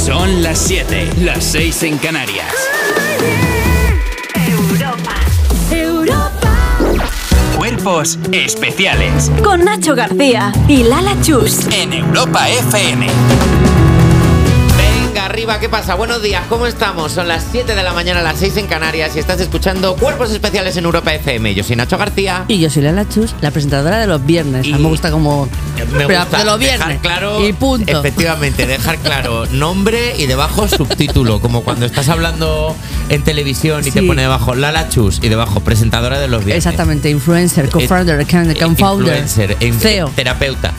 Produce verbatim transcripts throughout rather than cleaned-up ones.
Son las siete, las seis en Canarias. Europa. Europa. Cuerpos especiales. Con Nacho García y Lala Chus. En Europa F M. Venga, arriba, ¿qué pasa? Buenos días, ¿cómo estamos? Son las siete de la mañana, las seis en Canarias y estás escuchando Cuerpos Especiales en Europa F M. Yo soy Nacho García. Y yo soy Lala Chus, la presentadora de los viernes. Y a mí me gusta como... Me gusta de los dejar viernes. claro, Y punto. efectivamente, dejar claro nombre y debajo subtítulo, como cuando estás hablando en televisión y Sí. te pone debajo Lala Chus y debajo presentadora de los viernes. Exactamente, influencer, co-founder, co-founder, Influencer, en- C E O. terapeuta.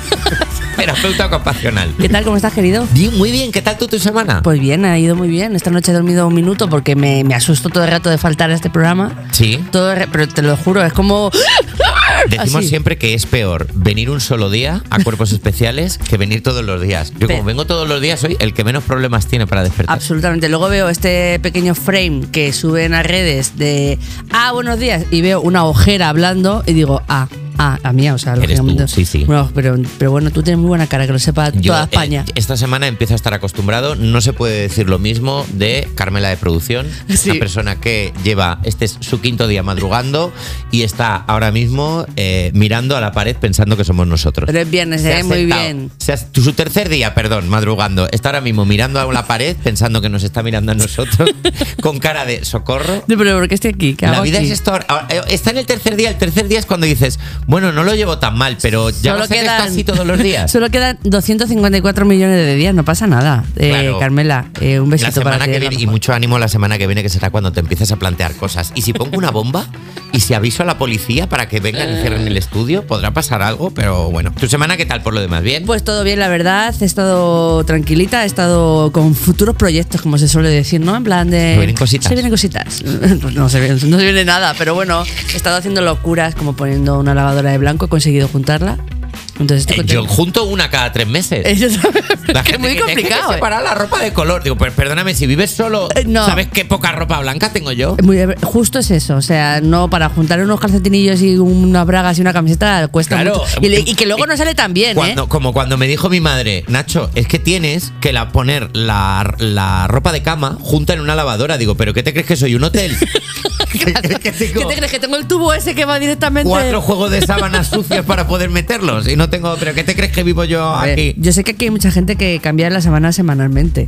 Terapeuta ocupacional. ¿Qué tal? ¿Cómo estás, querido? Bien, muy bien, ¿qué tal tú tu semana? Pues bien, ha ido muy bien. Esta noche he dormido un minuto porque me, me asusto todo el rato de faltar a este programa. Sí. Todo el ra- pero te lo juro, es como... Decimos así. siempre que es peor venir un solo día a Cuerpos Especiales que venir todos los días. Yo como Pe- vengo todos los días soy el que menos problemas tiene para despertar. Absolutamente. Luego veo este pequeño frame que suben a redes de ah, buenos días, y veo una ojera hablando y digo, ah, ah, la mía, o sea, Eres tú, lógicamente. sí, sí. Bueno, pero, pero bueno, tú tienes muy buena cara, que lo sepa Yo, toda España. eh, esta semana empiezo a estar acostumbrado. No se puede decir lo mismo de Carmela de producción, Sí. una persona que lleva, este es su quinto día madrugando y está ahora mismo eh, mirando a la pared pensando que somos nosotros. Pero es viernes, Se ha ¿eh? Muy sentado- bien. se ha- su tercer día, perdón, madrugando. Está ahora mismo mirando a la pared pensando que nos está mirando a nosotros con cara de socorro. No, pero ¿por qué estoy aquí? ¿Qué La hago vida aquí? es esto. ahora- eh, Está en el tercer día. El tercer día es cuando dices, bueno, no lo llevo tan mal, pero ya va a ser esto así todos los días. Solo quedan doscientos cincuenta y cuatro millones de días, no pasa nada. Eh, Claro. Carmela, eh, un besito La semana para ti. que es lo viene, y mejor. mucho ánimo la semana que viene, que será cuando te empiezas a plantear cosas. Y si pongo una bomba y si aviso a la policía para que vengan y cierren el estudio, podrá pasar algo, pero bueno. ¿Tu semana qué tal por lo demás? ¿Bien? Pues todo bien, la verdad. He estado tranquilita, he estado con futuros proyectos, como se suele decir, ¿no? En plan de... Se vienen cositas. Se vienen cositas. Pues no se viene, no se viene nada, pero bueno, he estado haciendo locuras, como poniendo una lavadora de blanco, he conseguido juntarla. Entonces estoy Eh, yo contenta. junto una cada tres meses. Eso es La que gente es muy que tiene complicado. que ¿eh? separar la ropa de color. Digo, pues perdóname, si vives solo, Eh, no. ¿sabes qué poca ropa blanca tengo yo? Muy- justo es eso, o sea, no para juntar unos calcetinillos y unas bragas y una camiseta cuesta Claro. mucho. Y, le- y que luego no sale tan bien, Cuando, ¿eh? Como cuando me dijo mi madre, Nacho, es que tienes que la, poner la, la ropa de cama junta en una lavadora. Digo, ¿pero qué te crees que soy? ¿Un hotel? ¿Qué crees que ¿Qué tengo te crees? ¿Que tengo el tubo ese que va directamente? cuatro juegos de sábanas sucias para poder meterlos? Y no tengo. ¿Pero qué te crees que vivo yo A ver, aquí? yo sé que aquí hay mucha gente que cambia la semana semanalmente.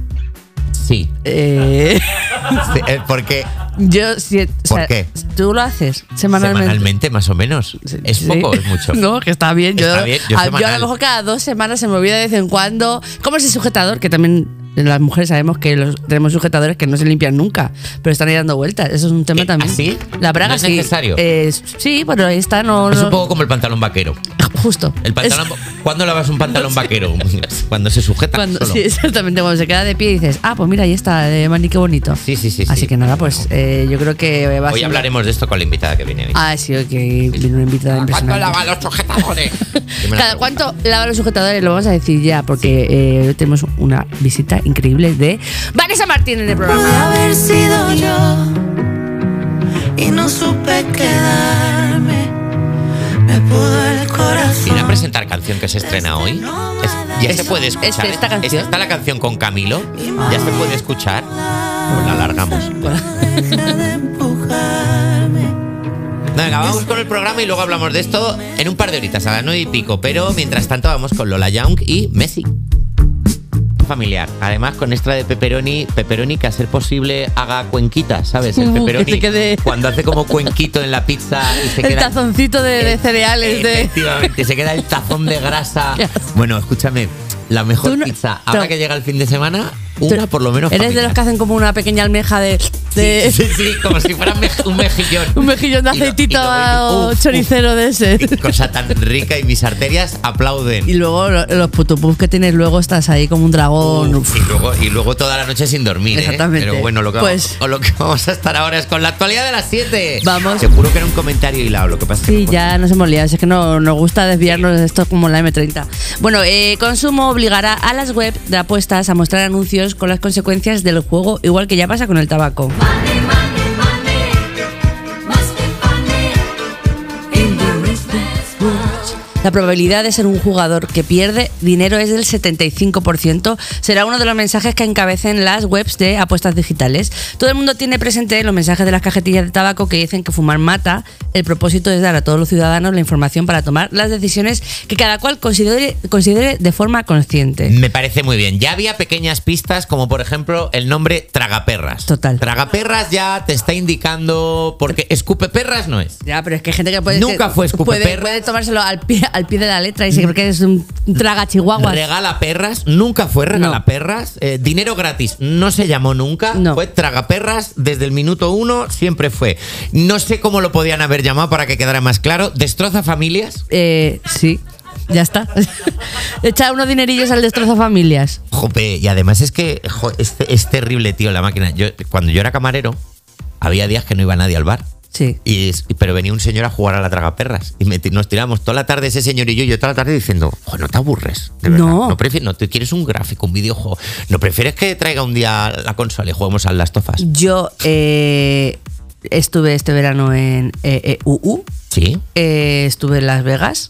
Sí. Eh, Sí, eh, porque yo, si, o ¿Por sea, qué? ¿Tú lo haces semanalmente? semanalmente, más o menos. ¿Es Sí. poco o es mucho? No, que está bien. Yo, Está bien, yo a, yo a semanal. lo mejor cada dos semanas se me olvida de vez en cuando. Como ese sujetador, que también las mujeres sabemos que los, tenemos sujetadores que no se limpian nunca, pero están ahí dando vueltas. Eso es un tema ¿Eh, también. así? La braga ¿No es sí. necesario? Eh, sí, pero ahí está, no. Es no- un poco como el pantalón vaquero. Justo. El pantalón, Es- ¿Cuándo lavas un pantalón vaquero? Cuando se sujeta cuando, solo. sí, exactamente, cuando se queda de pie y dices, ah, pues mira, ahí está, de Mani, qué bonito. Sí, sí, sí, Así sí. que nada, pues eh, yo creo que va a Hoy ser- hablaremos de esto con la invitada que viene hoy. Ah, sí, ok, viene una invitada ¿Cuánto impresionante. lava los sujetadores? Que me la Cada pregunta. cuánto lava los sujetadores lo vamos a decir ya, porque eh, tenemos una visita increíble de Vanessa Martín en el Pude programa. haber sido yo y no supe quedarme. Me pudo el corazón. ¿Viene a presentar canción que se estrena hoy? Es- ¿Ya Es- se puede escuchar? es esta canción. ¿Es esta la canción con Camilo? ¿Ya se puede escuchar? Pues la alargamos. Deja de empujarme. Venga, vamos con el programa y luego hablamos de esto en un par de horitas, a las nueve y pico. Pero mientras tanto vamos con Lola Young y Messi. Familiar. Además, con extra de pepperoni, pepperoni que a ser posible haga cuenquita, ¿sabes? El Que pepperoni se quede- cuando hace como cuenquito en la pizza y se El queda... tazoncito de, de cereales de... Efectivamente, se queda el tazón de grasa. Qué asco. Bueno, escúchame, la mejor Tú no- pizza, ahora no. que llega el fin de semana, Tú- una por lo menos Eres de familiar. los que hacen como una pequeña almeja de... de- Sí, sí, sí, como si fuera un mej- un mejillón. Un mejillón de Y lo- y aceitito luego- o uf, choricero de ese. uf, cosa tan rica y mis arterias aplauden. Y luego lo- los putupus que tienes luego estás ahí como un dragón. Uf, y, luego, y luego toda la noche sin dormir, ¿eh? Exactamente. Pero bueno, lo que, Pues- vamos, o lo que vamos a estar ahora es con la actualidad de las siete. Vamos. Seguro que era un comentario hilado, lo que pasa es que Sí, no- ya nos hemos liado. Es que no, nos gusta desviarnos de esto como la eme treinta. Bueno, eh, Consumo obligará a las web de apuestas a mostrar anuncios con las consecuencias del juego, igual que ya pasa con el tabaco. La probabilidad de ser un jugador que pierde dinero es del setenta y cinco por ciento. Será uno de los mensajes que encabecen las webs de apuestas digitales. Todo el mundo tiene presente los mensajes de las cajetillas de tabaco que dicen que fumar mata. El propósito es dar a todos los ciudadanos la información para tomar las decisiones que cada cual considere, considere de forma consciente. Me parece muy bien. Ya había pequeñas pistas, como por ejemplo el nombre Tragaperras. Total. Tragaperras ya te está indicando, porque escupeperras no es. Ya, pero es que hay gente que puede... Nunca que fue escupeperras. puede, puede tomárselo al pie, al pie de la letra y se cree que es un traga chihuahuas. Regala perras, nunca fue regala No. perras. Eh, dinero gratis no se llamó nunca. No. Fue tragaperras desde el minuto uno, siempre fue. No sé cómo lo podían haber llamado para que quedara más claro. Destroza familias. Eh, sí, ya está. Echa unos dinerillos al destroza familias. Jope, y además es que jo, es, es terrible, tío, la máquina. Yo, cuando yo era camarero, había días que no iba nadie al bar. Sí. Y, pero venía un señor a jugar a la tragaperras y me, nos tiramos toda la tarde ese señor y yo, yo toda la tarde diciendo, "Jo, no te aburres, de verdad. No. No, prefieres, no te quieres un gráfico, un videojuego. No prefieres que traiga un día la consola y juguemos al Last of Us". Yo eh, estuve este verano en eh, eh, U U, Sí. eh, estuve en Las Vegas.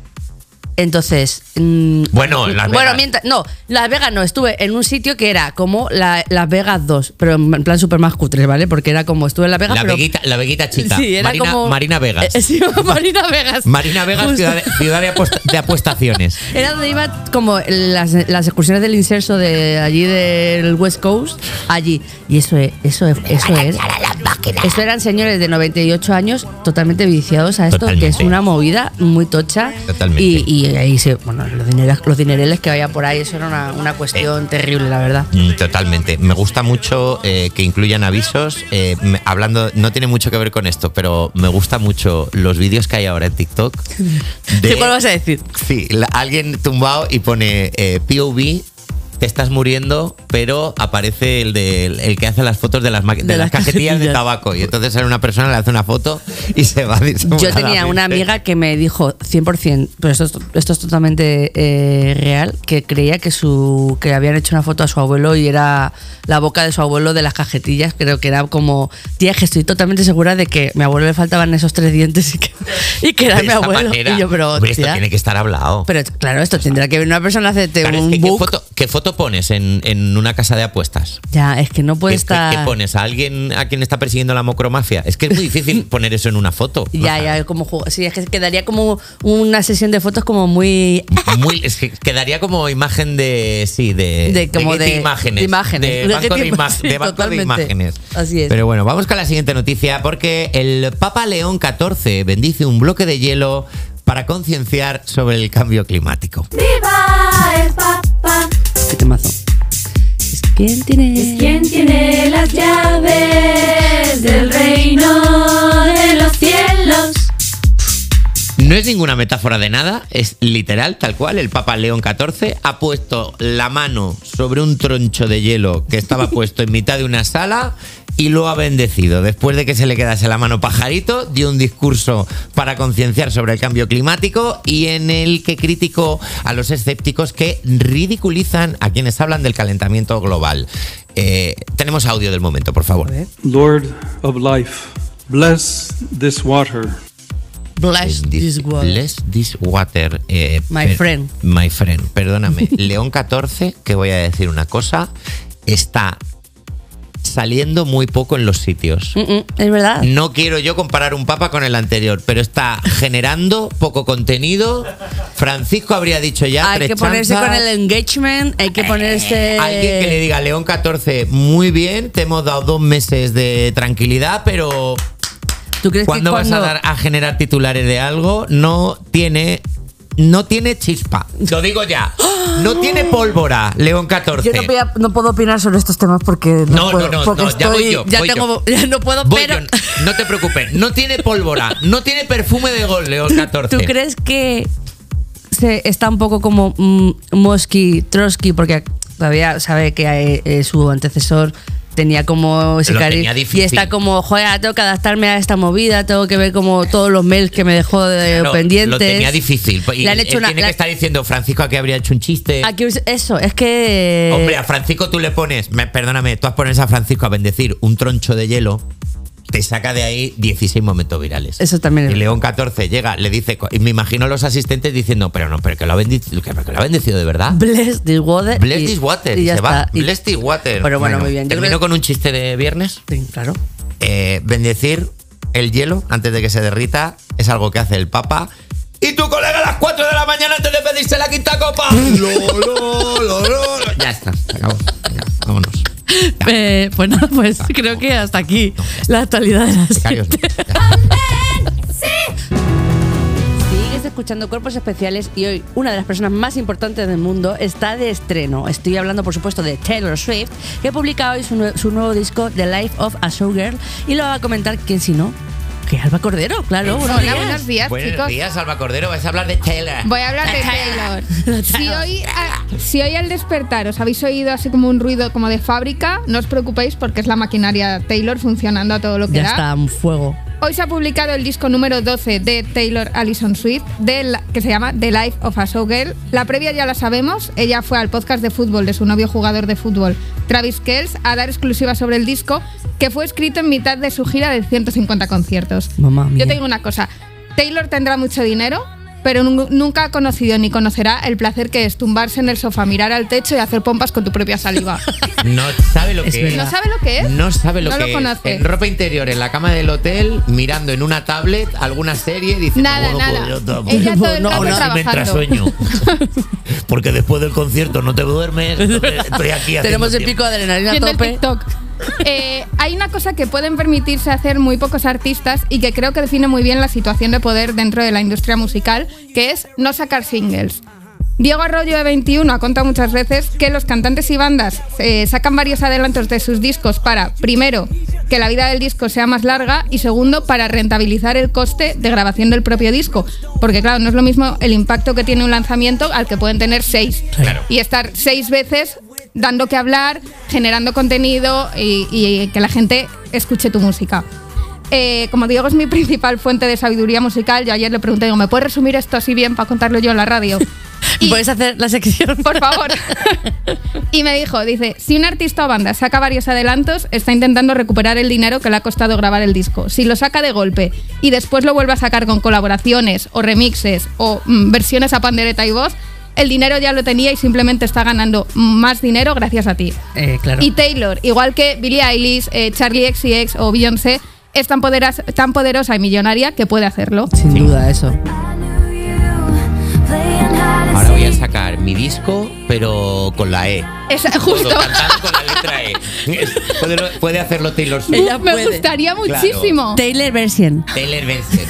Entonces, mm, Bueno, Las bueno, Vegas. mientras, no, Las Vegas no, estuve en un sitio que era como la, Las Vegas dos, pero en plan súper más cutre, ¿vale? Porque era como, estuve en Las Vegas, La pero... veguita, la veguita chica. Sí, era Marina, como... Marina Vegas. Eh, sí, Marina Vegas. Marina Vegas, Justo. ciudad, de, ciudad de, apuesta- de apuestaciones. Era donde iba como las, las excursiones del inserso de allí del West Coast, allí. Y eso es, eso es, eso es. Esto eran señores de noventa y ocho años totalmente viciados a esto, Totalmente. que es una movida muy tocha. Totalmente. Y, y ahí se, bueno, los dineros, los dinereles que había por ahí, eso era una, una cuestión terrible, la verdad. Mm, Totalmente. Me gusta mucho eh, que incluyan avisos. Eh, me- hablando, no tiene mucho que ver con esto, pero me gusta mucho los vídeos que hay ahora en TikTok. ¿Qué cuál vas a decir? Sí, la- alguien tumbado y pone eh, P O V. Te estás muriendo, pero aparece el, de, el que hace las fotos de las, maqui- de De las las cajetillas de cajetillas. tabaco. Y entonces a una persona le hace una foto y se va. Yo tenía una amiga que me dijo cien por ciento, pero esto es, esto es totalmente eh, real, que creía que su que habían hecho una foto a su abuelo y era la boca de su abuelo de las cajetillas. Creo que era como, tía, que estoy totalmente segura de que a mi abuelo le faltaban esos tres dientes y que, y que era de mi esa abuelo. manera. Y yo, pero, Hombre, esto tía, tiene que estar hablado. pero claro, esto tendrá que ver una persona a hacerte Claro, es un que ¿qué, book. foto, ¿Qué foto pones en, en una casa de apuestas? Ya, es que no puede ¿Qué, estar... qué pones? ¿A alguien a quien está persiguiendo la mocromafia? Es que es muy difícil poner eso en una foto. Ya, O sea, ya, como juego. Sí, es que quedaría como una sesión de fotos como muy... Muy, es que quedaría como imagen de. Sí, de. De como de- imágenes. de imágenes. De De banco de, Getty- ima- sí, de banco de totalmente. imágenes. Así es. Pero bueno, vamos con la siguiente noticia porque el Papa León catorce bendice un bloque de hielo para concienciar sobre el cambio climático. ¡Viva el Papa! ¿Qué temazo? Es quien tiene... Es quien tiene las llaves del reino de los cielos. No es ninguna metáfora de nada, es literal, tal cual. El Papa León catorce ha puesto la mano sobre un troncho de hielo que estaba puesto en mitad de una sala y lo ha bendecido. Después de que se le quedase la mano pajarito, dio un discurso para concienciar sobre el cambio climático y en el que criticó a los escépticos que ridiculizan a quienes hablan del calentamiento global. Eh, tenemos audio del momento, por favor. Lord of life, bless this water. Bless this world. Bless this water. eh, My per- friend. My friend, perdóname. León catorce, que voy a decir una cosa, está saliendo muy poco en los sitios. Mm, mm, es verdad. No quiero yo comparar un papa con el anterior, pero está generando poco contenido. Francisco habría dicho ya Hay tres que ponerse chanzas. con el engagement, hay que ponerse... Alguien que le diga León catorce, muy bien, te hemos dado dos meses de tranquilidad, pero ¿Tú crees ¿cuándo que vas cuando... a dar a generar titulares de algo? No tiene, no tiene chispa. Lo digo ya. No tiene pólvora, León catorce. Yo no, voy a- no puedo opinar sobre estos temas porque no, No, puedo, no, no, porque no, ya voy estoy- yo, ya voy tengo, yo. ya no puedo, Voy pero... yo, no te preocupes, no tiene pólvora, no tiene perfume de gol, León catorce. ¿Tú crees que se está un poco como mm, Mosky, Trotsky, porque todavía sabe que eh, eh, su antecesor tenía como ese Lo cariño tenía difícil. y está como, joder, ahora tengo que adaptarme a esta movida, tengo que ver como todos los mails que me dejó de Claro, pendientes. Lo tenía difícil. Y Le han él hecho una- tiene la- que estar diciendo, Francisco aquí habría hecho un chiste. Aquí, eso, es que... Hombre, a Francisco tú le pones, me- perdóname, tú has pones a Francisco a bendecir un troncho de hielo te saca de ahí dieciséis momentos virales. Eso también es Y León catorce llega, le dice, y me imagino los asistentes diciendo, pero no, pero que lo ha bendecido, que, que lo ha bendecido de verdad. Bless this water. Bless y- this water. y ya se va. está. Y- Bless this water. Pero bueno, muy bien. Yo Termino creo- con un chiste de viernes. Sí, claro. Eh, bendecir el hielo antes de que se derrita es algo que hace el Papa. Y tu colega a las cuatro de la mañana antes de pedirse la quinta copa. Lo, lo, lo, lo, lo. Ya está, se acabó. Venga, vámonos. Ya. Eh, pues nada, pues creo que hasta aquí la actualidad de las Becarios no. siete. Ya. Sigues escuchando Cuerpos Especiales y hoy una de las personas más importantes del mundo está de estreno. Estoy hablando, por supuesto, de Taylor Swift, que publica hoy su, nue- su nuevo disco The Life of a Showgirl y lo va a comentar, ¿quién si no? Que Alba Cordero, claro. buenos Hola, días. buenos días, Buenos chicos. días, Alba Cordero. Vais a hablar de Taylor. Voy a hablar de Taylor. Si hoy, a- si hoy al despertar os habéis oído así como un ruido como de fábrica, no os preocupéis porque es la maquinaria Taylor funcionando a todo lo que Ya da. está, un fuego. Hoy se ha publicado el disco número doce de Taylor Allison Swift, de la- que se llama The Life of a Showgirl. La previa ya la sabemos, ella fue al podcast de fútbol de su novio jugador de fútbol, Travis Kelce, a dar exclusiva sobre el disco, que fue escrito en mitad de su gira de ciento cincuenta conciertos. Mamá mía. Yo te digo una cosa, Taylor tendrá mucho dinero, pero nu- nunca ha conocido ni conocerá el placer que es tumbarse en el sofá, mirar al techo y hacer pompas con tu propia saliva. No sabe lo Es que verdad. ¿No sabe lo que es? No sabe lo No que lo es. conoce. En ropa interior, en la cama del hotel, mirando en una tablet alguna serie, diciendo, Nada, "Oh, no nada. puedo, yo tampoco". Ella todo el No, rato no, Así mientras trabajando. sueño. Porque después del concierto no te duermes, entonces estoy aquí haciendo Tenemos el tiempo. pico de adrenalina a Viendo el tope. TikTok. Eh, hay una cosa que pueden permitirse hacer muy pocos artistas y que creo que define muy bien la situación de poder dentro de la industria musical, que es no sacar singles. Diego Arroyo de veintiuno ha contado muchas veces que los cantantes y bandas eh, sacan varios adelantos de sus discos para, primero, que la vida del disco sea más larga y segundo, para rentabilizar el coste de grabación del propio disco. Porque claro, no es lo mismo el impacto que tiene un lanzamiento al que pueden tener seis. Claro. Y estar seis veces dando que hablar, generando contenido y, y que la gente escuche tu música. Eh, como Diego es mi principal fuente de sabiduría musical, yo ayer le pregunté, digo, ¿me puedes resumir esto así bien para contarlo yo en la radio? Y- ¿Puedes hacer la sección? por favor. Y me dijo, dice, si un artista o banda saca varios adelantos, está intentando recuperar el dinero que le ha costado grabar el disco. Si lo saca de golpe y después lo vuelve a sacar con colaboraciones o remixes o mm, versiones a pandereta y voz, el dinero ya lo tenía y simplemente está ganando más dinero gracias a ti. Eh, claro. Y Taylor, igual que Billie Eilish, eh, Charlie X C X o Beyoncé, es tan, poderas- tan poderosa y millonaria que puede hacerlo. Sin duda, eso. Ahora voy a sacar mi disco, pero con la E. Es Todo justo. cantando con la letra E. Puede, puede hacerlo Taylor Swift. Ella Me puede. gustaría muchísimo. Taylor version. Taylor Benson.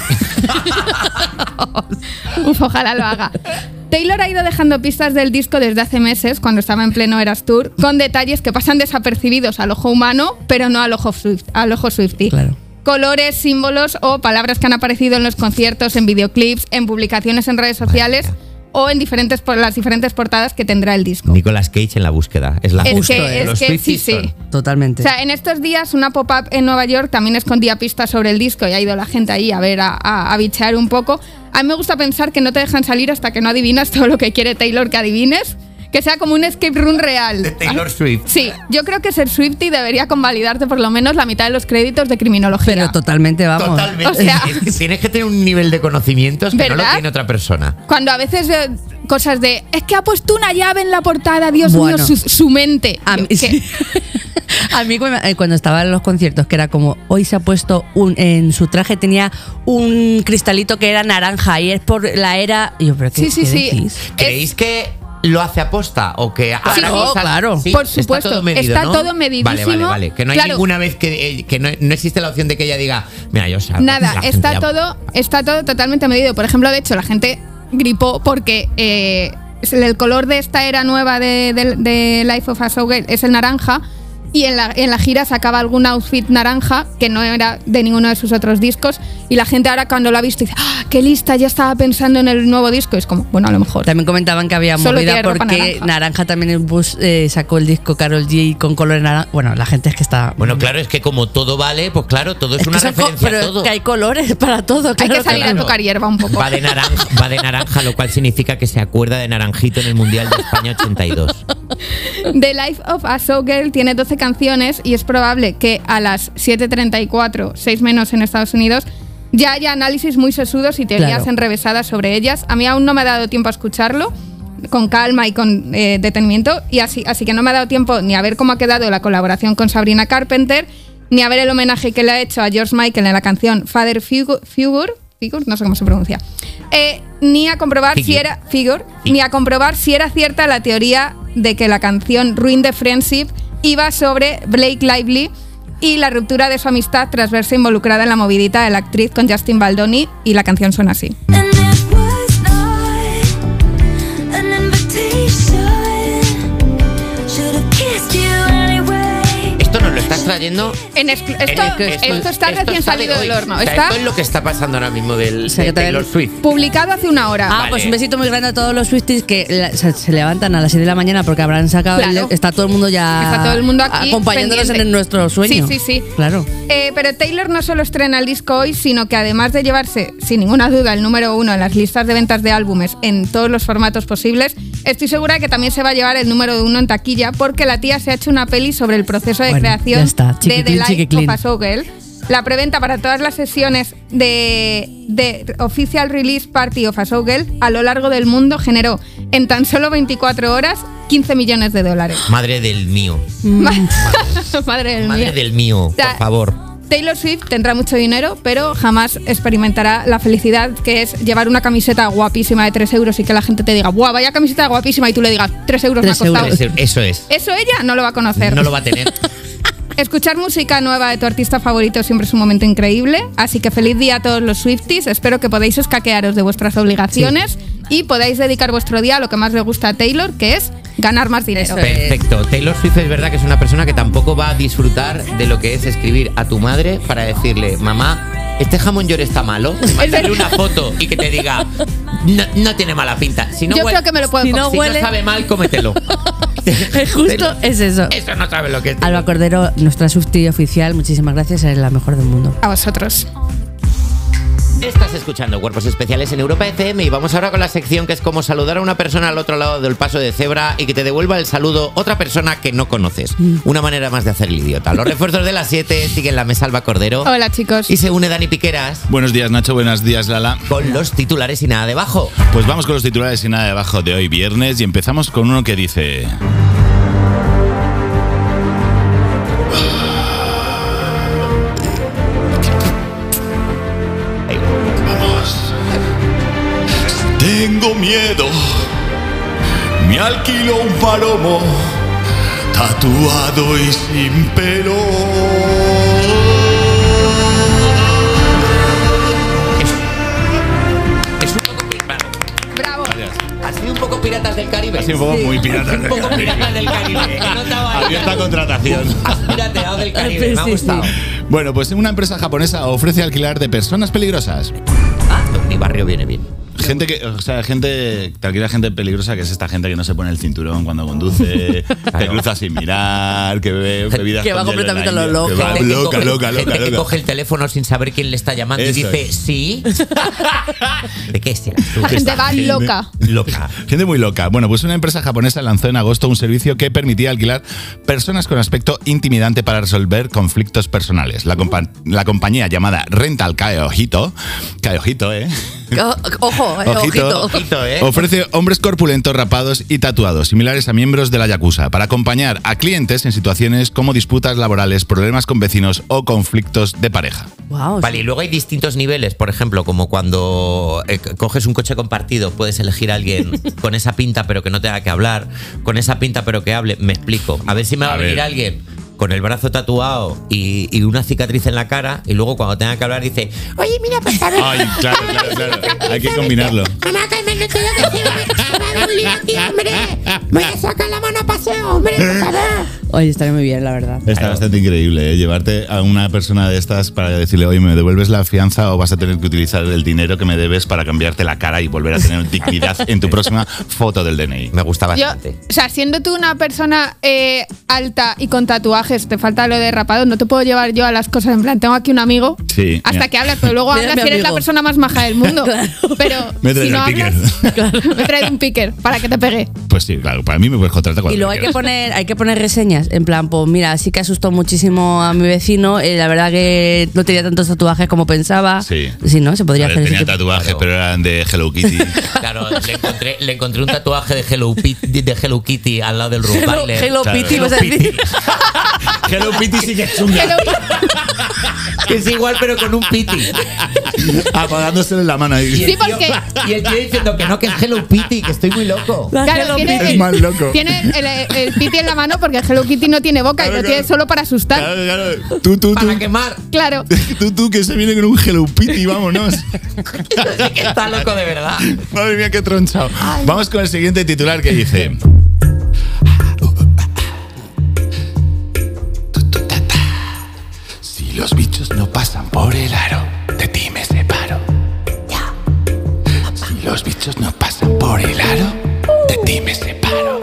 Uf, ojalá lo haga. Taylor ha ido dejando pistas del disco desde hace meses, cuando estaba en pleno Eras Tour, con detalles que pasan desapercibidos al ojo humano, pero no al ojo, Swift, al ojo Swiftie. Claro. Colores, símbolos o palabras que han aparecido en los conciertos, en videoclips, en publicaciones en redes sociales o en diferentes por las diferentes portadas que tendrá el disco. Nicolas Cage en la búsqueda. Es la Es justo, que- ¿eh? es Los que sí, Swifties sí. son. Totalmente. O sea, en estos días una pop-up en Nueva York también escondía pistas sobre el disco y ha ido la gente ahí a ver, a, a, a bichear un poco. A mí me gusta pensar que no te dejan salir hasta que no adivinas todo lo que quiere Taylor que adivines. Que sea como un escape room real. De Taylor Swift. Sí, yo creo que ser Swiftie debería convalidarte por lo menos la mitad de los créditos de criminología. Pero totalmente, vamos. Totalmente. O sea- es que tienes que tener un nivel de conocimientos que no lo ¿Verdad? tiene otra persona. Cuando a veces eh, cosas de, es que ha puesto una llave en la portada, Dios Bueno. mío, su, su mente. A Yo, mí, ¿qué? sí. A mí cuando eh, cuando estaba en los conciertos, que era como, hoy se ha puesto un, en su traje tenía un cristalito que era naranja y es por la era. Y yo, pero ¿qué, Sí, sí, qué sí. decís? ¿Creéis que lo hace aposta o que Sí, hará oh, cosas- claro. Sí, Por supuesto, está todo medido, está ¿no? todo medidísimo. Vale, vale, vale. Que no hay Claro. ninguna vez que, eh, que no, no existe la opción de que ella diga, mira, yo salgo. Nada, la gente está ya- todo, está todo totalmente medido. Por ejemplo, de hecho, la gente gripó porque eh, el color de esta era nueva de, de- de Life of a Showgirl es el naranja. Y en la, en la gira sacaba algún outfit naranja que no era de ninguno de sus otros discos. Y la gente ahora cuando lo ha visto dice, ¡ah, qué lista! Ya estaba pensando en el nuevo disco. Y es como, bueno, a lo mejor. También comentaban que había Solo movida tiene ropa porque naranja. naranja. también el bus eh, sacó el disco Karol G con color naranja. Bueno, la gente es que está. Bueno, claro, es que como todo vale, pues claro, todo es, Es que una son co- referencia pero a todo. que hay colores para todo. Hay claro, que salir claro. a tocar hierba un poco. Va de, naranja, va de naranja, lo cual significa que se acuerda de Naranjito en el Mundial de España ochenta y dos. The Life of a Showgirl tiene doce canciones y es probable que a las siete treinta y cuatro, seis menos en Estados Unidos, ya haya análisis muy sesudos y teorías Claro. enrevesadas sobre ellas. A mí aún no me ha dado tiempo a escucharlo con calma y con eh, detenimiento, y así, así que no me ha dado tiempo ni a ver cómo ha quedado la colaboración con Sabrina Carpenter, ni a ver el homenaje que le ha hecho a George Michael en la canción Father Figu- Figure, Figure, no sé cómo se pronuncia, eh, ni a comprobar Figure. si era Figure, ni a comprobar si era cierta la teoría de que la canción Ruin the Friendship iba sobre Blake Lively y la ruptura de su amistad tras verse involucrada en la movidita de la actriz con Justin Baldoni, y la canción suena así. And it was not an invitation. Should have kissed you anyway. Esto nos lo estás trayendo. En exclu- en esto, el- esto está esto recién sale salido hoy. del horno. O sea, Está esto es lo que está pasando ahora mismo del, O sea, de que todavía- Taylor Swift. publicado hace una hora. Ah, Vale. pues un besito muy grande a todos los Swifties que la- se, se levantan a las siete de la mañana porque habrán sacado. Claro. el- está todo el mundo ya. Está todo el mundo aquí acompañándonos pendiente. en nuestro sueño. Sí, sí, sí. Claro. Eh, pero Taylor no solo estrena el disco hoy, sino que además de llevarse, sin ninguna duda, el número uno en las listas de ventas de álbumes en todos los formatos posibles, estoy segura que también se va a llevar el número uno en taquilla, porque la tía se ha hecho una peli sobre el proceso de Bueno, creación ya está. de The Chiquitín, Life chiquiclín. of a Showgirl. La preventa para todas las sesiones de, de Official Release Party of a Showgirl a lo largo del mundo generó en tan solo veinticuatro horas quince millones de dólares. Madre del mío. Madre del Madre mío. del mío, O sea, por favor. Taylor Swift tendrá mucho dinero, pero jamás experimentará la felicidad que es llevar una camiseta guapísima de tres euros y que la gente te diga, ¡buah, vaya camiseta guapísima! Y tú le digas, tres euros me ha Tres costado. euros. Eso es. Eso ella no lo va a conocer. No lo va a tener. Escuchar música nueva de tu artista favorito siempre es un momento increíble, así que feliz día a todos los Swifties. Espero que podáis escaquearos de vuestras obligaciones y podáis dedicar vuestro día a lo que más le gusta a Taylor, que es ganar más dinero. Eso es. Perfecto. Taylor Swift es verdad que es una persona que tampoco va a disfrutar de lo que es escribir a tu madre para decirle, mamá, este jamón york está malo. Y mandarle una foto y que te diga, no, no tiene mala pinta. Si no Yo huele- creo que me lo puedo si no comer. si huele- no sabe mal, cómetelo. Justo es eso. Eso no sabe lo que es. Alba Cordero, nuestra Swiftie oficial, muchísimas gracias, eres la mejor del mundo. A vosotros. Estás escuchando Cuerpos Especiales en Europa F M y vamos ahora con la sección que es como saludar a una persona al otro lado del paso de cebra y que te devuelva el saludo otra persona que no conoces. Una manera más de hacer el idiota. Los refuerzos de las siete siguen la mesa Alba Cordero. Hola, chicos. Y se une Dani Piqueras Buenos días, Nacho. Buenos días, Lala. con los titulares y nada debajo. Pues vamos con los titulares y nada debajo de hoy viernes y empezamos con uno que dice... Vamos. Tengo miedo. Me alquilo un palomo tatuado y sin pelo. Es un poco pirata. Bravo. Ha sido un poco piratas del Caribe. Ha sido un poco muy pirata. Un poco piratas del Caribe. He notado ahí. Abierta contratación. Has pirateado del Caribe. Me ha Sí, sí. gustado. Bueno, pues una empresa japonesa ofrece alquilar de personas peligrosas. Ah, mi barrio viene bien. Gente que, o sea, gente, te alquila gente peligrosa, que es esta gente que no se pone el cinturón cuando conduce, que cruza sin mirar, que bebe bebidas Que va con hielo en completamente la a lo India, loco. que va Gente que loca, coge- loca, gente loca, que loca. coge el teléfono sin saber quién le está llamando Eso y dice, es. ¿sí? ¿De qué será? La gente va loca. Loca. Gente muy loca. Bueno, pues una empresa japonesa lanzó en agosto un servicio que permitía alquilar personas con aspecto intimidante para resolver conflictos personales. La, compa- la compañía llamada Rental Kaeojito, Kaeojito, ¿eh? O- Ojo, eh, ojito. Ojito, ¿eh? Ofrece hombres corpulentos, rapados y tatuados, similares a miembros de la Yakuza, para acompañar a clientes en situaciones como disputas laborales, problemas con vecinos o conflictos de pareja. Wow. Vale, y luego hay distintos niveles, por ejemplo, como cuando eh, coges un coche compartido, puedes elegir a alguien con esa pinta pero que no tenga que hablar, con esa pinta pero que hable, me explico. A ver si me va a, A venir ver. alguien con el brazo tatuado y, y una cicatriz en la cara y luego cuando tenga que hablar dice, oye, mira, pues a ver. Ay, claro, claro, claro. Hay que combinarlo. Mamá, Carmen, no te digo que sí, me va a dar un lío aquí, hombre. Voy a sacar la mano a paseo, hombre, por favor. Oye, estaría muy bien, la verdad. Está Claro. bastante increíble, ¿eh? Llevarte a una persona de estas para decirle, oye, ¿me devuelves la fianza o vas a tener que utilizar el dinero que me debes para cambiarte la cara y volver a tener dignidad en tu próxima foto del D N I? Me gusta Yo, bastante. o sea, siendo tú una persona eh, alta y con tatuajes, te falta lo de rapado, no te puedo llevar yo a las cosas en plan, tengo aquí un amigo, Sí, hasta mira. que hablas, pero luego Mira, hablas mi y eres la amigo. persona más maja del mundo. Pero Me si traes no el picker. hablas, me traes un picker para que te pegue. Pues sí, claro, para mí me puedes contratar cuando Y luego hay que quieras. poner, hay que poner reseñas, en plan, pues mira, sí que asustó muchísimo a mi vecino, eh, la verdad que no tenía tantos tatuajes como pensaba. Sí. Sí, ¿no? Se podría Vale, hacer ese tenía tipo- tatuajes, Claro. pero eran de Hello Kitty. Claro, le encontré, le encontré un tatuaje de Hello, Pit- de Hello Kitty al lado del Hello, Rottweiler. Hello Claro. Pitty, vas a decir. Hello Kitty sí que es chunga. Que es igual, pero con un piti. Apagándosele la mano ahí. Y el Sí, tío- porque- Y el tío diciendo que no, que es Hello Kitty, que estoy muy loco. La Claro, Hello tiene, Pitty. Es más loco. tiene el, el Piti en la mano porque el Hello Kitty no tiene boca Claro, y lo claro. tiene solo para asustar. Claro, claro. Tú, tú, tú. Para quemar. Claro. Tú, tú, que se viene con un Hello Kitty, vámonos. Sí que está loco de verdad. Madre mía, qué tronchado. Vamos con el siguiente titular que dice... Si los bichos no pasan por el aro, de ti me separo. Si los bichos no pasan por el aro, de ti me separo.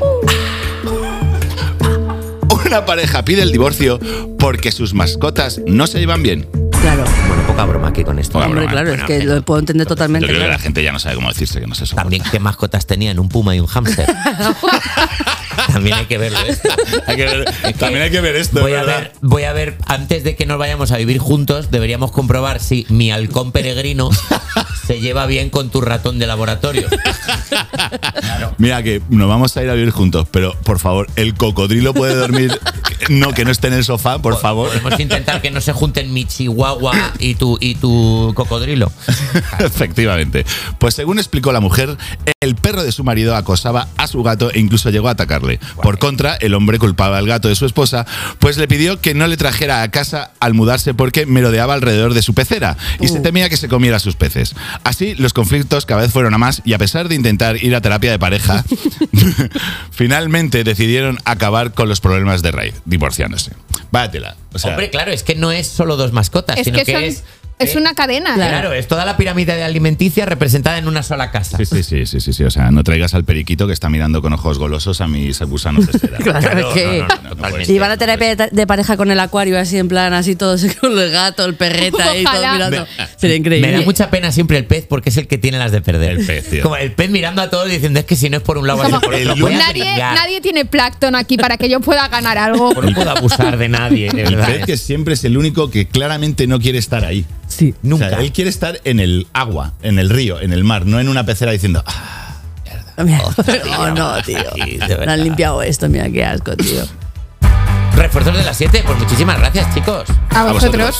Una pareja pide el divorcio porque sus mascotas no se llevan bien. Claro, Bueno, poca broma aquí con esto. Poca hombre, broma, claro, bueno, es que pero- lo puedo entender Yo totalmente. creo que claro. la gente ya no sabe cómo decirse que no se soporta. También, ¿qué mascotas tenían? Un puma y un hámster. También hay que verlo esto. Hay que ver- Es que también hay que ver esto, Voy a ¿verdad? ver, voy a ver, antes de que nos vayamos a vivir juntos, deberíamos comprobar si mi halcón peregrino se lleva bien con tu ratón de laboratorio. Claro. Mira que nos vamos a ir a vivir juntos, pero por favor, el cocodrilo puede dormir, no, que no esté en el sofá, por favor. Podemos intentar que no se junten mi chihuahua y tu, y tu cocodrilo. Efectivamente. Pues según explicó la mujer, el perro de su marido acosaba a su gato e incluso llegó a atacarle. Por contra, el hombre culpaba al gato de su esposa, pues le pidió que no le trajera a casa al mudarse porque merodeaba alrededor de su pecera y se temía que se comiera sus peces. Así, los conflictos cada vez fueron a más y a pesar de intentar ir a terapia de pareja, finalmente decidieron acabar con los problemas de raíz, divorciándose. Váyatela. O sea, Hombre, claro, es que no es solo dos mascotas, Es sino que, que, son- es... es eh, una cadena. Claro, es toda la pirámide alimenticia representada en una sola casa. Sí, sí, sí, sí, sí, sí. O sea, no traigas al periquito que está mirando con ojos golosos a mis gusanos de seda. Claro, es que- puede Y van a ser, terapia no puede de, de pareja con el acuario, así en plan, así todos con el gato, el perreta y todo Ojalá. mirando. Sería increíble. Me da mucha pena siempre el pez porque es el que tiene las de perder. El pez, tío. Como el pez mirando a todos diciendo es que si no es por un lado, va a ser por El otro. Voy a Nadie, brillar. nadie tiene plancton aquí para que yo pueda ganar algo. No puedo abusar de nadie, de ser. El verdad. pez que siempre es el único que claramente no quiere estar ahí. Sí. Nunca. O sea, él quiere estar en el agua, en el río, en el mar, no en una pecera diciendo... "Ah, Mira, Hostia, no, no, tío. aquí, de No verdad. han limpiado esto, mira qué asco, tío. Refuerzos de las siete, pues muchísimas gracias, chicos. A A vosotros.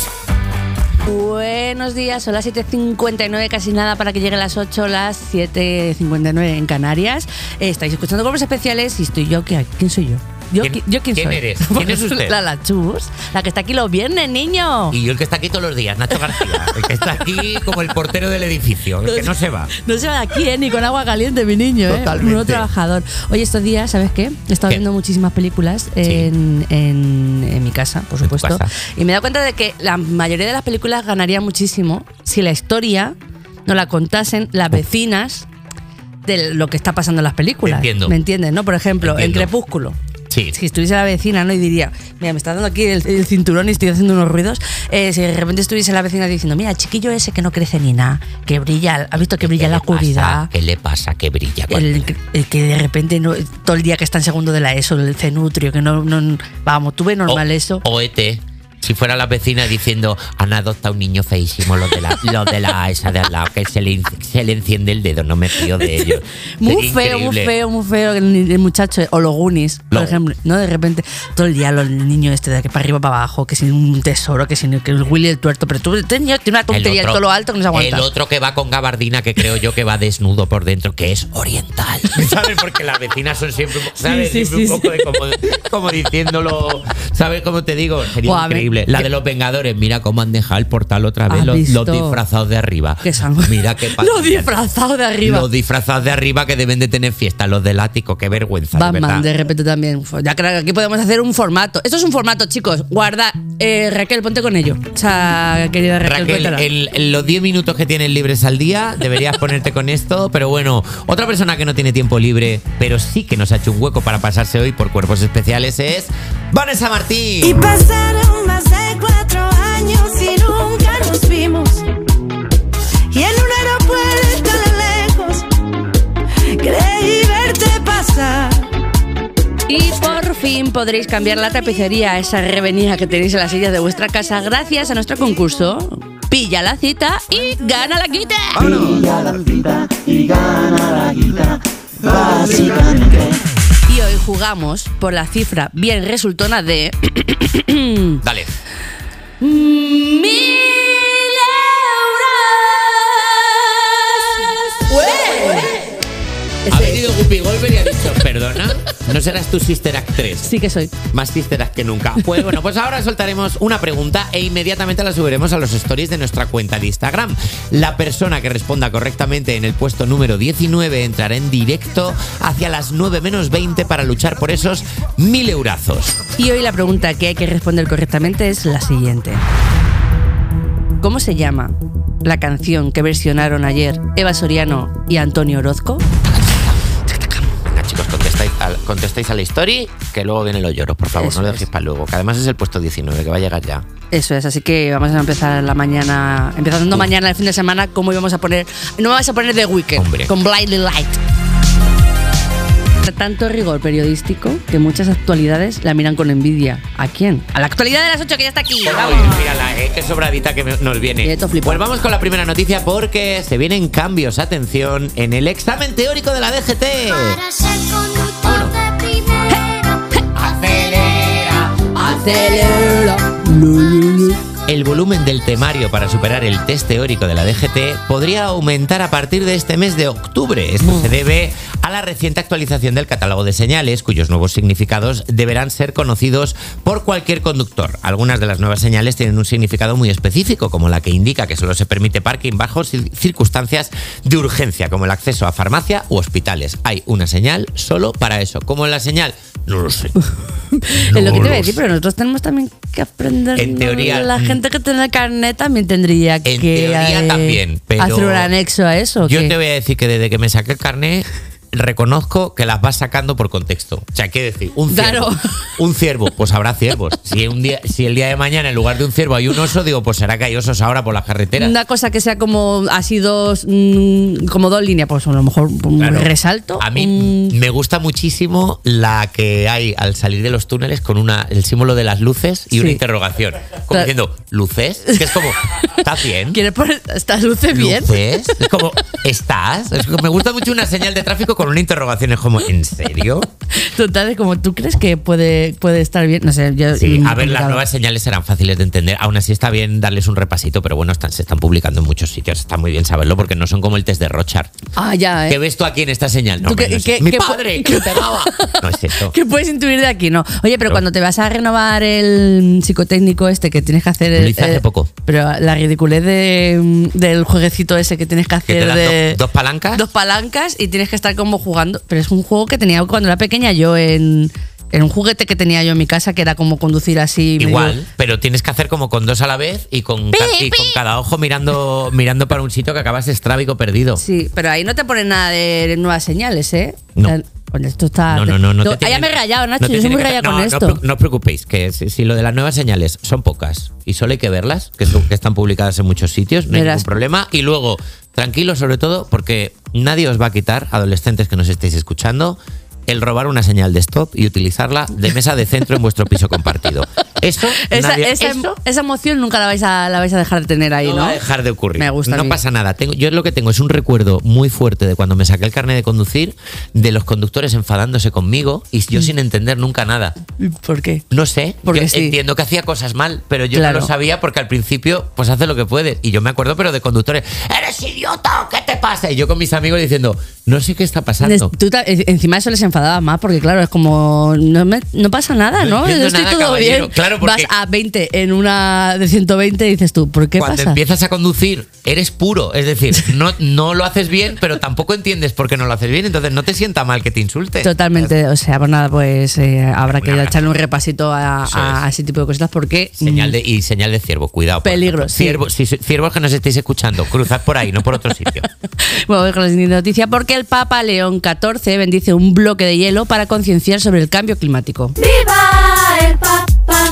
Buenos días, son las siete cincuenta y nueve, casi nada para que lleguen las ocho, las siete cincuenta y nueve en Canarias. Eh, estáis escuchando Cuerpos Especiales y estoy yo, ¿qué? ¿Quién soy yo? ¿Yo, ¿Quién- qui- ¿yo quién, quién soy? eres? ¿Quién es usted? La, la Chus, la que está aquí los viernes, niño. Y yo el que está aquí todos los días, Nacho García. El que está aquí como el portero del edificio, el que no se va. No se va de aquí, ¿eh? Ni con agua caliente, mi niño, ¿eh? Totalmente. Nuevo trabajador. Oye, estos días, ¿sabes qué? He estado ¿Qué? viendo muchísimas películas en, en- en mi casa, por En tu supuesto. casa. Y me he dado cuenta de que la mayoría de las películas ganarían muchísimo si la historia nos la contasen las vecinas de lo que está pasando en las películas. Entiendo. ¿Me entiendes? ¿No? Por ejemplo, Entiendo. en Crepúsculo. Sí. Si estuviese la vecina, ¿no? Y diría, mira, me está dando aquí el, el cinturón y estoy haciendo unos ruidos. Eh, si de repente estuviese la vecina diciendo, mira, el chiquillo ese que no crece ni nada, que brilla, ¿has visto que brilla en la ¿Qué le pasa? oscuridad? ¿Qué le pasa? Que brilla. cuando- El, el que de repente no, todo el día que está en segundo de la ESO, el cenutrio, que no, no vamos, tú ves normal o, eso. O E T. Si fuera la vecina diciendo, han adoptado un niño feísimo, los de la, los de la esa de al lado, que se le, se le enciende el dedo, no me fío de ellos. Muy Sería feo, muy increíble. feo, muy feo el, el muchacho. O los Goonies, por Lo- ejemplo. ¿No? De repente, todo el día los- el niño este de que para arriba para abajo, que sin un tesoro, que sin que el Willy el tuerto. Pero tú, este niño tiene una tontería en todo lo alto que no se aguanta. El otro que va con gabardina, que creo yo que va desnudo por dentro, que es oriental. ¿Sabes? Porque las vecinas son siempre, ¿sabes? Sí, sí, siempre sí, un poco de como, como diciéndolo, ¿sabes cómo te digo? Sería Buah, me, me increíble. La de los Vengadores, mira cómo han dejado el portal otra vez, ¿Has los, visto? los disfrazados de arriba. Que son- Mira qué pa- Los disfrazados de arriba. Los disfrazados de arriba que deben de tener fiesta, los del ático, qué vergüenza, de Batman, de verdad. repente también. Uf, ya creo que aquí podemos hacer un formato. Esto es un formato, chicos. Guarda. Eh, Raquel, ponte con ello. O sea, querida Raquel, Raquel, cuéntala. en, en los diez minutos que tienes libres al día deberías ponerte con esto, pero bueno, otra persona que no tiene tiempo libre, pero sí que nos ha hecho un hueco para pasarse hoy por Cuerpos Especiales es Vanessa Martín. Y pasaron más de cuatro años y nunca nos vimos. Y en un aeropuerto a lo lejos creí verte pasar. Y por fin podréis cambiar la tapicería, esa revenida que tenéis en las sillas de vuestra casa, gracias a nuestro concurso. Pilla la cita y gana la quita. Y hoy jugamos por la cifra bien resultona de Dale. mil euros. Ha venido Guppy Golver y ha dicho, perdona, ¿no serás tu Sister Act tres? Sí que soy. Más Sister Act que nunca. Pues bueno, pues ahora soltaremos una pregunta e inmediatamente la subiremos a los stories de nuestra cuenta de Instagram. La persona que responda correctamente en el puesto número diecinueve entrará en directo hacia las nueve menos veinte para luchar por esos mil eurazos. Y hoy la pregunta que hay que responder correctamente es la siguiente. ¿Cómo se llama la canción que versionaron ayer Eva Soriano y Antonio Orozco? Venga, chicos, contestáis a, contestáis a la story, que luego vienen los lloros, por favor, Eso no lo es. dejéis para luego, que además es el puesto diecinueve, que va a llegar ya. Eso es, así que vamos a empezar la mañana, empezando Uf. mañana el fin de semana, ¿cómo íbamos a poner? No me vas a poner The Weeknd, Hombre. con Blindly Light. Tanto rigor periodístico que muchas actualidades la miran con envidia. ¿A quién? A la actualidad de las ocho que ya está aquí. ¡Vamos! Mírala, eh, qué sobradita que me- nos viene. Y esto flipa. Pues vamos con la primera noticia porque se vienen cambios, atención, en el examen teórico de la D G T. Para ser conductor de primera. Acelera, Acelera. El volumen del temario para superar el test teórico de la D G T podría aumentar a partir de este mes de octubre. Esto se debe a la reciente actualización del catálogo de señales, cuyos nuevos significados deberán ser conocidos por cualquier conductor. Algunas de las nuevas señales tienen un significado muy específico, como la que indica que solo se permite parking bajo cir- circunstancias de urgencia, como el acceso a farmacia u hospitales. Hay una señal solo para eso. ¿Cómo es la señal? No lo sé. Es lo que te No voy a lo decir, sé. pero nosotros tenemos también que aprender. En teoría, La gente que tiene carnet también tendría que teoría eh, también, pero hacer un anexo a eso. ¿o Yo qué? te voy a decir que desde que me saqué el carnet reconozco que las vas sacando por contexto. O sea, ¿qué decir? Un ciervo. Claro. Un ciervo, pues habrá ciervos. Si, un día, si el día de mañana en lugar de un ciervo hay un oso, digo, pues será que hay osos ahora por las carreteras. Una cosa que sea como así dos, mm, como dos líneas, pues a lo mejor un Claro. resalto. A mí un- me gusta muchísimo la que hay al salir de los túneles con una el símbolo de las luces y una Sí. interrogación. Como Claro. diciendo, ¿luces? Que es como, ¿estás bien? ¿Quieres poner estas luces bien? ¿Luces? Es como, ¿estás? Es que me gusta mucho una señal de tráfico con una interrogación. Es como, ¿en serio? Total, es como, ¿tú crees que puede, puede estar bien? No sé, yo. Sí, mm, a ver, las complicado. nuevas señales serán fáciles de entender. Aún así está bien darles un repasito, pero bueno, están, se están publicando en muchos sitios. Está muy bien saberlo porque no son como el test de Rochard. Ah, ya, ¿eh? ¿Qué ves tú aquí en esta señal? No, ¿Tú hombre, qué- no sé. qué- ¡Mi qué pu- padre! ¡Que pegaba! No es eso. ¿Qué puedes intuir de aquí? No. Oye, pero Pero- cuando te vas a renovar el psicotécnico este que tienes que hacer. Lo el- hice hace eh, poco. Pero la ridiculez de, del jueguecito ese que tienes que Que hacer te dan de. dos, dos palancas. dos palancas y tienes que estar como jugando. Pero es un juego que tenía cuando era pequeña yo en. En un juguete que tenía yo en mi casa que era como conducir así. medio- Igual, pero tienes que hacer como con dos a la vez y con, ca- y con cada ojo mirando, mirando para un sitio que acabas estrábico perdido. Sí, pero ahí no te ponen nada de nuevas señales, ¿eh? No. O sea, oye, esto está. No, no, no. no Yo- te ah, ya tiene- me he rayado, Nacho. no te yo soy tiene muy que- rayada no, con no esto. pre- No os preocupéis, que si, si lo de las nuevas señales son pocas y solo hay que verlas, que, son- que están publicadas en muchos sitios, no hay Verás. ningún problema. Y luego, tranquilos sobre todo, porque nadie os va a quitar, adolescentes que nos estéis escuchando, el robar una señal de stop y utilizarla de mesa de centro en vuestro piso compartido. Eso, Esa, nadie- esa, eso esa emoción nunca la vais a, la vais a dejar de tener ahí, no ¿no? va a dejar de ocurrir. Me gusta a No mí. pasa nada. Tengo, yo lo que tengo es un recuerdo muy fuerte de cuando me saqué el carnet de conducir, de los conductores enfadándose conmigo y yo sin entender nunca nada. ¿Por qué? No sé, Porque yo sí. entiendo que hacía cosas mal, pero yo Claro. no lo sabía porque al principio pues hace lo que puede. Y yo me acuerdo, pero de conductores, ¡eres idiota! ¿Qué te pasa? Y yo con mis amigos diciendo, no sé qué está pasando. Tú ta- encima eso les enfada enfadabas más porque, claro, es como, no, me, no pasa nada, ¿no? No entiendo Estoy nada, todo caballero. bien. Claro, porque- vas a veinte en una de ciento veinte y dices tú, ¿por qué Cuando pasa? empiezas a conducir, eres puro. Es decir, no, no lo haces bien, pero tampoco entiendes por qué no lo haces bien. Entonces no te sienta mal que te insulte. Totalmente, o sea, pues nada, pues eh, habrá que Una echarle un repasito a, Eso a- es. a ese tipo de cositas porque... Señal mm, de, y señal de ciervo, cuidado. por Peligro, ejemplo. sí. Ciervo, si, ciervos que nos estéis escuchando, cruzad por ahí, no por otro sitio. Bueno, voy con la siguiente noticia porque el Papa León catorce bendice un bloque de hielo para concienciar sobre el cambio climático. ¡Viva el Papa!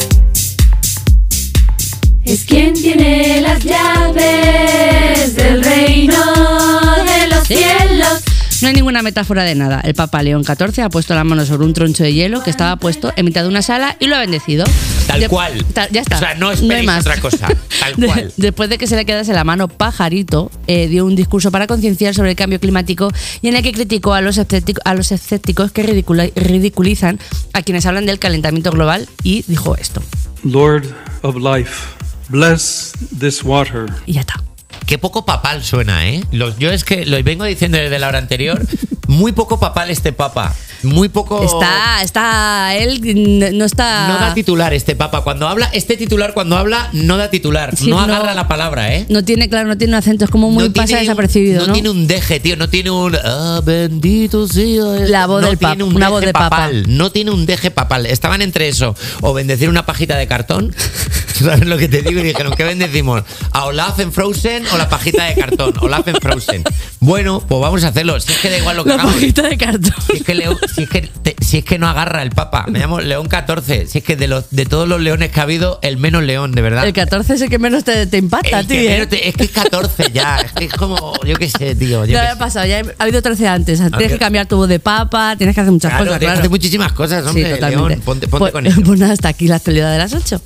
Es quien tiene las llaves del reino de los cielos. No hay ninguna metáfora de nada. El Papa León catorce ha puesto la mano sobre un troncho de hielo que estaba puesto en mitad de una sala y lo ha bendecido. Tal De- cual. ta- ya está. O sea, no hay esperéis más. otra cosa. Tal De- cual. después de que se le quedase la mano Pajarito, eh, dio un discurso para concienciar sobre el cambio climático y en el que criticó a los, escéptico- a los escépticos que ridicula- ridiculizan a quienes hablan del calentamiento global y dijo esto. Lord of life, bless this water. Y ya está. Qué poco papal suena, ¿eh? Los, yo es que lo vengo diciendo desde la hora anterior. Muy poco papal este papa. Muy poco. Está, está, él n- no está... No da titular este papa. Cuando habla, este titular cuando habla, no da titular. Sí, no no- agarra la palabra, ¿eh? No tiene, claro, no tiene un acento, es como muy No pasa tiene un- desapercibido, ¿no? No tiene un deje, tío. No tiene un. Ah, bendito sea. el-". La voz no del papa, tiene un una deje voz de papa. papal. No tiene un deje papal. Estaban entre eso o bendecir una pajita de cartón. ¿Sabes lo que te digo? Y dijeron, ¿qué bendecimos? ¿A Olaf en Frozen o la pajita de cartón? Olaf en Frozen. Bueno, pues vamos a hacerlo. Si es que da igual lo que La hagamos. pajita de cartón. Si es, que León- si, es que te- si es que no agarra el papa. Me llamo León catorce. Si es que de, los, de todos los leones que ha habido, el menos león, de verdad. El catorce es el que menos te, te impacta, El tío. que ¿eh? menos te- es que es catorce ya. Es que es como, yo qué sé, tío. Yo Ya qué ha sé. pasado, ya ha habido trece antes. Tienes Aunque- que cambiar tu voz de papa, tienes que hacer muchas Claro, cosas, tienes que claro. hacer muchísimas cosas, hombre. Sí, totalmente. León, ponte, ponte pues, con ello. pues nada, hasta aquí la actualidad de las ocho.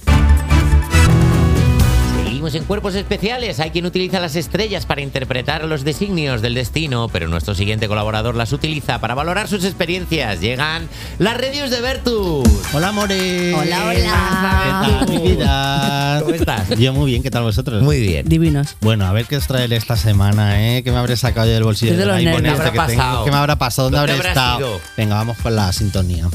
Seguimos en Cuerpos Especiales. Hay quien utiliza las estrellas para interpretar los designios del destino, pero nuestro siguiente colaborador las utiliza para valorar sus experiencias. Llegan las reviews de Vertus. Hola, More. Hola, hola. ¿Qué tal, mi vida? ¿Cómo estás? Yo muy bien, ¿qué tal vosotros? Muy bien. Divinos. Bueno, a ver qué os trae esta semana, ¿eh? ¿Qué me habré sacado yo del bolsillo Desde del los iPhone nervios. este ¿Qué habrá que tengo? pasado? ¿Qué me habrá pasado? ¿Dónde ¿Dónde habré habrás estado? ido? Venga, vamos con la sintonía.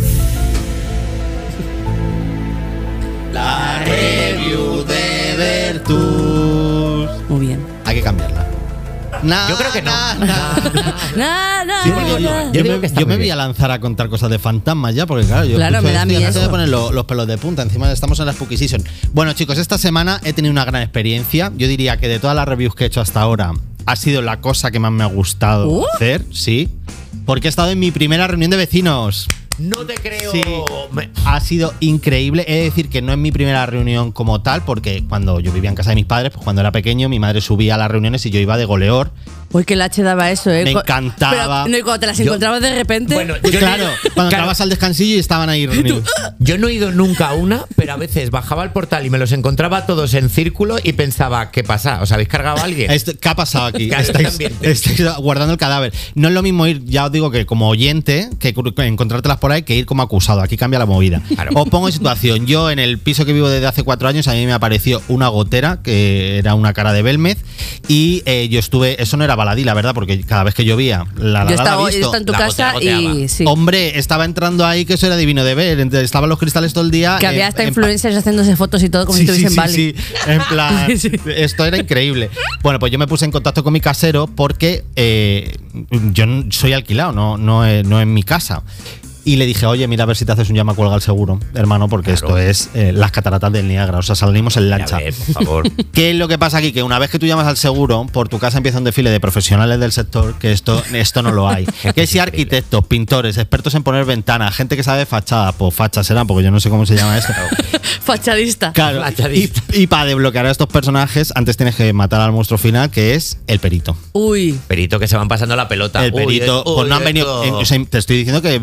La review de Vertus. Muy bien. Hay que cambiarla. Na, Yo creo que no. na, na. Nada, Sí, porque yo- nada. yo Yo, digo me, que está yo muy me voy bien. a lanzar a contar cosas de fantasmas ya, porque claro, yo Claro, escucho me da esto y miedo. antes de poner lo- los pelos de punta. Encima estamos en la Spooky Season. Bueno, chicos, esta semana he tenido una gran experiencia. Yo diría que de todas las reviews que he hecho hasta ahora, ha sido la cosa que más me ha gustado Uh. hacer, sí. Porque he estado en mi primera reunión de vecinos. No te creo. Sí. Me- Ha sido increíble. He de decir que no es mi primera reunión como tal, porque cuando yo vivía en casa de mis padres, pues cuando era pequeño, mi madre subía a las reuniones y yo iba de goleor. Uy, que el H daba eso, ¿eh? Me Cu- encantaba. Pero, no, y cuando te las Yo- encontrabas de repente. Bueno, Pues yo claro, no- cuando claro, entrabas al descansillo y estaban ahí reunidos. Yo no he ido nunca a una, pero a veces bajaba al portal y me los encontraba todos en círculo y pensaba, ¿qué pasa? ¿Os habéis cargado a alguien? Esto- ¿Qué ha pasado aquí? Claro, Estáis, también. estáis guardando el cadáver. No es lo mismo ir, ya os digo que como oyente, que cru- que encontrártelas por ahí, que ir como acusado. Aquí cambia la movida. Claro. Os pongo en situación. Yo en el piso que vivo desde hace cuatro años, a mí me apareció una gotera, que era una cara de Belmez, y eh, yo estuve, eso no era baladí, la verdad, porque cada vez que llovía, la yo la estaba, yo visto. estaba en tu La casa gotera y goteaba. sí. Hombre, estaba entrando ahí que eso era divino de ver. Entonces, estaban los cristales todo el día. que había eh, hasta en- influencers haciéndose fotos y todo como Sí, si sí, estuviesen sí, en Bali. sí. En plan, Sí, sí. esto era increíble. Bueno, pues yo me puse en contacto con mi casero porque eh, yo n- soy alquilado, no, no, es, no es mi casa. Y le dije, oye, mira a ver si te haces un llama cuelga al seguro, hermano, porque Claro. esto es eh, las cataratas del Niágara. O sea, salimos en Ya lancha. ves, por favor. ¿Qué es lo que pasa aquí? Que una vez que tú llamas al seguro, por tu casa empieza un desfile de profesionales del sector, que esto, esto no lo hay. Que si arquitectos, pintores, expertos en poner ventanas, gente que sabe fachada, pues fachas serán, porque yo no sé cómo se llama esto. Fachadista. Claro, y, Fachadista. y para desbloquear a estos personajes, antes tienes que matar al monstruo final, que es el perito. Uy. Perito que se van pasando la pelota. El Uy, perito, uy, pues no han venido. esto- eh, o sea, te estoy diciendo que he convivido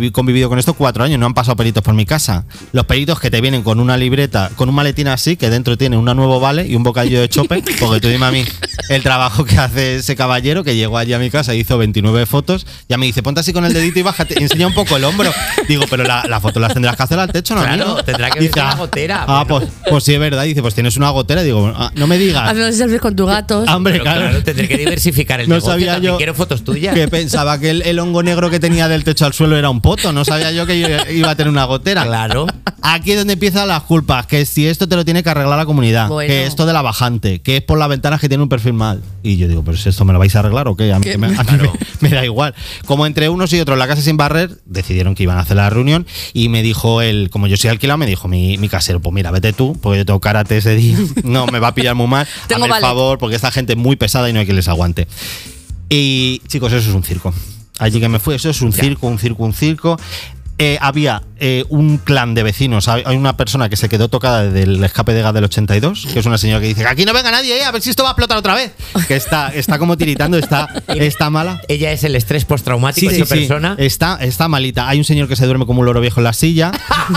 vivido con esto cuatro años, no han pasado peritos por mi casa. Los peritos que te vienen con una libreta, con un maletín así, que dentro tiene una nuevo vale y un bocadillo de chope, porque tú dime a mí el trabajo que hace ese caballero que llegó allí a mi casa, hizo veintinueve fotos, ya me dice, ponte así con el dedito y bájate, y enseña un poco el hombro. Digo, pero la, la foto las tendrás que hacer al techo, ¿no, Claro, amigo? tendrá que Dice, ser una ah, gotera. Ah, bueno. pues, pues sí, es verdad. Dice, pues tienes una gotera. Digo, ah, no me digas. Haciendo selfies con tus gatos. Ah, hombre, Pero claro. claro, tendré que diversificar el No negocio. sabía También yo quiero fotos tuyas. que pensaba que el, el hongo negro que tenía del techo al suelo era un poto. No sabía yo que iba a tener una gotera. Claro. Aquí es donde empiezan las culpas. Que si esto te lo tiene que arreglar la comunidad. Bueno. Que esto de la bajante. Que es por las ventanas que tiene un perfil mal. Y yo digo, pues esto me lo vais a arreglar o qué. A mí, ¿Qué? me, a mí Claro. me, me da igual. Como entre unos y otros la casa sin barrer, decidieron que iban a hacer la reunión. Y me dijo él, como yo soy alquilado, me dijo mi, mi casero, pues mira, vete tú, porque yo tengo karate ese día. No, me va a pillar muy mal. Tengo Hazme el ballet. favor, porque esta gente es muy pesada y no hay que les aguante. Y chicos, eso es un circo. Allí que me fui, eso es un Ya. circo, un circo, un circo. Eh, había eh, un clan de vecinos. Hay hay una persona que se quedó tocada desde el escape de gas del ochenta y dos, que es una señora que dice, aquí no venga nadie, eh, a ver si esto va a explotar otra vez. Que está, está como tiritando, está, está mala. Ella es el estrés postraumático Sí, de sí, esa sí. persona. Está, está malita. Hay un señor que se duerme como un loro viejo en la silla.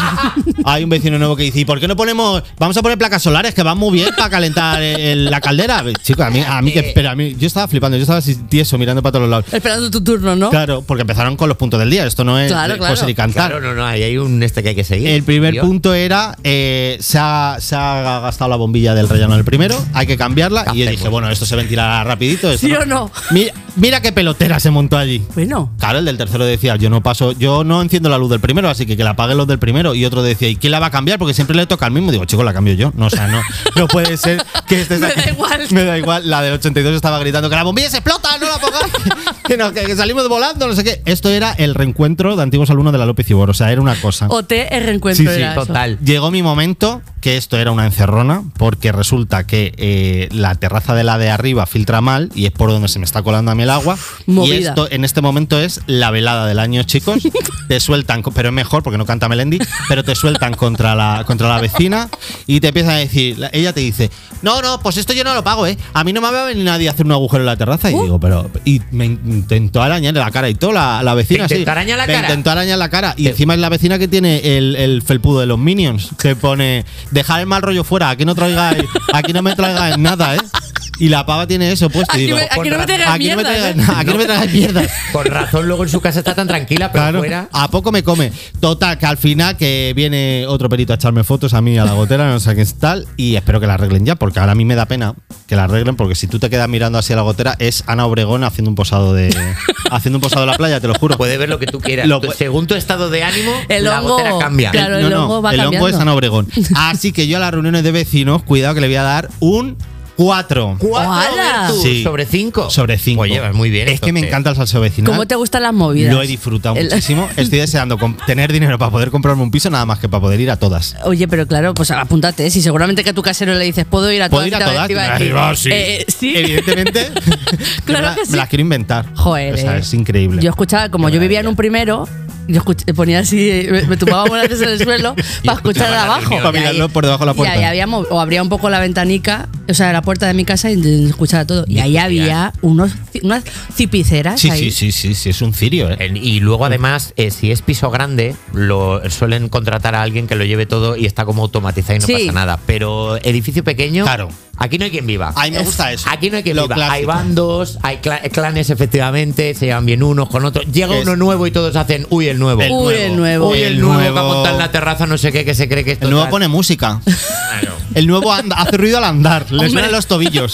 Hay un vecino nuevo que dice, ¿y por qué no ponemos, vamos a poner placas solares que van muy bien para calentar el- la caldera? Chicos, a mí, a mí que, Eh. pero a mí, yo estaba flipando, yo estaba así tieso mirando para todos los lados. Esperando tu turno, ¿no? Claro, porque empezaron con los puntos del día. Esto no es Claro, eh, claro. coser y cantar. Claro, no, no, ahí hay un este que hay que seguir. El primer Tío. punto era, eh, se, ha, se ha gastado la bombilla del relleno del primero, hay que cambiarla. Y yo dije, Hacemos. bueno, esto se ventilará rapidito. esto ¿Sí o no? Mira, mira qué pelotera se montó allí. Bueno. Claro, el del tercero decía, yo no paso, yo no enciendo la luz del primero, así que que la apaguen los del primero. Y otro decía, ¿y quién la va a cambiar? Porque siempre le toca al mismo. Digo, chico, la cambio yo. No, o sea, no, no puede ser que estés Me aquí. da igual. Me da igual. La del ochenta y dos estaba gritando que la bombilla se explota, no la pongáis. que, no, que, que salimos volando, no sé qué. Esto era el reencuentro de antiguos alumnos de la López Ibor. O sea, era una cosa. O te el reencuentro Sí, sí, era eso. Total. Llegó mi momento que esto era una encerrona, porque resulta que eh, la terraza de la de arriba filtra mal y es por donde se me está colando a mí el agua. Movida. Y esto en este momento es la velada del año, chicos. Te sueltan, co- pero es mejor porque no canta Melendi, pero te sueltan contra la, contra la vecina y te empiezan a decir, la- ella te dice, no, no, pues esto yo no lo pago, ¿eh? A mí no me va a venir nadie a hacer un agujero en la terraza. Y Uh. digo, pero. Y me intentó arañar la cara y todo, la, la vecina. ¿Te sí. intentó arañar la Me cara? intentó arañar la cara. Y encima es la vecina que tiene el, el felpudo de los Minions, que pone, dejar el mal rollo fuera, aquí no traigáis, aquí no me traigáis nada, ¿eh? Y la pava tiene eso puesto. Y Aquí, digo, me- aquí no me traigas aquí no me mierda. traigas ¿eh? nada, aquí no me traigas mierda. Con razón, luego en su casa está tan tranquila, pero Claro, fuera. a poco me come. Total, que al final que viene otro perito a echarme fotos a mí a la gotera, no sé qué es tal, y espero que la arreglen ya, porque ahora a mí me da pena que la arreglen, porque si tú te quedas mirando así a la gotera, es Ana Obregón haciendo un posado de haciendo un posado de la playa, te lo juro. Puede ver lo que tú quieras. Lo Tú- pu- Según tu estado de ánimo, El la hongo- gotera cambia. claro. el hongo va el hongo cambiando. es Ana Obregón. Así que yo a las reuniones de vecinos, cuidado que le voy a dar un cuatro. ¿Cuatro ¡Hala! Vertus Sí. sobre cinco? Sobre cinco. Pues llevas muy bien. Es que me entonces. encanta el salseo vecinal. ¿Cómo te gustan las movidas? Lo he disfrutado El- muchísimo. Estoy deseando com- tener dinero para poder comprarme un piso, nada más que para poder ir a todas. Oye, pero claro, pues apúntate. Si seguramente que a tu casero le dices, ¿puedo ir a ¿Puedo todas? ir a Y te va- todas? te iba a Me decir, va, sí. eh, sí. Evidentemente. Claro me, la- que sí. me las quiero inventar. Joder. O sea, eh. es increíble. Yo escuchaba, como Qué yo vivía en maravilla. un primero, yo escuch- ponía así, me, me tumbaba buenas veces en el suelo para escuchar de escuchaba la abajo. reunión. Para Y ahí- mirarlo por debajo de la y puerta. ahí había, mo- o abría un poco la ventanica, o sea, la puerta de mi casa y escuchaba todo. Y ahí había unos, ci- unas cipiceras Sí, ahí. sí, sí, sí, sí, es un cirio, ¿eh? El- Y luego, además, eh, si es piso grande, lo suelen contratar a alguien que lo lleve todo y está como automatizado y no Sí. pasa nada. Pero edificio pequeño, Claro. aquí no hay quien viva. A mí me gusta eso. Aquí no hay quien Lo viva. clásico. Hay bandos, hay cla- clanes, efectivamente, se llevan bien unos con otros. Llega Es- uno nuevo y todos hacen, uy, el nuevo. El Uy, nuevo. el nuevo. Uy, el, el nuevo, nuevo. que ha montado en la terraza, no sé qué, que se cree que esto El nuevo tal. pone música. Claro. El nuevo anda- hace ruido al andar. Le Hombre. suenan los tobillos.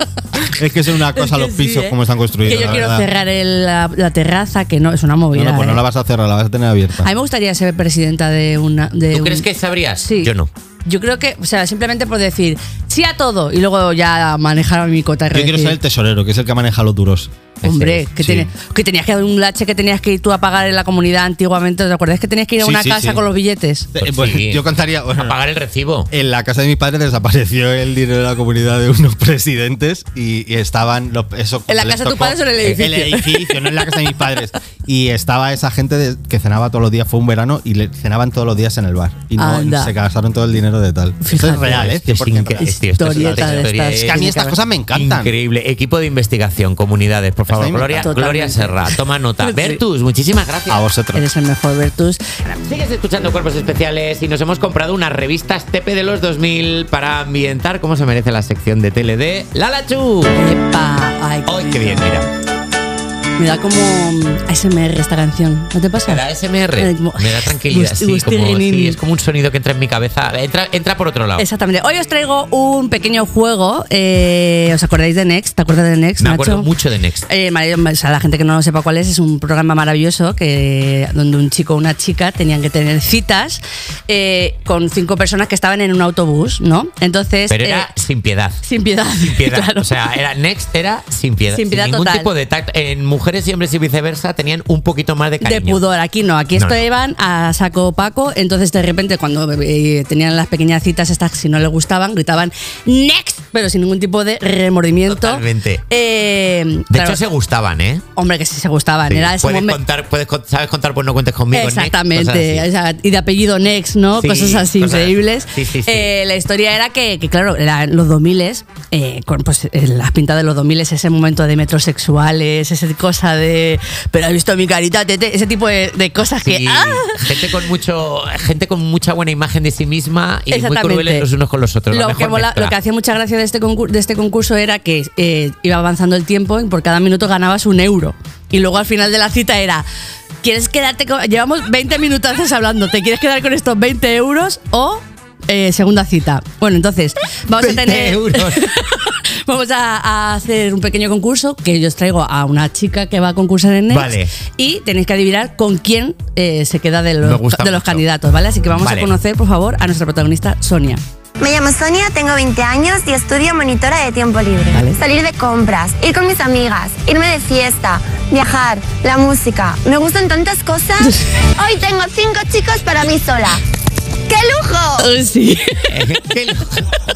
Es que es una cosa Es los que sí, pisos ¿eh? como están construidos. Que yo la quiero verdad. cerrar el- la, la terraza, que no, es una No, movida. no, pues no ¿eh? la vas a cerrar, la vas a tener abierta. A mí me gustaría ser presidenta de una. De ¿Tú un- crees que sabrías? Sí. Yo no. Yo creo que, o sea, simplemente por decir sí a todo y luego ya manejar mi cota. y Yo quiero decir, ser el tesorero, que es el que maneja los duros. Hombre, Ese es, que, sí. tiene- que tenías que un lache que tenías que ir tú a pagar en la comunidad antiguamente. ¿Te acuerdas que tenías que ir a Sí, una sí, casa sí. con los billetes? Pues Eh, pues, sí. yo contaría. bueno, A pagar el recibo. en la casa de mis padres desapareció el dinero de la comunidad de unos presidentes y, y estaban los, eso, ¿En la les casa de tus tocó- padres o en el edificio? En el edificio, no en la casa de mis padres. Y estaba esa gente de- que cenaba todos los días, fue un verano y le cenaban todos los días en el bar. Y no Anda. se gastaron todo el dinero de tal. Eso Fíjate. es real, ¿eh? Es que es cien por ciento increíble. real. Tío, esto es- Historieta esta de historia estas. Es que a mí estas cosas me encantan. Increíble. Equipo de investigación, comunidades, por favor, Está Gloria, Totalmente. Gloria Serra, toma nota. Sí. Bertus, muchísimas gracias. A vosotros. Eres el mejor, Bertus. Sigues escuchando Cuerpos Especiales y nos hemos comprado unas revistas Tepe de los dos mil para ambientar como se merece la sección de tele de Lala Chu. Epa, ay, ¡Ay, qué bien, mira! Me da como A S M R esta canción. ¿No te pasa? Me da A S M R, Eh, como- me da tranquilidad, Gusti- sí, como, gustirinin. sí, es como un sonido que entra en mi cabeza, entra, entra por otro lado. Exactamente. Hoy os traigo un pequeño juego. eh, ¿Os acordáis de Next? ¿Te acuerdas de Next, Me Nacho? acuerdo mucho de Next. Eh, maravilloso. O sea, la gente que no lo sepa cuál es, es un programa maravilloso que, donde un chico o una chica tenían que tener citas eh, con cinco personas que estaban en un autobús, ¿no? Entonces. Pero era eh, sin piedad. sin piedad. Sin piedad. claro. O sea, era Next era sin piedad. Sin piedad ningún total. tipo de tacto. En mujeres y hombres y viceversa tenían un poquito más de cariño. De pudor, aquí no, aquí No, esto no. iban a saco Paco, entonces de repente cuando eh, tenían las pequeñas citas estas, si no les gustaban, gritaban next, pero sin ningún tipo de remordimiento. Totalmente. Eh, De claro, hecho, se gustaban, ¿eh? hombre, que sí se gustaban. Sí. Era ese Puedes momento. contar, puedes, con- sabes contar, pues no cuentes conmigo. Next, Exactamente, cosas así. o sea, y de apellido Next, ¿no? Sí, cosas así cosas- increíbles. sí, sí, sí. Eh, la historia era que, que, claro, eran los dos mil, eh, con pues, eh, las pintas de los dos mil, ese momento de metrosexuales, esa cosa de. Pero has visto mi carita, tete, ese tipo de, de cosas Sí, que. ¡ah! gente con mucho, gente con mucha buena imagen de sí misma y muy Exactamente. crueles los unos con los otros. la Lo mejor que, mola- mezcla. lo que hacía mucha gracia de este, concurso, de este concurso era que eh, iba avanzando el tiempo y por cada minuto ganabas un euro. Y luego al final de la cita era, ¿quieres quedarte con...? Llevamos veinte minutos hablando, ¿te quieres quedar con estos veinte euros o eh, segunda cita? Bueno, entonces, vamos a veinte tener... euros. Vamos a, a hacer un pequeño concurso que yo os traigo a una chica que va a concursar en Next. Vale. Y tenéis que adivinar con quién eh, se queda de Me los, gusta de los mucho. candidatos, ¿vale? Así que vamos Vale. a conocer, por favor, a nuestra protagonista, Sonia. Me llamo Sonia, tengo veinte años y estudio monitora de tiempo libre. Vale. Salir de compras, ir con mis amigas, irme de fiesta, viajar, la música. Me gustan tantas cosas. Hoy tengo cinco chicos para mí sola. ¡Qué lujo! Sí. Qué lo-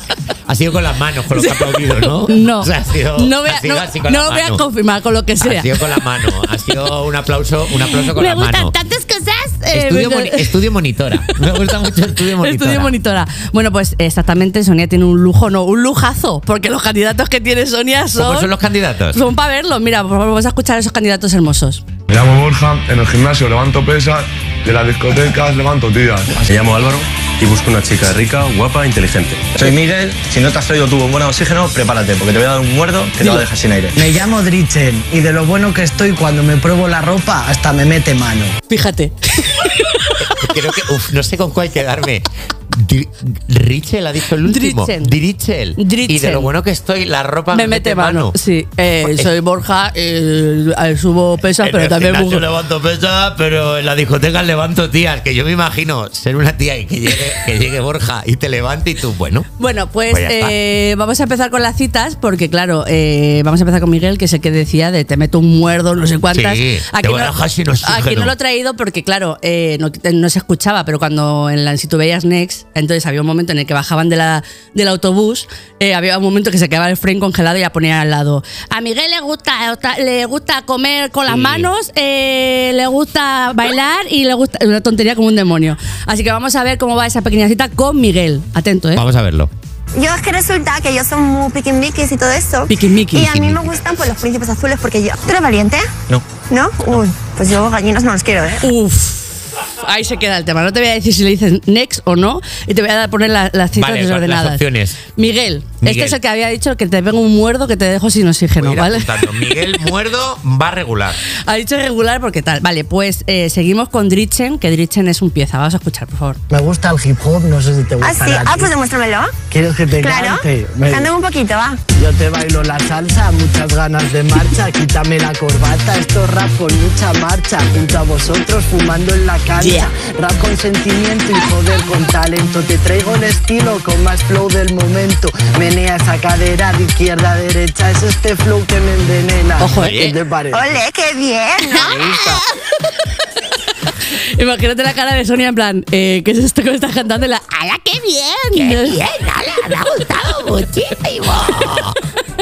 Ha sido con las manos, con los que ha aplaudido, ¿no? No, O sea, ha sido, no, voy a, ha sido no, así con no la voy a mano. confirmar con lo que sea. Ha sido con la mano. Ha sido un aplauso, un aplauso con Me la gustan mano. tantas cosas. eh, Estudio, me- moni- estudio monitora. Me gusta mucho estudio monitora. Estudio monitora. Bueno, pues exactamente, Sonia tiene un lujo, no, un lujazo, porque los candidatos que tiene Sonia son. ¿Cómo son los candidatos? Son para verlos. Mira, por favor, vamos a escuchar a esos candidatos hermosos. Me llamo Borja, en el gimnasio levanto pesas, de las discotecas levanto tías. Me llamo Álvaro y busco una chica rica, guapa, inteligente. Soy Miguel, si no te has traído tu bombona de oxígeno, prepárate, porque te voy a dar un muerdo que te va a dejar sin aire. Me llamo Drichen y de lo bueno que estoy cuando me pruebo la ropa hasta me mete mano. Fíjate. Creo que, uf, no sé con cuál quedarme. Dri- Richel ha dicho el último. Drichen. Drichel. Drichen. Y de lo bueno que estoy, la ropa Me mete mano. Sí, eh, soy Borja, eh, eh, subo pesas, En pero el también. gimnasio muy- levanto pesas, pero en la discoteca levanto tías. Que yo me imagino ser una tía y que llegue, que llegue Borja y te levante y tú, bueno. Bueno, pues, Pues ya está. eh, vamos a empezar con las citas, porque claro, eh, vamos a empezar con Miguel, que es el que decía de te meto un muerdo, no sé cuántas. Sí, te voy a dejar sin oxígeno. aquí no lo he traído porque, claro, eh, no, no se escuchaba, pero cuando en la, si tú veías Next, entonces había un momento en el que bajaban de la, del autobús, eh, había un momento que se quedaba el frame congelado y ya ponía al lado. A Miguel le gusta, le gusta comer con las Sí. manos, eh, le gusta bailar y le gusta. Una tontería como un demonio. Así que vamos a ver cómo va esa pequeña cita con Miguel. Atento, ¿eh? Vamos a verlo. Yo es que resulta que yo soy muy piquimbiquis y todo eso. Piquimiquis. Y a mí me gustan pues los príncipes azules porque yo... ¿Tú eres valiente? No. ¿No? Uy, pues yo gallinas no los quiero, ¿eh? Uf. Ahí se queda el tema. No te voy a decir si le dices next o no y te voy a dar- poner la- las citas Vale, desordenadas. las opciones. Miguel, Miguel. este es el que había dicho que te pego un muerdo que te dejo sin oxígeno, Voy a ir ¿vale? apuntando. Miguel Muerdo va regular. Ha dicho regular porque tal. Vale, pues eh, seguimos con Drichen, que Drichen es un pieza. Vamos a escuchar, por favor. Me gusta el hip hop, no sé si te gusta. Ah, sí. Ah, pues demuéstramelo. ¿Quieres que te Claro. cante? Venga. Cántame un poquito, va. Yo te bailo la salsa, muchas ganas de marcha, quítame la corbata, esto es rap con mucha marcha, junto a vosotros fumando en la cancha, Yeah. rap con sentimiento y joder con talento, te traigo el estilo con más flow del momento, menea esa cadera de izquierda a derecha, es este flow que me envenena. Ojo, ¿Qué eh. te parece? Ole, qué bien, ¿no? Imagínate la cara de Sonia en plan, eh, ¿qué es esto que me estás cantando? Y la, ¡ala, qué bien! ¡Qué bien! ¡Ala, me ha gustado muchísimo!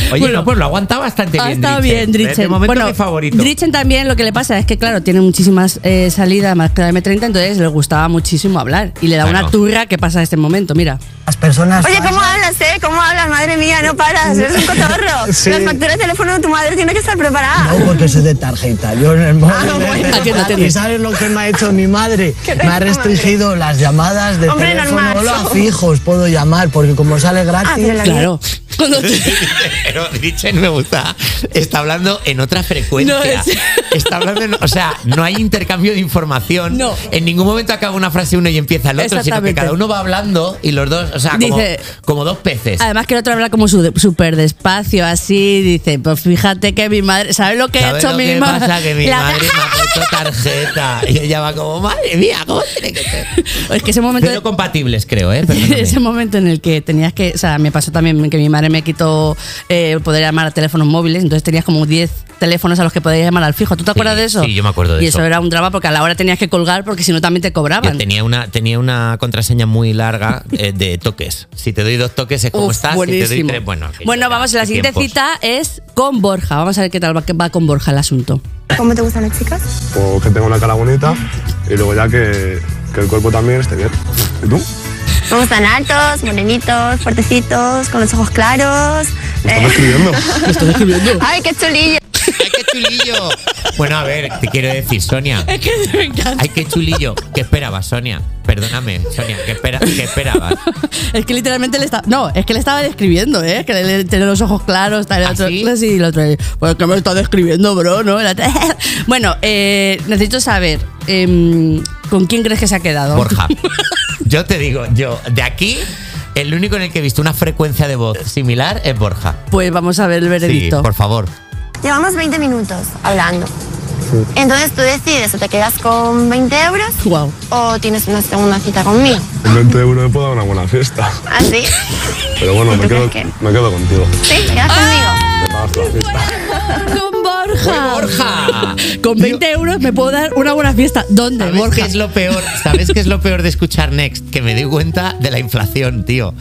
Oye, Bueno, no, pues lo aguanta bastante Ah, bien. está Drichen. bien, Drichen. De momento Bueno, mi favorito. Drichen también lo que le pasa es que, claro, tiene muchísimas eh, salidas más que la eme treinta, entonces le gustaba muchísimo hablar. Y le da Claro. una turra que pasa este momento, mira. Las personas. Oye, ¿cómo hablas, eh? ¿Cómo hablas? Madre mía, no paras, eres un cotorro. Sí. Las facturas de teléfono de tu madre tienen que estar preparadas. No, porque soy de tarjeta. Yo en el móvil. Ah, bueno. me- ¿A que no ¿Y tienes? sabes lo que me ha hecho mi madre? ¿Qué te Me ha ha hecho, restringido las llamadas de Hombre, teléfono normal. solo a fijos. Puedo llamar, porque como sale gratis. Ah, pero la Claro. Cuando Pero Drichen me gusta. Está hablando en otra frecuencia. No, es- Está hablando en- o sea, no hay intercambio de información. No. En ningún momento acaba una frase uno y empieza el otro, sino que Exactamente. cada uno va hablando y los dos, o sea, como, Dice- como dos peces. Además que el otro habla como su- súper despacio, así, dice, pues fíjate que mi madre, ¿sabes lo que ha ¿Sabes hecho lo mi que madre? pasa? Que mi La- madre me ha puesto tarjeta. Y ella va como, madre mía, ¿cómo tiene que ser? Es que ese momento... Pero compatibles, creo, ¿eh? Perdóname. Ese momento en el que tenías que, o sea, me pasó también que mi madre me quitó eh, poder llamar a teléfonos móviles, entonces tenías como diez teléfonos a los que podías llamar al fijo. ¿Tú te acuerdas de eso? sí, yo me acuerdo de y eso. eso era un drama porque a la hora tenías que colgar porque si no también te Yo cobraban. tenía una, tenía una contraseña muy larga eh, de toques. Si te doy dos toques es como Uf, estás. Si buenísimo. te doy tres, bueno. que Bueno, ya, vamos, la qué siguiente tiempos. cita es con Borja. Vamos a ver qué tal va, va con Borja el asunto. ¿Cómo te gustan las chicas? Pues que tenga una cara bonita y luego ya que, que el cuerpo también esté bien. ¿Y tú? Me gustan altos, morenitos, fuertecitos, con los ojos claros. ¿Me estás Eh, escribiendo? ¿Me estás escribiendo? Ay, qué chulillo. ¡Ay, qué chulillo! Bueno, a ver, te quiero decir, Sonia. Es que me encanta. ¡Ay, qué chulillo! ¿Qué esperabas, Sonia? Perdóname, Sonia, ¿qué, espera, qué esperabas? Es que literalmente le estaba. No, es que le estaba describiendo, ¿eh? Que le, le- tiene los ojos claros, tal, el ¿Ah, otro. sí? Sí, el otro. Pues que me está describiendo, bro, ¿no? El otro, bueno, eh, necesito saber. em, ¿Con quién crees que se ha quedado? Borja. Yo te digo, yo, de aquí, el único en el que he visto una frecuencia de voz similar es Borja. Pues vamos a ver el Sí, veredicto. por favor. Llevamos veinte minutos hablando. Entonces tú decides o te quedas con veinte euros Wow. o tienes una segunda cita conmigo. Con veinte euros me puedo dar una buena fiesta. ¿Así? Pero bueno, ¿Y me tú quedo, crees me quedo contigo. ¿Sí? ¿Te quedas conmigo? Me pagas toda la fiesta. Con Borja. Borja. Con veinte euros me puedo dar una buena fiesta. ¿Dónde, ¿Sabes Borja? qué es lo peor? ¿Sabes qué es lo peor de escuchar Next? Que me doy cuenta de la inflación, tío.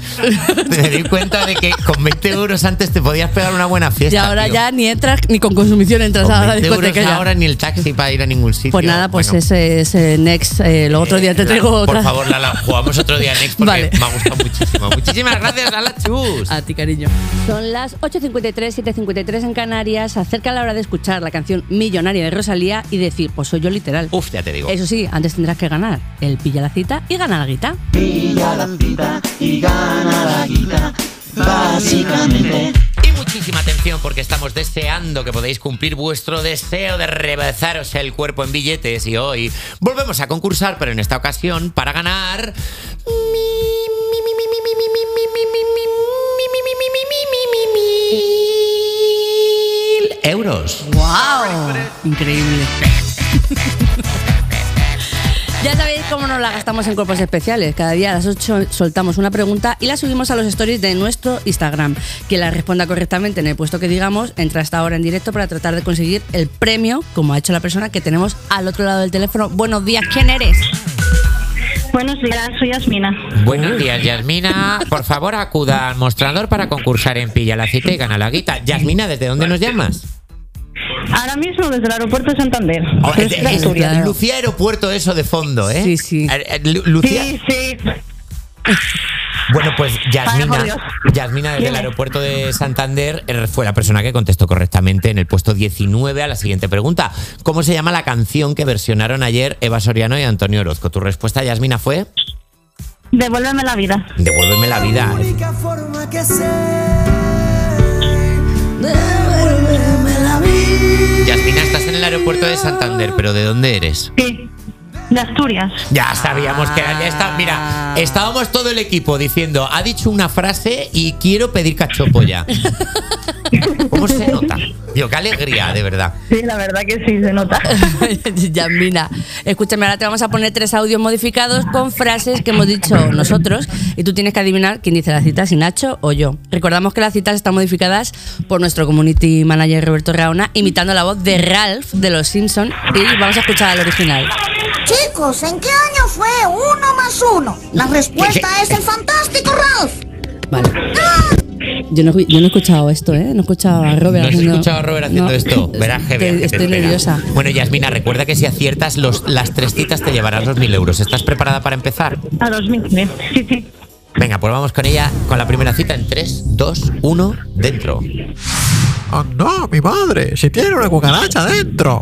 Me doy cuenta de que con veinte euros antes te podías pegar una buena fiesta. Y ahora tío. ya ni entras, ni con consumición entras Con a la veinte euros discoteca ya. ahora ni el taxi para ir a ningún sitio. Pues nada, pues Bueno, ese, ese Next, eh, luego otro día te eh, traigo Lala, otra. Por favor, Lala, jugamos otro día Next porque Vale. me ha gustado muchísimo. Muchísimas gracias, Lala Chus. A ti, cariño. Son las ocho cincuenta y tres, siete cincuenta y tres en Canarias. Se acerca la hora de escuchar la canción Millonaria de Rosalía y decir, pues soy yo literal. Uf, ya te digo. Eso sí, antes tendrás que ganar el pilla la cita y gana la guita. Pilla la cita y gana la guita. Básicamente. Y muchísima atención porque estamos deseando que podáis cumplir vuestro deseo de rebazaros el cuerpo en billetes y hoy volvemos a concursar, pero en esta ocasión para ganar mil euros. ¡Wow! Increíble. Ya sabéis cómo nos la gastamos en cuerpos especiales. Cada día a las ocho soltamos una pregunta y la subimos a los stories de nuestro Instagram. Quien la responda correctamente en el puesto que digamos entra hasta ahora en directo para tratar de conseguir el premio, como ha hecho la persona que tenemos al otro lado del teléfono. Buenos días, ¿quién eres? Buenos días, soy Yasmina. Buenos días, Yasmina. Por favor, acuda al mostrador para concursar en Pilla la Cita y gana la guita. Yasmina, ¿desde dónde nos llamas? Ahora mismo desde el aeropuerto de Santander. Oh, es- Desde es- Asturias. Lucía Aeropuerto, eso de fondo, ¿eh? Sí, sí. Eh, eh, Lu- Lucía. Sí, sí. Bueno, pues Vaya, Yasmina, por Dios. Yasmina desde el Dime. aeropuerto de Santander eh, fue la persona que contestó correctamente en el puesto diecinueve a la siguiente pregunta. ¿Cómo se llama la canción que versionaron ayer Eva Soriano y Antonio Orozco? Tu respuesta, Yasmina, fue Devuélveme la vida. Devuélveme la vida. Forma que sé. Devuélveme la vida. Yasmina, estás en el aeropuerto de Santander, pero ¿de dónde eres? Sí. De Asturias. Ya sabíamos que era. Ya está, mira, estábamos todo el equipo diciendo, ha dicho una frase y quiero pedir cachopo ya. ¿Cómo se nota? Digo, qué alegría, de verdad. Sí, la verdad que sí, se nota. Yasmina, escúchame, ahora te vamos a poner tres audios modificados con frases que hemos dicho nosotros y tú tienes que adivinar quién dice la cita, si Nacho o yo. Recordamos que las citas están modificadas por nuestro community manager Roberto Raona, imitando la voz de Ralph de Los Simpson y vamos a escuchar al original. Chicos, ¿en qué año fue uno más uno? La respuesta es el fantástico Ralph. Vale. Yo no, yo no he escuchado esto, ¿eh? No he escuchado a Robert ¿No has haciendo... escuchado a Robert haciendo No. esto? Verás que Estoy, bien, que te estoy espera. nerviosa. Bueno, Yasmina, recuerda que si aciertas los, las tres citas te llevarás los mil euros. ¿Estás preparada para empezar? A dos mil, sí, sí. Venga, pues vamos con ella, con la primera cita en tres, dos, uno, dentro. ¡Oh, no, mi madre! ¡Si tiene una cucaracha dentro!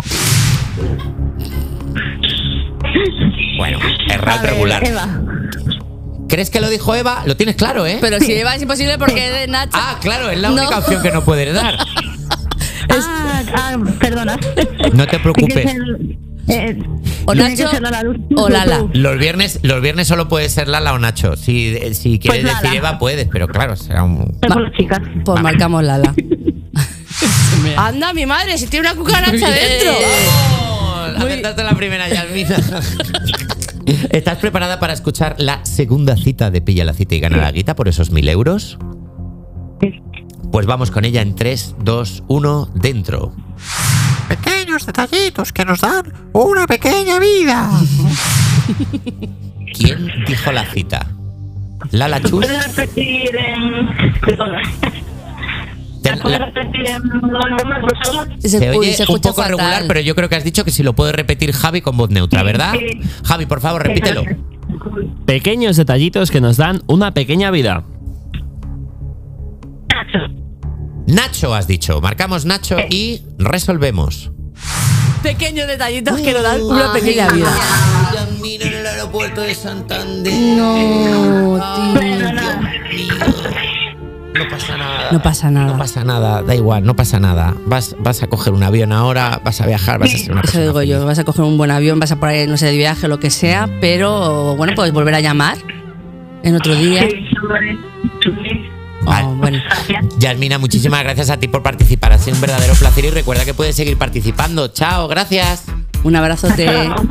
Bueno, errado regular. Eva. ¿Crees que lo dijo Eva? Lo tienes claro, ¿eh? Pero si Eva es imposible porque es de Nacho. Ah, claro, es la única No. opción que no puedes dar. Ah, ah, perdona. No te preocupes. Tiene que ser, eh, O tiene Nacho que ser Lala Luz. o Lala. Los viernes, los viernes solo puede ser Lala o Nacho. Si, si quieres Pues decir Lala. Eva, puedes, pero claro, será un. Soy por las chicas. Pues marcamos Lala. Anda, mi madre, si tiene una cucaracha dentro. ¡Vamos! Acertaste la primera, Yasmina. ¿Estás preparada para escuchar la segunda cita de Pilla la Cita y Gana la Guita por esos mil euros? Sí. Pues vamos con ella en tres, dos, uno, dentro. Pequeños detallitos que nos dan una pequeña vida. ¿Quién dijo la cita? ¿Lala Chus? ¿Puedes repetir en... Perdona. Te- ¿Puedes la- repetir en lo normal, por favor? Se, Se uy, oye se un escucha poco fatal. regular, pero yo creo que has dicho que si lo puede repetir Javi con voz neutra, ¿verdad? Sí. Javi, por favor, repítelo. Pequeños detallitos que nos dan una pequeña vida. Nacho, has dicho. Marcamos Nacho y resolvemos. Pequeños detallitos que nos dan una pequeña vida. Yasmina en el aeropuerto de Santander. No, tío. No pasa nada. No pasa nada. No pasa nada, da igual, no pasa nada. Vas, vas a coger un avión ahora, vas a viajar, vas a ser una Eso persona digo feliz. yo, vas a coger un buen avión, vas a por ahí, no sé, de viaje, lo que sea, pero bueno, puedes volver a llamar en otro día. Vale. Oh, bueno. Yasmina, muchísimas gracias a ti por participar. Ha sido un verdadero placer y recuerda que puedes seguir participando. Chao, gracias. Un abrazote.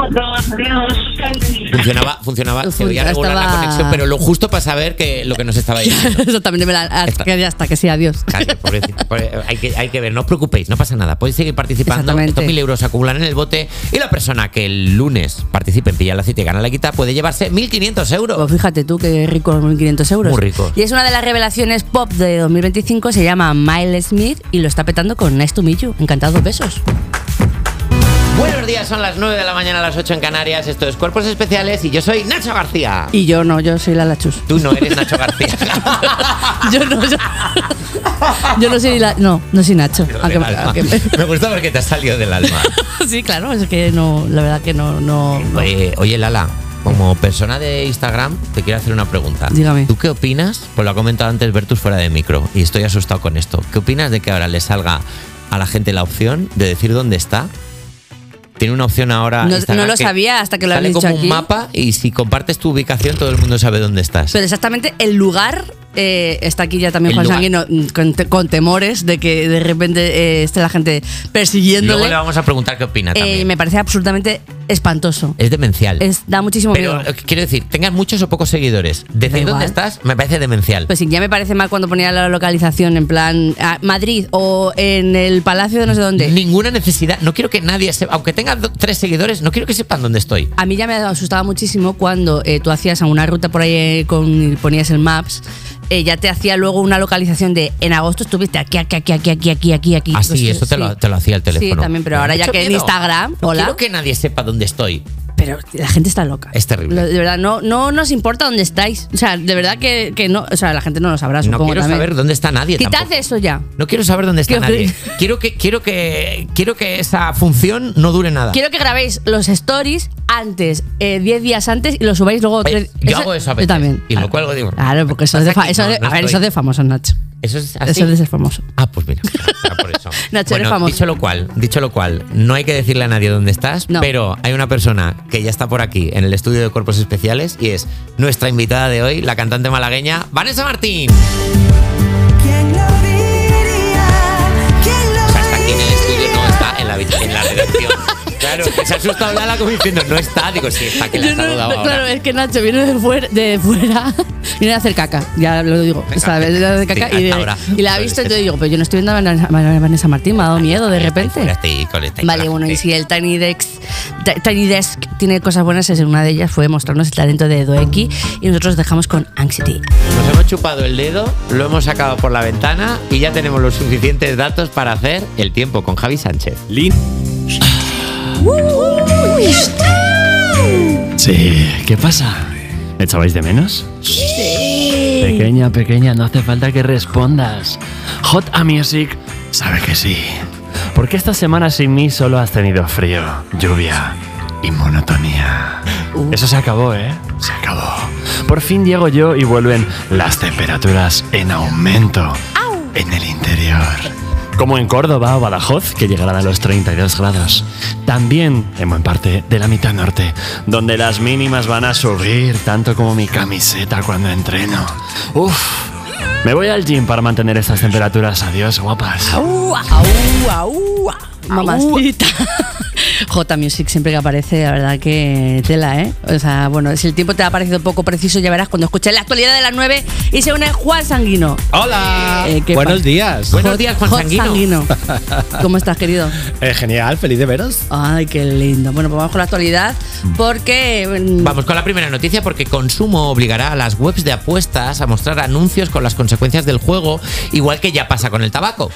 Funcionaba, funcionaba, se veía Estaba- regular la conexión, pero lo justo para saber que lo que nos estaba diciendo. Exactamente, me la- hasta, que, hasta que sí, adiós. Claro, pobrecito, pobre- hay, que, hay que ver, no os preocupéis, no pasa nada. Podéis seguir participando. Exactamente. Estos mil euros se acumulan en el bote y la persona que el lunes participe en Pilla la Cita y Gana la Guita puede llevarse mil quinientos euros. Pues fíjate tú qué rico los mil quinientos euros. Muy rico. Y es una de las revelaciones pop de dos mil veinticinco, se llama Miles Smith y lo está petando con Nice to Meet You. Encantados, besos. Buenos días, son las nueve de la mañana, a las ocho en Canarias. Esto es Cuerpos Especiales y yo soy Nacho García. Y yo no, yo soy Lala Chus. Tú no eres Nacho García. Yo no, yo, yo no soy la, no, no soy Nacho. Aunque- Del alma. aunque- Me gusta porque te has salido del alma. sí, claro, es que no, la verdad que no, no, no. Oye, oye, Lala, como persona de Instagram, te quiero hacer una pregunta. Dígame. ¿Tú qué opinas? Pues lo ha comentado antes Bertus fuera de micro y estoy asustado con esto. ¿Qué opinas de que ahora le salga a la gente la opción de decir dónde está? Tiene una opción ahora. No- Instagram no lo que sabía hasta que lo sale has dicho como aquí. un mapa y si compartes tu ubicación todo el mundo sabe dónde estás. Pero exactamente el lugar eh, está aquí ya también El Juan lugar. Sanguino mm, con, te- con temores de que de repente eh, esté la gente persiguiéndole. Luego le vamos a preguntar qué opina Eh, también. me parece absolutamente espantoso. Es demencial. Es, da muchísimo Pero miedo. eh, quiero decir, tengas muchos o pocos seguidores. Decir igual. dónde estás me parece demencial. Pues sí, ya me parece mal cuando ponía la localización en plan ah, Madrid o en el Palacio de no sé dónde. Ninguna necesidad. No quiero que nadie sepa, aunque tenga do- tres seguidores, no quiero que sepan dónde estoy. A mí ya me asustaba muchísimo cuando eh, tú hacías una ruta por ahí eh, con y ponías el Maps, eh, ya te hacía luego una localización de en agosto estuviste aquí, aquí, aquí, aquí, aquí, aquí, aquí, aquí. Ah, sí, Pues, eso te, sí. lo, te lo hacía el teléfono. Sí, también, pero ahora ya Mucho que en miedo. Instagram, No hola. quiero que nadie sepa dónde estoy. Pero la gente está loca. Es terrible. Lo- De verdad, no, no nos importa dónde estáis. O sea, de verdad que, que no. O sea, la gente no lo sabrá, No supongo quiero también. saber dónde está nadie Quitad tampoco. eso ya. No quiero saber dónde está Quiero- nadie. Quiero que, quiero que quiero que esa función no dure nada. Quiero que grabéis los stories antes, eh, diez días antes, y los subáis luego. Oye, tres- yo hago eso a veces. Yo también. Y lo cuelgo y digo. Claro, porque eso es de, fa- Pasa que eso no, de- no a ver, estoy. eso es de famoso, Nacho. Eso es así. Eso es de ser famoso. Ah, pues mira. será por eso. Nacho, eres Bueno, famoso. dicho lo cual, dicho lo cual, no hay que decirle a nadie dónde estás, No. pero hay una persona que ya está por aquí en el estudio de Cuerpos Especiales y es nuestra invitada de hoy, la cantante malagueña Vanessa Martín. ¿Quién lo diría? ¿Quién lo O sea, está aquí en el estudio, no está en la, habit- en la redacción. Claro, Claro, que se ha asustado Lala como diciendo, no está. Digo, sí está, que la Yo no- saludaba no, ahora. claro, es que Nacho viene de fuera, de fuera viene a hacer caca, ya lo digo, ¿sabes? Viene a hacer caca Sí, y, hasta ahora. y la ha visto y te digo, pero yo no estoy viendo a Vanessa, a Vanessa Martín, me ha dado miedo de repente. Estoy con esta Vale, bueno, y si el Tiny Desk, Tiny Desk tiene cosas buenas, es una de ellas fue mostrarnos el talento de Doeki y nosotros dejamos con Anxiety. Nos hemos chupado el dedo, lo hemos sacado por la ventana y ya tenemos los suficientes datos para hacer el tiempo con Javi Sánchez. Lin. Sí, ¿qué pasa? ¿Me echabais de menos? Sí. Pequeña, pequeña, no hace falta que respondas. Hot A Music sabe que sí. Porque esta semana sin mí solo has tenido frío, lluvia y monotonía. Uh. Eso se acabó, ¿eh? Se acabó. Por fin llego yo y vuelven las temperaturas en aumento en el interior. Como en Córdoba o Badajoz, que llegarán a los treinta y dos grados. También en buena parte de la mitad norte, donde las mínimas van a subir tanto como mi camiseta cuando entreno. Uf, me voy al gym para mantener estas temperaturas. Adiós, guapas. Au, au, au, mamacita. J Music siempre que aparece, la verdad que tela, ¿eh? O sea, bueno, si el tiempo te ha parecido poco preciso, ya verás cuando escuches la actualidad de las nueve y se une Juan Sanguino. ¡Hola! Eh, ¿qué Buenos pasa? días. Buenos días, Juan Hot Sanguino. Sanguino. ¿Cómo estás, querido? Eh, genial, feliz de veros. Ay, qué lindo. Bueno, pues vamos con la actualidad porque... mm, Vamos con la primera noticia porque Consumo obligará a las webs de apuestas a mostrar anuncios con las consecuencias del juego, igual que ya pasa con el tabaco.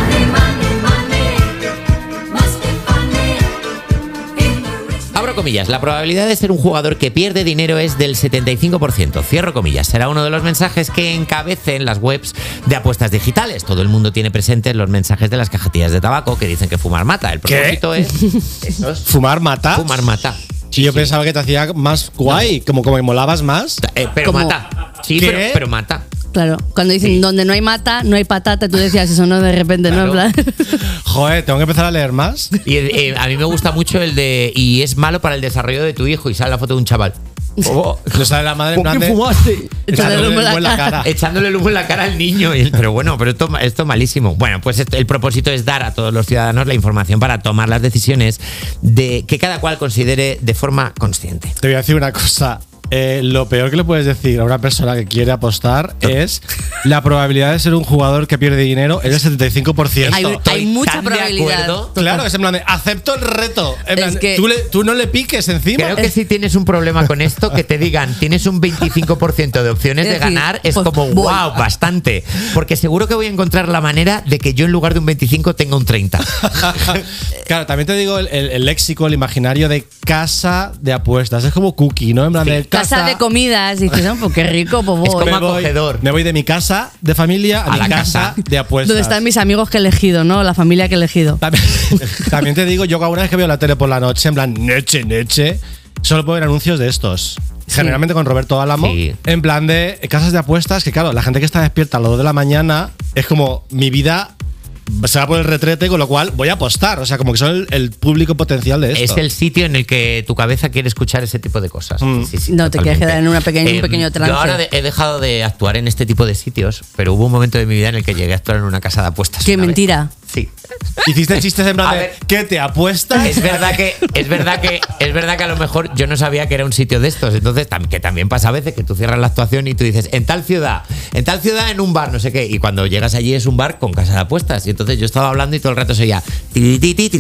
Abro comillas, la probabilidad de ser un jugador que pierde dinero es del setenta y cinco por ciento. Cierro comillas, será uno de los mensajes que encabecen las webs de apuestas digitales. Todo el mundo tiene presentes los mensajes de las cajetillas de tabaco que dicen que fumar mata. El propósito es... eso es ¿Fumar mata? Fumar mata. Sí, yo pensaba que te hacía más guay, como, como que molabas más. Eh, pero ¿Cómo? mata. Sí, ¿Qué? pero, pero mata. Claro, cuando dicen donde no hay mata, no hay patata, tú decías eso, ¿no? De repente, ¿no? En plan... Joder, tengo que empezar a leer más. Y eh, a mí me gusta mucho el de... Y es malo para el desarrollo de tu hijo y sale la foto de un chaval. Oh, le sale la madre en ¿Con plan qué de- fumaste? Echándole el humo en la cara. Echándole el humo en la cara al niño. Y él, pero bueno, pero esto, esto es malísimo. Bueno, pues esto- el propósito es dar a todos los ciudadanos la información para tomar las decisiones de que cada cual considere de forma consciente. Te voy a decir una cosa. Eh, lo peor que le puedes decir a una persona que quiere apostar es la probabilidad de ser un jugador que pierde dinero es del setenta y cinco por ciento. Hay, hay mucha probabilidad. Claro, es en plan de acepto el reto. En plan, Es que- tú, le- tú no le piques encima. Creo que si tienes un problema con esto, que te digan tís un veinticinco por ciento de opciones Es de decir, ganar, es pues como voy. wow, bastante. Porque seguro que voy a encontrar la manera de que yo en lugar de un veinticinco tenga un treinta. Claro, también te digo el, el- el léxico, el imaginario de casa de apuestas. Es como cookie, ¿no? En plan de Casa de comidas, dices, no, pues qué rico, pues voy. me voy, me voy de mi casa de familia a, A mi la casa, casa. de apuestas. Donde están mis amigos que he elegido, ¿no? La familia que he elegido. También te digo, yo cada vez que veo la tele por la noche, en plan, neche, neche, solo puedo ver anuncios de estos. Generalmente con Roberto Álamo, en plan de casas de apuestas, que claro, la gente que está despierta a las dos de la mañana es como mi vida se va por el retrete, con lo cual voy a apostar. O sea, como que son el, el público potencial de esto. Es el sitio en el que tu cabeza quiere escuchar ese tipo de cosas. Sí, sí, No te quieres totalmente. quedar en una pequeña, un pequeño trance. Yo ahora de- he dejado de actuar en este tipo de sitios, pero hubo un momento de mi vida en el que llegué a actuar en una casa de apuestas. Qué una vez. mentira. Sí. Hiciste chistes en plan A de ver. ¿qué te apuestas? Es verdad que es verdad que es verdad que a lo mejor yo no sabía que era un sitio de estos, entonces tam- que también pasa a veces que tú cierras la actuación y tú dices en tal ciudad, en tal ciudad en un bar, no sé qué, y cuando llegas allí es un bar con casa de apuestas y entonces yo estaba hablando y todo el rato se oía Y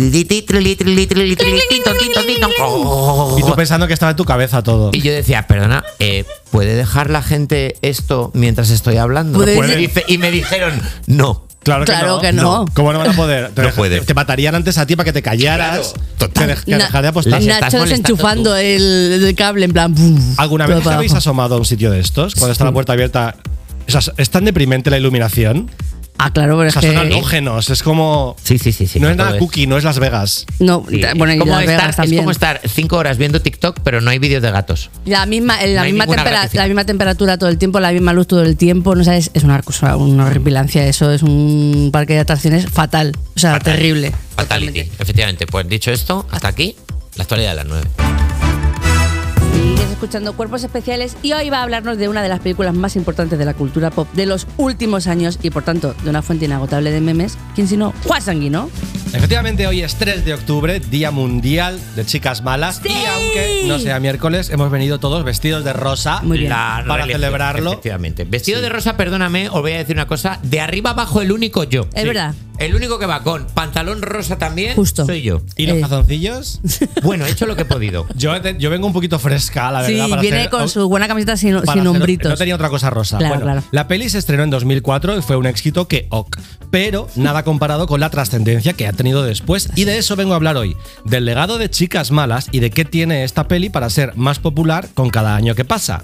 tú pensando que estaba en tu cabeza todo. y yo decía, perdona, eh, ¿puede dejar la gente esto mientras estoy hablando? Puede Y me ser. dice- y me dijeron, no. Claro que, Claro no. que no. ¿Cómo no van a poder? Te, No deja- puede. te matarían antes a ti para que te callaras. Que, de- que Na- dejar de apostar. Nacho desenchufando el, el cable en plan. ¡pum! ¿Alguna todo vez os para habéis abajo. asomado a un sitio de estos? Cuando está la puerta abierta. O sea, es tan deprimente la iluminación. Ah, claro, pero O sea, es son que. halógenos. Es como. Sí, sí, sí. sí no es todo nada es- cookie, no es Las Vegas. No, Sí, bueno, es, y como Las Vegas estar, es también. como estar cinco horas viendo TikTok, pero no hay vídeos de gatos. La misma, la, No hay misma ninguna tempera- gratificación. la misma temperatura todo el tiempo, la misma luz todo el tiempo, no sabes, es una cosa, una horripilancia, eso es un parque de atracciones fatal, o sea, terrible. Fatality, efectivamente. Pues dicho esto, hasta aquí la actualidad de las nueve. Sigues escuchando Cuerpos Especiales y hoy va a hablarnos de una de las películas más importantes de la cultura pop de los últimos años y por tanto de una fuente inagotable de memes, ¿quién sino? Juan Sanguino. Efectivamente, hoy es tres de octubre, Día Mundial de Chicas Malas. ¡Sí! Y aunque no sea miércoles, hemos venido todos vestidos de rosa Muy bien. La para religión, celebrarlo. Efectivamente. Vestido de rosa, perdóname, os voy a decir una cosa. De arriba abajo, el único yo. Es verdad. El único que va con pantalón rosa también Justo. soy yo. ¿Y los Eh. calzoncillos? Bueno, he hecho lo que he podido. Yo, te- yo vengo un poquito fresca, la Sí, verdad. para viene hacer- con su buena camiseta sin, para sin hacer- hombritos. No tenía otra cosa rosa. Claro, Bueno, claro. La peli se estrenó en dos mil cuatro y fue un éxito que ok, pero nada comparado con la trascendencia que ha tenido después. Y de eso vengo a hablar hoy, del legado de Chicas Malas y de qué tiene esta peli para ser más popular con cada año que pasa.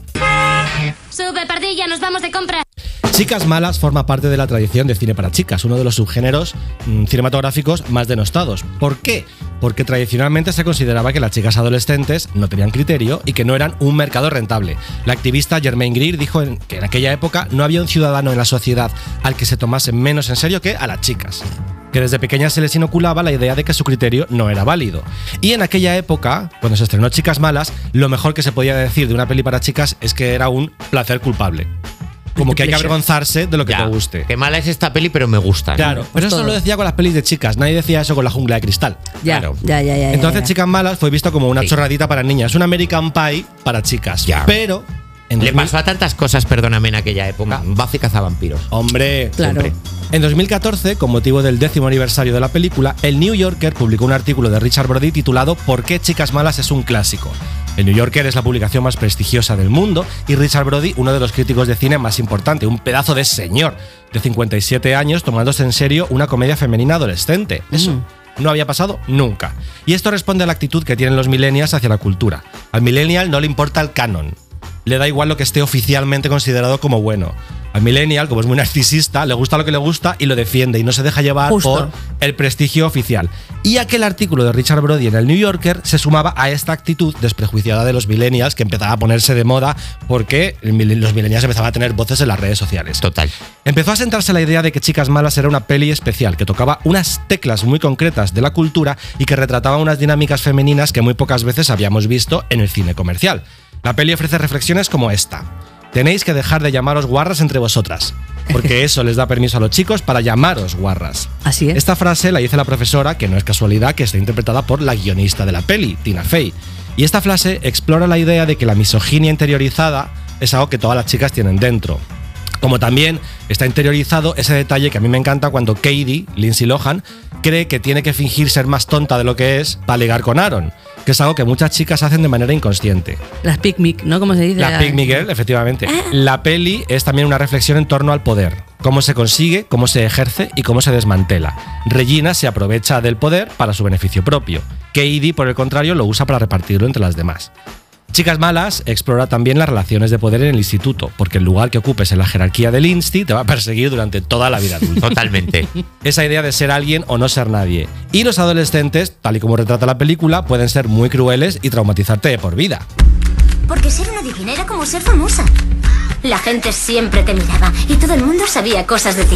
Sube, pardilla, nos vamos de compras. Chicas Malas forma parte de la tradición de cine para chicas, uno de los subgéneros mm, cinematográficos más denostados. ¿Por qué? Porque tradicionalmente se consideraba que las chicas adolescentes no tenían criterio y que no eran un mercado rentable. La activista Germaine Greer dijo en- que en aquella época no había un ciudadano en la sociedad al que se tomase menos en serio que a las chicas, que desde pequeñas se les inoculaba la idea de que su criterio no era válido. Y en aquella época, cuando se estrenó Chicas Malas, lo mejor que se podía decir de una peli para chicas es que era un placer culpable. Como que hay que avergonzarse de lo que Ya, te guste. Qué mala es esta peli, pero me gusta. ¿no? Claro, pero eso todo. lo decía con las pelis de chicas, nadie decía eso con La Jungla de Cristal. Ya, Claro. ya, ya, ya. Entonces, ya, ya. Chicas Malas fue visto como una Sí. chorradita para niñas, un American Pie para chicas. Ya. Pero en Le dos mil pasó a tantas cosas, perdóname, en aquella época. Buffy cazavampiros. Hombre, Claro. siempre. En dos mil catorce, con motivo del décimo aniversario de la película, el New Yorker publicó un artículo de Richard Brody titulado ¿Por qué Chicas Malas es un clásico? El New Yorker es la publicación más prestigiosa del mundo y Richard Brody, uno de los críticos de cine más importante, un pedazo de señor de cincuenta y siete años tomándose en serio una comedia femenina adolescente. Eso no había pasado nunca. Y esto responde a la actitud que tienen los millennials hacia la cultura. Al millennial no le importa el canon. Le da igual lo que esté oficialmente considerado como bueno. Al millennial, como es muy narcisista, le gusta lo que le gusta y lo defiende y no se deja llevar Justo. por el prestigio oficial. Y aquel artículo de Richard Brody en el New Yorker se sumaba a esta actitud desprejuiciada de los millennials que empezaba a ponerse de moda porque el mil- los millennials empezaban a tener voces en las redes sociales. Total. Empezó a sentarse la idea de que Chicas Malas era una peli especial, que tocaba unas teclas muy concretas de la cultura y que retrataba unas dinámicas femeninas que muy pocas veces habíamos visto en el cine comercial. La peli ofrece reflexiones como esta. Tenéis que dejar de llamaros guarras entre vosotras, porque eso les da permiso a los chicos para llamaros guarras. Así es. Esta frase la dice la profesora, que no es casualidad que esté interpretada por la guionista de la peli, Tina Fey. Y esta frase explora la idea de que la misoginia interiorizada es algo que todas las chicas tienen dentro. Como también está interiorizado ese detalle que a mí me encanta cuando Katie, Lindsay Lohan, cree que tiene que fingir ser más tonta de lo que es para ligar con Aaron, que es algo que muchas chicas hacen de manera inconsciente. Las picnic, ¿no? Como se dice. La Pig Miguel, efectivamente. La peli es también una reflexión en torno al poder. Cómo se consigue, cómo se ejerce y cómo se desmantela. Regina se aprovecha del poder para su beneficio propio. Katie, por el contrario, lo usa para repartirlo entre las demás. Chicas Malas explora también las relaciones de poder en el instituto, porque el lugar que ocupes en la jerarquía del Insti te va a perseguir durante toda la vida adulta. Totalmente. Esa idea de ser alguien o no ser nadie. Y los adolescentes, tal y como retrata la película, pueden ser muy crueles y traumatizarte de por vida. Porque ser una divina era como ser famosa. La gente siempre te miraba y todo el mundo sabía cosas de ti.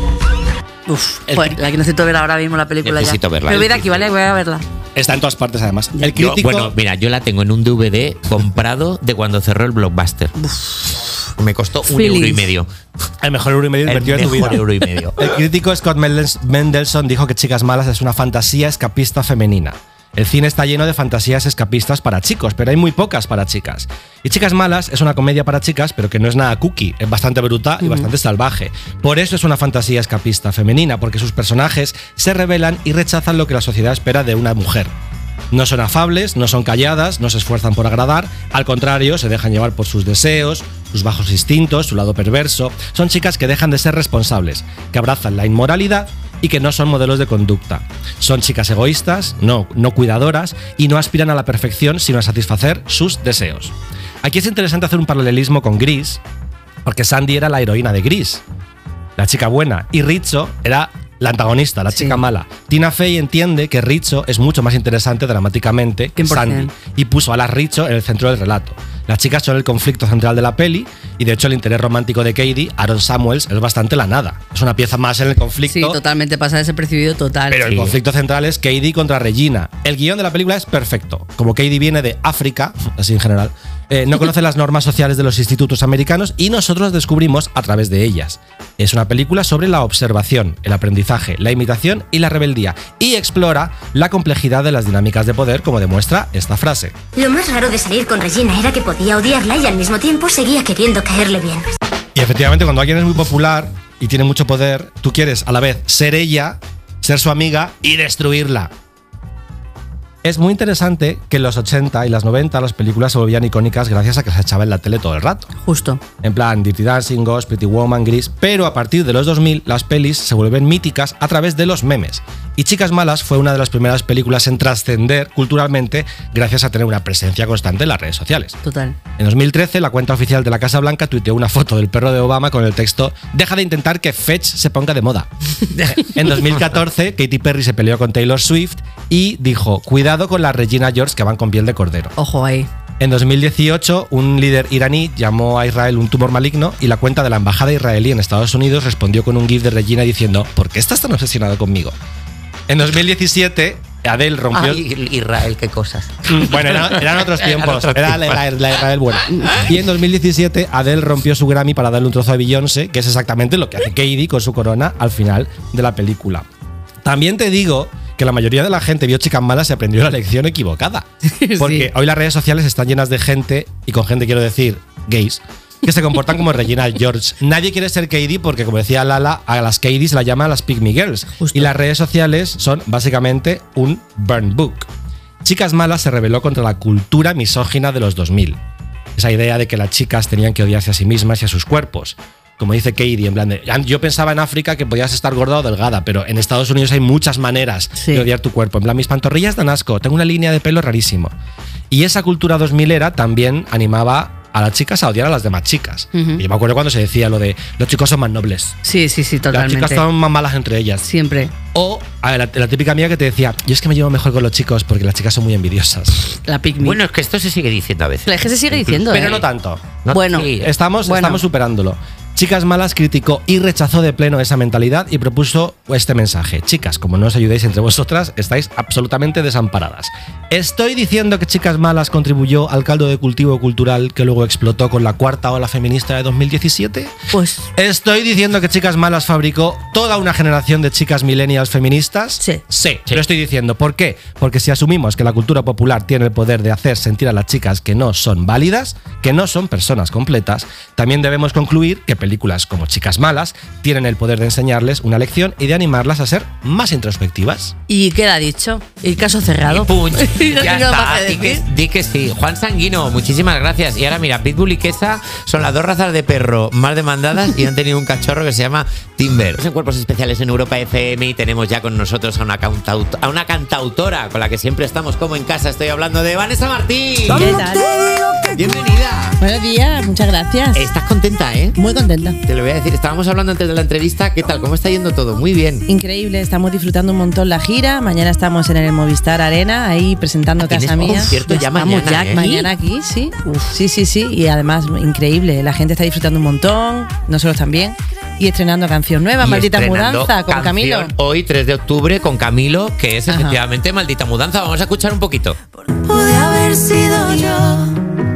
Uf, pues la que necesito ver ahora mismo la película Necesito ya. verla. Me voy de aquí, ¿vale? Voy a verla. Está en todas partes, además. El Yo, crítico. bueno, mira, yo la tengo en un D V D comprado de cuando cerró el Blockbuster. Me costó un Feelings. euro y medio. El mejor euro y medio El invertido de tu mejor vida. euro y medio. El crítico Scott Mendels- Mendelsohn dijo que Chicas Malas es una fantasía escapista femenina. El cine está lleno de fantasías escapistas para chicos, pero hay muy pocas para chicas. Y Chicas Malas es una comedia para chicas, pero que no es nada cookie, es bastante bruta y bastante salvaje. Por eso es una fantasía escapista femenina, porque sus personajes se rebelan y rechazan lo que la sociedad espera de una mujer. No son afables, no son calladas, no se esfuerzan por agradar, al contrario, se dejan llevar por sus deseos, sus bajos instintos, su lado perverso. Son chicas que dejan de ser responsables, que abrazan la inmoralidad y que no son modelos de conducta. Son chicas egoístas, no, no cuidadoras y no aspiran a la perfección sino a satisfacer sus deseos. Aquí es interesante hacer un paralelismo con Gris, porque Sandy era la heroína de Gris, la chica buena, y Rizzo era la antagonista, la chica mala. Tina Fey entiende que Rizzo es mucho más interesante dramáticamente que cien por Sandy cien. y puso a la Rizzo en el centro del relato. Las chicas son el conflicto central de la peli y de hecho el interés romántico de Katie, Aaron Samuels, es bastante la nada. Es una pieza más en el conflicto. Sí, totalmente, pasa desapercibido total. Pero el conflicto central es Katie contra Regina. El guión de la película es perfecto. Como Katie viene de África, así en general, Eh, no conoce las normas sociales de los institutos americanos y nosotros las descubrimos a través de ellas. Es una película sobre la observación, el aprendizaje, la imitación y la rebeldía, y explora la complejidad de las dinámicas de poder, como demuestra esta frase. Lo más raro de salir con Regina era que podía odiarla y al mismo tiempo seguía queriendo caerle bien. Y efectivamente, cuando alguien es muy popular y tiene mucho poder, tú quieres a la vez ser ella, ser su amiga y destruirla. Es muy interesante que en los ochenta y los noventa las películas se volvían icónicas gracias a que se echaba en la tele todo el rato. Justo. En plan, Dirty Dancing, Ghost, Pretty Woman, Grease. Pero a partir de los dos mil, las pelis se vuelven míticas a través de los memes. Y Chicas Malas fue una de las primeras películas en trascender culturalmente gracias a tener una presencia constante en las redes sociales. Total. En dos mil trece, la cuenta oficial de la Casa Blanca tuiteó una foto del perro de Obama con el texto «Deja de intentar que Fetch se ponga de moda». En dos mil catorce, Katy Perry se peleó con Taylor Swift y dijo «Cuidado con las Regina George que van con piel de cordero». Ojo ahí. En dos mil dieciocho, un líder iraní llamó a Israel un tumor maligno y la cuenta de la embajada israelí en Estados Unidos respondió con un gif de Regina diciendo «¿Por qué estás tan obsesionado conmigo?». En dos mil diecisiete, Adele rompió... Ay, Israel, qué cosas. Bueno, eran, eran otros tiempos. Era la, la, la Israel buena. Y en dos mil diecisiete, Adele rompió su Grammy para darle un trozo a Beyoncé, que es exactamente lo que hace Katie con su corona al final de la película. También te digo que la mayoría de la gente vio Chicas Malas y aprendió la lección equivocada. Porque sí. Hoy las redes sociales están llenas de gente, y con gente quiero decir gays, que se comportan como Regina George. Nadie quiere ser Katie porque, como decía Lala, a las Katie se las llaman las Pick Me Girls. Justo. Y las redes sociales son básicamente un burn book. Chicas Malas se rebeló contra la cultura misógina de los dos mil. Esa idea de que las chicas tenían que odiarse a sí mismas y a sus cuerpos. Como dice Katie, en plan de, yo pensaba en África que podías estar gorda o delgada, pero en Estados Unidos hay muchas maneras sí. de odiar tu cuerpo. En plan, mis pantorrillas dan asco, tengo una línea de pelo rarísimo. Y esa cultura dos milera también animaba a las chicas a odiar a las demás chicas. Uh-huh. Y yo me acuerdo cuando se decía lo de los chicos son más nobles. Sí, sí, sí, totalmente. Las chicas son más malas entre ellas. Siempre. O a ver, la, la típica amiga que te decía, yo es que me llevo mejor con los chicos porque las chicas son muy envidiosas. La pick me. Bueno, es que esto se sigue diciendo a veces. Es que se sigue diciendo, Pero ¿eh? no tanto. No, bueno, sí. estamos, bueno. estamos superándolo. Chicas Malas criticó y rechazó de pleno esa mentalidad y propuso este mensaje. Chicas, como no os ayudéis entre vosotras, estáis absolutamente desamparadas. ¿Estoy diciendo que Chicas Malas contribuyó al caldo de cultivo cultural que luego explotó con la cuarta ola feminista de dos mil diecisiete? Pues... ¿Estoy diciendo que Chicas Malas fabricó toda una generación de chicas millennials feministas? Sí. Sí, sí. Lo estoy diciendo. ¿Por qué? Porque si asumimos que la cultura popular tiene el poder de hacer sentir a las chicas que no son válidas, que no son personas completas, también debemos concluir que películas como Chicas Malas tienen el poder de enseñarles una lección y de animarlas a ser más introspectivas. ¿Y queda dicho? El caso cerrado. Y punch. Ya está. Di que, di que sí. Juan Sanguino, muchísimas gracias. Y ahora mira, Pitbull y Quesa son las dos razas de perro más demandadas y han tenido un cachorro que se llama Timber. En Cuerpos Especiales en Europa F M y tenemos ya con nosotros a una, cantaut- a una cantautora con la que siempre estamos como en casa. Estoy hablando de Vanessa Martín. ¿Qué tal? Bienvenida. Buenos días, muchas gracias. Estás contenta, ¿eh? Muy contenta. Te lo voy a decir, estábamos hablando antes de la entrevista. ¿Qué tal? ¿Cómo está yendo todo? Muy bien. Increíble, estamos disfrutando un montón la gira. Mañana estamos en el Movistar Arena, ahí presentando Casa Mía. Concierto ya, ya mañana, ya, ¿eh? Mañana aquí, sí. Uf. Sí, sí, sí. Y además, increíble. La gente está disfrutando un montón, nosotros también. Y estrenando canción nueva, y Maldita Mudanza, con Camilo. Hoy, tres de octubre, con Camilo, que es efectivamente Ajá. Maldita Mudanza. Vamos a escuchar un poquito. Pude haber sido yo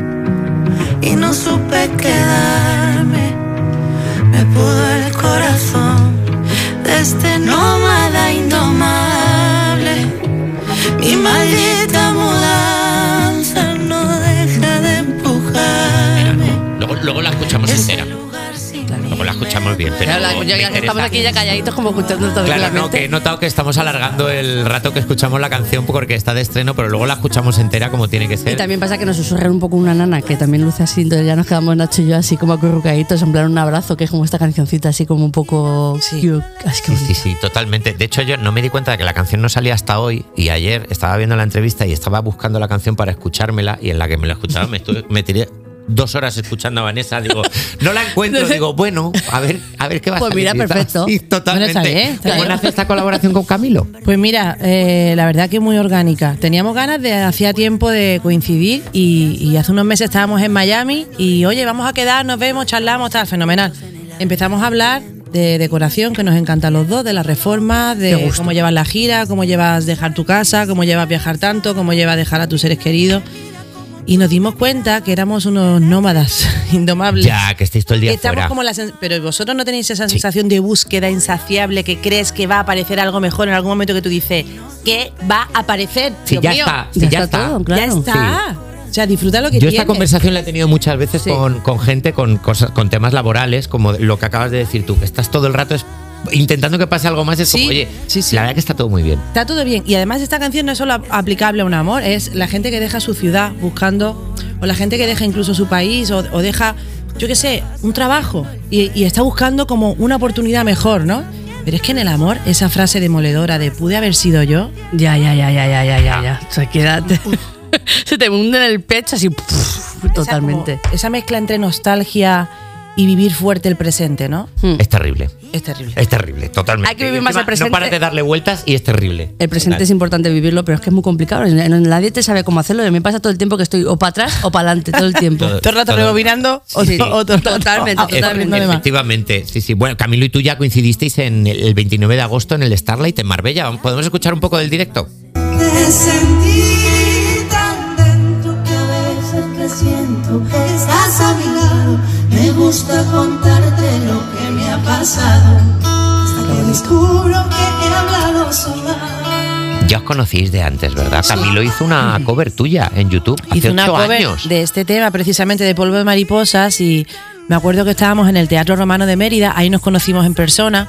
y no supe quedarme. Me pudo el corazón de este nómada indomable. Mi maldita mudanza no deja de empujarme. Luego, luego la escuchamos entera. Luego la escuchamos bien, pero claro, ya, ya estamos aquí ya calladitos como escuchando todo. Claro, no, que he notado que estamos alargando el rato que escuchamos la canción porque está de estreno, pero luego la escuchamos entera como tiene que ser. Y también pasa que nos susurran un poco una nana que también luce así, entonces ya nos quedamos Nacho y yo así como acurrucaditos, en plan un abrazo, que es como esta cancioncita así como un poco... Sí. Sí, sí, sí, totalmente. De hecho, yo no me di cuenta de que la canción no salía hasta hoy y ayer estaba viendo la entrevista y estaba buscando la canción para escuchármela y en la que me la escuchaba me, estuve, me tiré dos horas escuchando a Vanessa, digo, no la encuentro, digo, bueno, a ver, a ver qué va pues a salir. Pues mira, perfecto. Sí, totalmente. Bueno, está bien, está ¿Cómo bien. nace esta colaboración con Camilo? Pues mira, eh, la verdad que muy orgánica. Teníamos ganas de, hacía tiempo de coincidir y, y hace unos meses estábamos en Miami y oye, vamos a quedar, nos vemos, charlamos, tal, fenomenal. Empezamos a hablar de decoración, que nos encanta a los dos, de la reforma, de cómo llevas la gira, cómo llevas dejar tu casa, cómo llevas viajar tanto, cómo llevas dejar a tus seres queridos. Y nos dimos cuenta que éramos unos nómadas indomables. Ya, que estáis todo el día Que estamos fuera. como la sen- pero vosotros no tenéis esa sensación de búsqueda insaciable que crees que va a aparecer algo mejor en algún momento que tú dices, ¿qué va a aparecer? Sí, Dios ya mío. está, sí, ya está. todo, claro. Ya está. O sea, disfruta lo que Yo tienes. esta conversación la he tenido muchas veces Sí. con, con gente con cosas, con temas laborales, como lo que acabas de decir tú, que estás todo el rato es- intentando que pase algo más, es Sí, como, oye, sí, sí. la verdad que está todo muy bien. Está todo bien. Y además esta canción no es solo aplicable a un amor, es la gente que deja su ciudad buscando, o la gente que deja incluso su país, o, o deja, yo qué sé, un trabajo, y, y está buscando como una oportunidad mejor, ¿no? Pero es que en el amor, esa frase demoledora de pude haber sido yo. Ya, ya, ya, ya, ya, ya, ya, ya. Se queda. Se te hunde en el pecho así. Puf, totalmente. Esa, como- esa mezcla entre nostalgia y vivir fuerte el presente, ¿no? Es terrible. Es terrible. Es terrible, totalmente. Hay que vivir más Encima, el presente. No paras de darle vueltas y es terrible. El presente es importante vivirlo, pero es que es muy complicado. Nadie te sabe cómo hacerlo. Y a mí me pasa todo el tiempo que estoy o para atrás o para adelante, todo el tiempo. Todo- Todo el rato todo- rebobinando o, Sí, o todo el rato totalmente, aprendiendo totalmente. de más. Efectivamente, sí, sí. Bueno, Camilo y tú ya coincidisteis en el el veintinueve de agosto en el Starlight en Marbella. ¿Podemos escuchar un poco del directo? Te sentí tan dentro que a veces que siento que estás a mi lado. Me gusta contarte lo que me ha pasado. Hasta que descubro que he hablado sola. Ya os conocéis de antes, ¿verdad? Camilo hizo una cover tuya en YouTube hace Hice una ocho cover años. de este tema, precisamente de Polvo de Mariposas, y me acuerdo que estábamos en el Teatro Romano de Mérida, ahí nos conocimos en persona,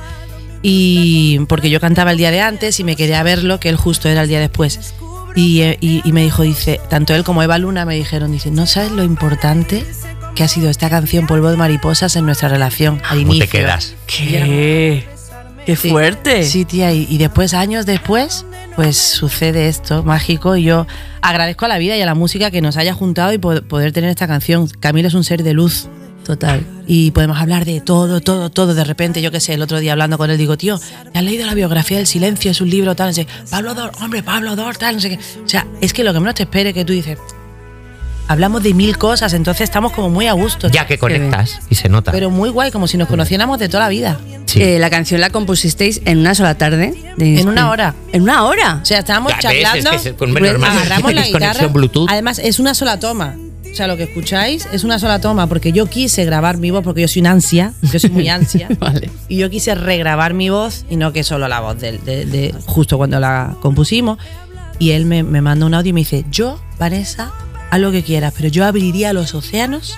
y porque yo cantaba el día de antes y me quedé a verlo, que él justo era el día después. Y, eh, y, y me dijo, dice, tanto él como Eva Luna me dijeron, dice, ¿no sabes lo importante que ha sido esta canción Polvo de Mariposas en nuestra relación al ¿Cómo inicio? te quedas? ¿Qué? ¡Qué Sí. fuerte! Sí, tía, y, y después, años después, pues sucede esto mágico, y yo agradezco a la vida y a la música que nos haya juntado y po- poder tener esta canción. Camilo es un ser de luz. Total. Y podemos hablar de todo, todo, todo. De repente, yo qué sé, el otro día hablando con él, digo, tío, ¿has leído la biografía del silencio? Es un libro tal, no sé. Pablo Dor, hombre, Pablo Dor, tal, no sé qué. O sea, es que lo que menos te espere que tú dices, hablamos de mil cosas, entonces estamos como muy a gusto. Ya que conectas y se nota. Pero muy guay, como si nos conociéramos de toda la vida. Sí. Eh, la canción la compusisteis en una sola tarde. de- En una hora. ¿En una hora? O sea, estábamos Ya ves, charlando, es que es- con- normal, agarramos la es conexión guitarra. Bluetooth. Además, es una sola toma. O sea, lo que escucháis es una sola toma, porque yo quise grabar mi voz, porque yo soy un ansia, yo soy muy ansia. Vale. Y yo quise regrabar mi voz, y no que solo la voz de, de- de justo cuando la compusimos. Y él me, me manda un audio y me dice, yo, Vanessa, haz lo que quieras, pero yo abriría los océanos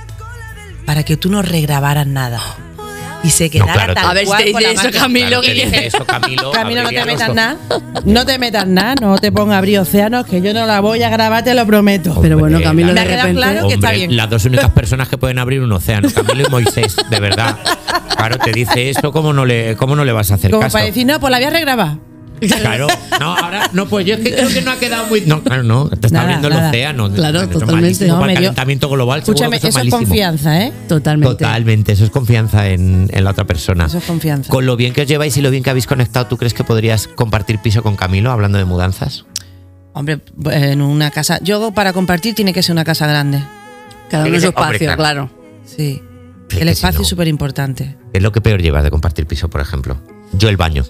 para que tú no regrabaras nada. Y se quedara claro, tal A ver si cual te con dice la eso, máquina. Camilo. Claro que que- dice eso, Camilo. Camilo, no te abriría metas los nada. No te metas nada, no te pongas a abrir océanos, que yo no la voy a grabar, te lo prometo. Pero bueno, Hombre, Camilo, Me de ha quedado repente. claro que está Hombre, bien. las dos únicas personas que pueden abrir un océano, Camilo y Moisés, de verdad. Claro, te dice eso, ¿cómo no le, cómo no le vas a hacer Como caso? para decir, no, pues la voy a regrabar. Claro, no, ahora, no, pues yo es que creo que no ha quedado muy. No, claro, no, te está Nada, abriendo nada. el océano. Claro, Eso es totalmente. malísimo No, para me el dio- calentamiento global. seguro Escúchame, que eso es malísimo. confianza, ¿eh? Totalmente. Totalmente, eso es confianza en, en la otra persona. Eso es confianza. Con lo bien que os lleváis y lo bien que habéis conectado, ¿tú crees que podrías compartir piso con Camilo hablando de mudanzas? Hombre, en una casa. Yo, para compartir, tiene que ser una casa grande. Cada uno en su espacio, Hombre, claro. claro. Sí. Es El que espacio si no- es súper importante. ¿Qué es lo que peor llevas de compartir piso, por ejemplo? Yo el baño.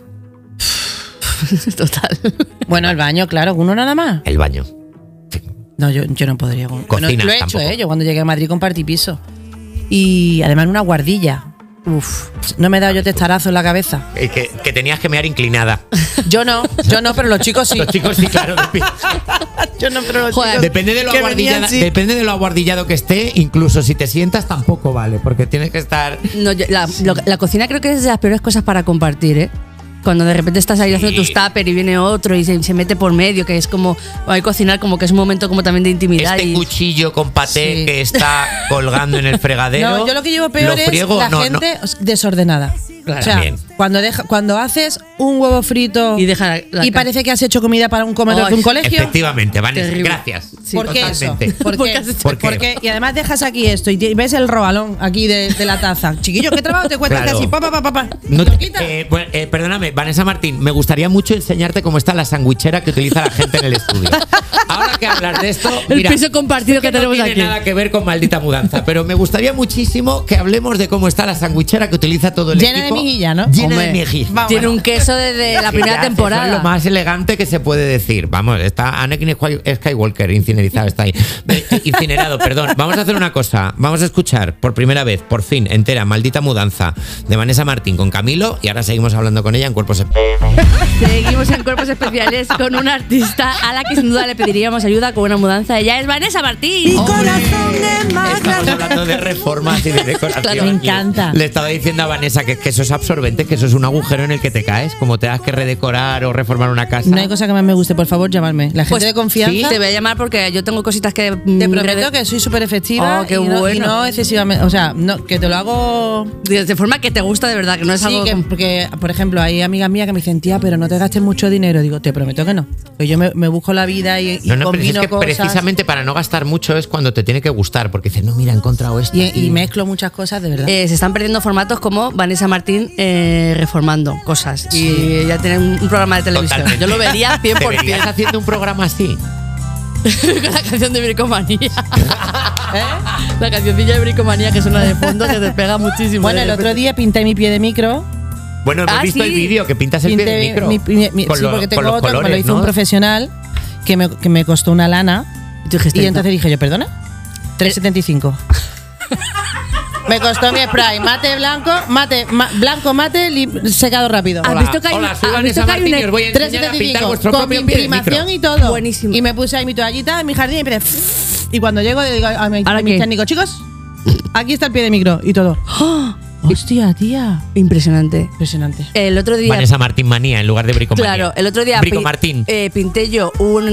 Total. Bueno, el baño, claro, uno nada más. El baño. No, yo, yo no podría. Bueno, Cocina lo he hecho, tampoco. ¿eh? Yo cuando llegué a Madrid compartí piso. Y además una guardilla. Uf, no me he dado yo testarazo en la cabeza. Eh, que, que tenías que mear inclinada. Yo no, yo no, pero los chicos sí. Los chicos sí, claro. Yo no, pero los Joder, chicos Depende de, lo que aguardillada- venían, sí. depende de lo aguardillado que esté, incluso si te sientas tampoco vale, porque tienes que estar. No, yo- la, lo- la cocina creo que es de las peores cosas para compartir, ¿eh? Cuando de repente estás ahí haciendo tus tuppers y viene otro y se, se mete por medio, que es como. Hay cocinar como que es un momento como también de intimidad. Este y, cuchillo con paté Sí. que está colgando en el fregadero. No, yo lo que llevo peor lo es friego, la no, no. gente desordenada. Claro. O sea, También. cuando, deja, cuando haces un huevo frito y deja la y ca- parece que has hecho comida para un comedor Ay, de un colegio. Efectivamente, Vanessa, Terrible. gracias. Sí, ¿Por qué eso? totalmente. ¿Por Porque qué? has hecho- ¿Por qué? Porque, y además dejas aquí esto y te- ves el robalón aquí de, de la taza. Chiquillo, ¿qué trabajo te cuesta? Claro. Así, pa, pa, pa, pa, pa. No ¿Lo te- quitas? eh, bueno, eh, perdóname, Vanessa Martín, me gustaría mucho enseñarte cómo está la sandwichera que utiliza la gente en el estudio. ahora que hablar de esto, El mira, piso compartido sé que tenemos no aquí. tiene nada que ver con Maldita Mudanza, pero me gustaría muchísimo que hablemos de cómo está la sandwichera que utiliza todo el Llena de equipo. mejilla, ¿no? Llena Hombre, de mejilla. Tiene un queso desde la primera Ya, temporada. eso es lo más elegante que se puede decir. Vamos, está Anakin Skywalker incinerizado, está ahí. Eh, Incinerado, perdón. Vamos a hacer una cosa. Vamos a escuchar por primera vez, por fin, entera, Maldita Mudanza de Vanessa Martín con Camilo y ahora seguimos hablando con ella en Cuerpos Especiales. Seguimos en Cuerpos Especiales con una artista a la que sin duda le pediríamos ayuda con una mudanza. Ella es Vanessa Martín. Estamos hablando de reformas y de decoración. Claro, me encanta. Le estaba diciendo a Vanessa que, que eso es absorbente, que eso es un agujero en el que te caes, como te das que redecorar o reformar una casa. No hay cosa que más me guste, por favor, llamarme. La gente Pues de confianza. sí, te voy a llamar porque yo tengo cositas que. Te prometo que soy súper efectiva Oh, qué y, no, bueno. y no excesivamente. O sea, no, que te lo hago. De forma que te gusta de verdad, que no es Sí, algo. que, porque, por ejemplo, hay amigas mías que me dicen, tía, pero no te gastes mucho dinero. Digo, te prometo que no. Pues yo me, me busco la vida y, y No, no, pero es combino que cosas. precisamente para no gastar mucho es cuando te tiene que gustar, porque dices, no, mira, he encontrado esto. Y, aquí. y mezclo muchas cosas, de verdad. Eh, se están perdiendo formatos como Vanessa Martín eh, reformando cosas. Y ya tienen un, un programa de televisión. Totalmente. Yo lo vería cien por ¿Te verías ciento. haciendo un programa así? Con la canción de Bricomanía. La cancioncilla de Bricomanía que suena de fondo que te pega muchísimo. Bueno, el otro día pinté mi pie de micro. Bueno, hemos Ah, visto sí. el vídeo que pintas el pie de Pinté micro. mi- mi- mi- Con sí, lo- porque con tengo los otro que me lo colores, hizo un ¿no? profesional que me, que me costó una lana. dijiste, Y entonces no. dije yo, ¿perdona? tres setenta y cinco. Me costó mi spray, mate blanco, mate, ma- blanco mate, lim- secado rápido. ¿Has visto que hay, hola, soy has Vanessa visto que hay Martín un y os voy a enseñar a pintar vuestro con mi propio pie de imprimación micro. y todo. Buenísimo. Y me puse ahí mi toallita en mi jardín y empecé. Y cuando llego, le digo a mi, ¿Ahora a mis qué? técnicos, chicos, aquí está el pie de micro y todo. ¡Oh! Hostia, tía. Impresionante. Impresionante. El otro día. Vanessa Martín manía en lugar de Bricomanía. Claro, el otro día Brico pi- Martín. eh, pinté yo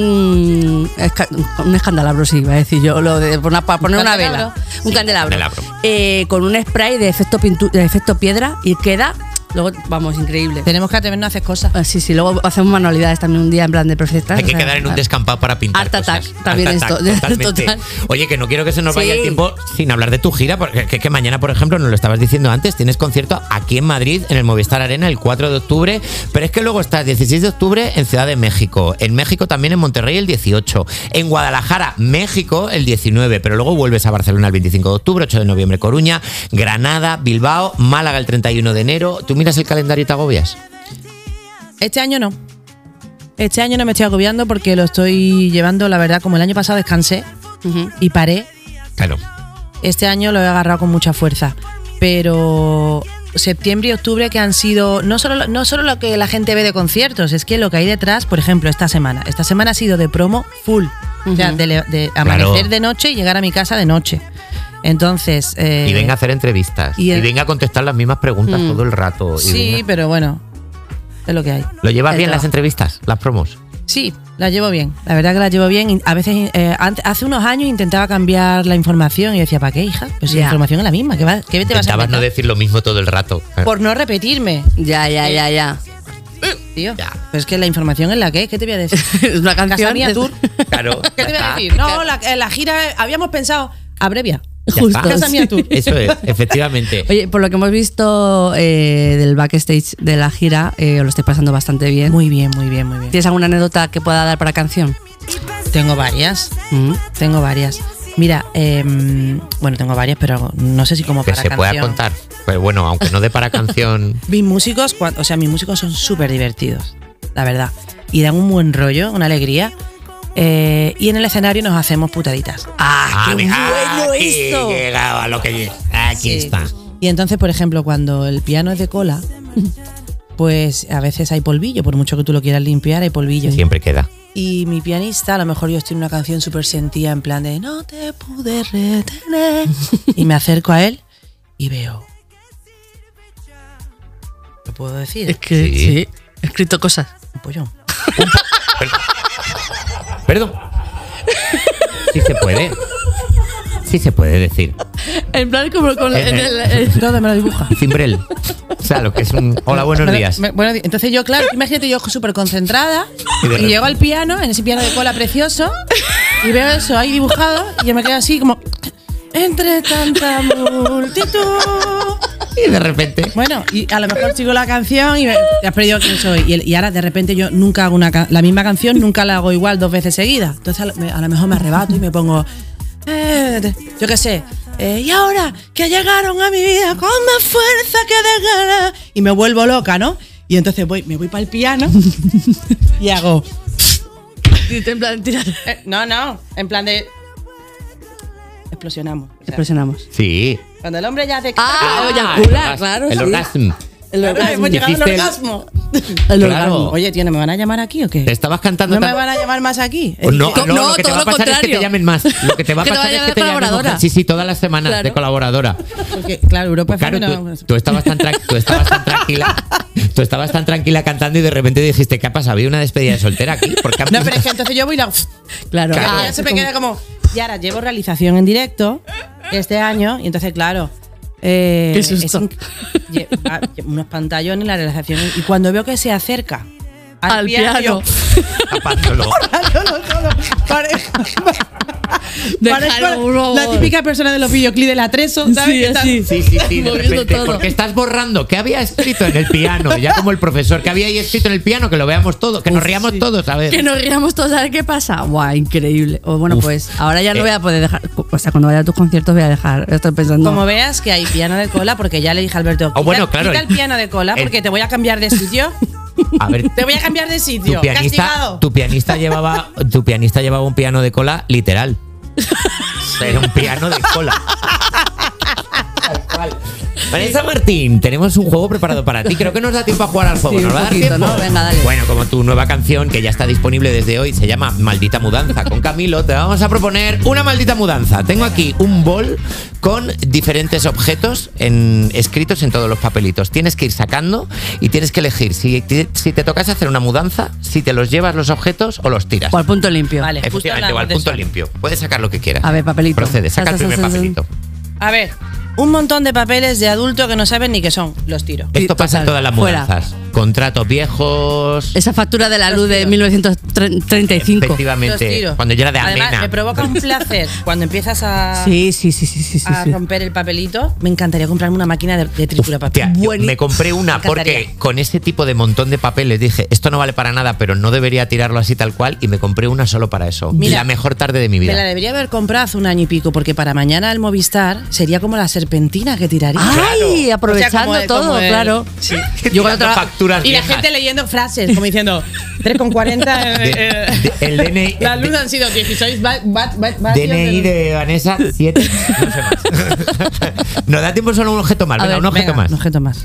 un esca- un escandelabro, sí, iba a decir yo, lo de poner, para poner ¿Un una candelabro? vela, un candelabro, Candelabro. Eh, con un spray de efecto pintu- de efecto piedra y queda, luego vamos, increíble. Tenemos que atrevernos a hacer cosas. Ah, sí, sí, luego hacemos manualidades también un día en plan de perfectas. Hay que o sea, quedar en un ah, descampado para pintar Art cosas. Attack, también Art esto, Attack, totalmente. total. Oye, que no quiero que se nos vaya Sí. el tiempo sin hablar de tu gira, porque que, que mañana, por ejemplo, nos lo estabas diciendo antes, tienes concierto aquí en Madrid, en el Movistar Arena, el cuatro de octubre, pero es que luego estás dieciséis de octubre en Ciudad de México, en México también en Monterrey el dieciocho, en Guadalajara, México el diecinueve, pero luego vuelves a Barcelona el veinticinco de octubre, ocho de noviembre Coruña, Granada, Bilbao, Málaga el treinta y uno de enero. ¿Tú miras el calendario y te agobias? Este año no. Este año no me estoy agobiando porque lo estoy llevando, la verdad, como el año pasado descansé y paré. Claro. Este año lo he agarrado con mucha fuerza. Pero septiembre y octubre que han sido no solo, no solo lo que la gente ve de conciertos, es que lo que hay detrás, por ejemplo, esta semana. Esta semana ha sido de promo full. O sea, de, le- de amanecer Claro. de noche y llegar a mi casa de noche. Entonces... eh, Y venga a hacer entrevistas. y Y, el- venga a contestar las mismas preguntas Mm. todo el rato. y Sí, venga- pero bueno, es lo que hay. ¿Lo llevas El bien las trabajo. entrevistas, las promos? Sí, la llevo bien. La verdad que la llevo bien. A veces, eh, ante- hace unos años intentaba cambiar la información y decía, ¿para qué, hija? Pues si la Ya. información es la misma. ¿Qué, va, qué te vas a Intentabas no inventar? decir lo mismo todo el rato. Por no repetirme. Ya, ya, ya, ya. Tío, pero es que la información es la que es. ¿Qué te voy a decir? Es una canción. Casa Mía Tour. Claro. ¿Qué te voy a ya decir? No, la, la gira, habíamos pensado, abrevia. está. Justo. Casa Mía Tour. Eso es, efectivamente. Oye, por lo que hemos visto eh, del backstage de la gira, eh, os lo estáis pasando bastante bien. Muy bien, muy bien, muy bien. ¿Tienes alguna anécdota que pueda dar para canción? Tengo varias. Mm. Tengo varias. Mira, em, bueno, tengo varias, pero no sé si como Que para se pueda canción. contar. Pero bueno, aunque no dé para canción. Mis músicos, cuan- o sea, mis músicos son súper divertidos, la verdad. Y dan un buen rollo, una alegría. Eh, y en el escenario nos hacemos putaditas. ¡Ah, qué mira, bueno aquí eso! llegaba lo que aquí Sí. está. Y entonces, por ejemplo, cuando el piano es de cola, pues a veces hay polvillo, por mucho que tú lo quieras limpiar, hay polvillo. Siempre queda. Y mi pianista, a lo mejor yo estoy en una canción súper sentida, en plan de no te pude retener. Y me acerco a él y veo. ¿Lo puedo decir? Es que Sí. sí, he escrito cosas. Un pollón. Perdón. Sí se puede. Sí se puede decir. En plan, como con Eh, en eh. el, el- ¿Dónde me lo dibuja? Cimbrel. O sea, lo que es un. Hola, buenos Me- días. me- buenos días. Entonces yo, claro, imagínate yo súper concentrada Y de y, repente- llego al piano, en ese piano de cola precioso, y veo eso ahí dibujado y yo me quedo así como entre tanta multitud. Y de repente. Bueno, y a lo mejor sigo la canción y me, te has perdido quién soy. Y, el- y ahora de repente yo nunca hago una ca- la misma canción, nunca la hago igual dos veces seguidas. Entonces a lo, me- a lo mejor me arrebato y me pongo. eh, de- yo qué sé. eh, y ahora que llegaron a mi vida con más fuerza que de ganas. Y me vuelvo loca, ¿no? Y entonces voy, me voy para el piano y hago. En plan, tirar. eh, no, no, en plan de. Explosionamos. O sea, Explosionamos. Sí. cuando el hombre ya hace. Ah, el eyacular, claro. El sí. orgasmo. El orgasmo. Hemos llegado al Hiciste el- orgasmo. El Claro. orgasmo. Oye, tío, ¿me van a llamar aquí o qué? Te estabas cantando ¿No me tan- van a llamar más aquí? Pues no, No, no, no, lo que te todo va a lo pasar es que contrario. te llamen más. Lo que te va a Que te pasar vayan es a que te llamen colaboradora. mujer. Sí, sí, todas las semanas Claro. de colaboradora. Porque, claro, Europa Claro, F M tú, no- tú estabas tan tra- tú estabas tan tranquila, tú estabas tan tranquila cantando y de repente dijiste, ¿qué ha pasado? ¿Había una despedida de soltera aquí? ¿Por qué ha- No, pero es que entonces yo voy y la. Claro. Claro. Ya se me queda como. Y ahora llevo realización en directo este año y entonces, claro. eh, Qué susto. es inc- lle- ah, lle- unos pantallones, la realización. Y cuando veo que se acerca al, Al piano, piano. yo, tapándolo? Solo, solo. Pare- Déjalo, parezco por favor. la típica persona de los videoclips de la Treso, ¿sabes? Sí, Que está- así. Sí, sí, sí, de Moviendo repente, todo. porque estás borrando qué había escrito en el piano, ya como el profesor, que había ahí escrito en el piano, que lo veamos todos, que nos riamos todos, a ver. Que nos riamos todos a ver qué pasa. Guau, increíble. O bueno, Uf. pues ahora ya no Eh. voy a poder dejar. O sea, cuando vaya a tus conciertos voy a dejar. Estoy pensando. Como veas que hay piano de cola, porque ya le dije a Alberto, quita, Oh, bueno, claro, quita el- el piano de cola el- porque te voy a cambiar de sitio. A ver, Te voy a cambiar de tu sitio. pianista, Castigado. tu pianista llevaba, tu pianista llevaba un piano de cola literal. Era un piano de cola. Tal cual. Vanessa Martín, tenemos un juego preparado para ti. Creo que nos da tiempo a jugar al juego. Sí, ¿Nos un va a dar poquito, tiempo? ¿no? Venga, dale. Bueno, como tu nueva canción que ya está disponible desde hoy se llama Maldita Mudanza con Camilo, te vamos a proponer una maldita mudanza. Tengo aquí un bol con diferentes objetos en, escritos en todos los papelitos. Tienes que ir sacando y tienes que elegir si, si te tocas hacer una mudanza, si te los llevas los objetos o los tiras. O al punto limpio. Vale, justo Efectivamente, o al hablamos de punto eso. limpio. Puedes sacar lo que quieras. A ver, papelito. Procede, saca el San, primer san, san, papelito. A ver, un montón de papeles de adulto que no saben ni qué son. Los tiro. Esto pasa en todas las Fuera. mudanzas. Contratos viejos. Esa factura de la Los luz de tiro. mil novecientos treinta y cinco. Los Efectivamente. tiro. Cuando yo era de Además, Amena. me provoca un placer cuando empiezas a, Sí, sí, sí, sí, sí, sí. a sí. romper el papelito. Me encantaría comprarme una máquina de, de tritura papel. Hostia, yo Buení- me compré una Me encantaría. porque con ese tipo de montón de papeles dije, esto no vale para nada, pero no debería tirarlo así tal cual, y me compré una solo para eso. Mira, la mejor tarde de mi Me la vida. debería haber comprado hace un año y pico, porque para mañana el Movistar sería como la serpentina que tiraría. ¡Ay! Aprovechando O sea, como el- todo, como el- claro. Sí. Yo cuando Tirando tra- facturas Y la viejas. gente leyendo frases, como diciendo tres con cuarenta. De- de- el D N I, La luz de- han sido dieciséis va- va- va- vatios D N I de Vanessa, siete. No sé más. Nos da tiempo solo un objeto más. A Venga, ver, un objeto Venga, más. un objeto más.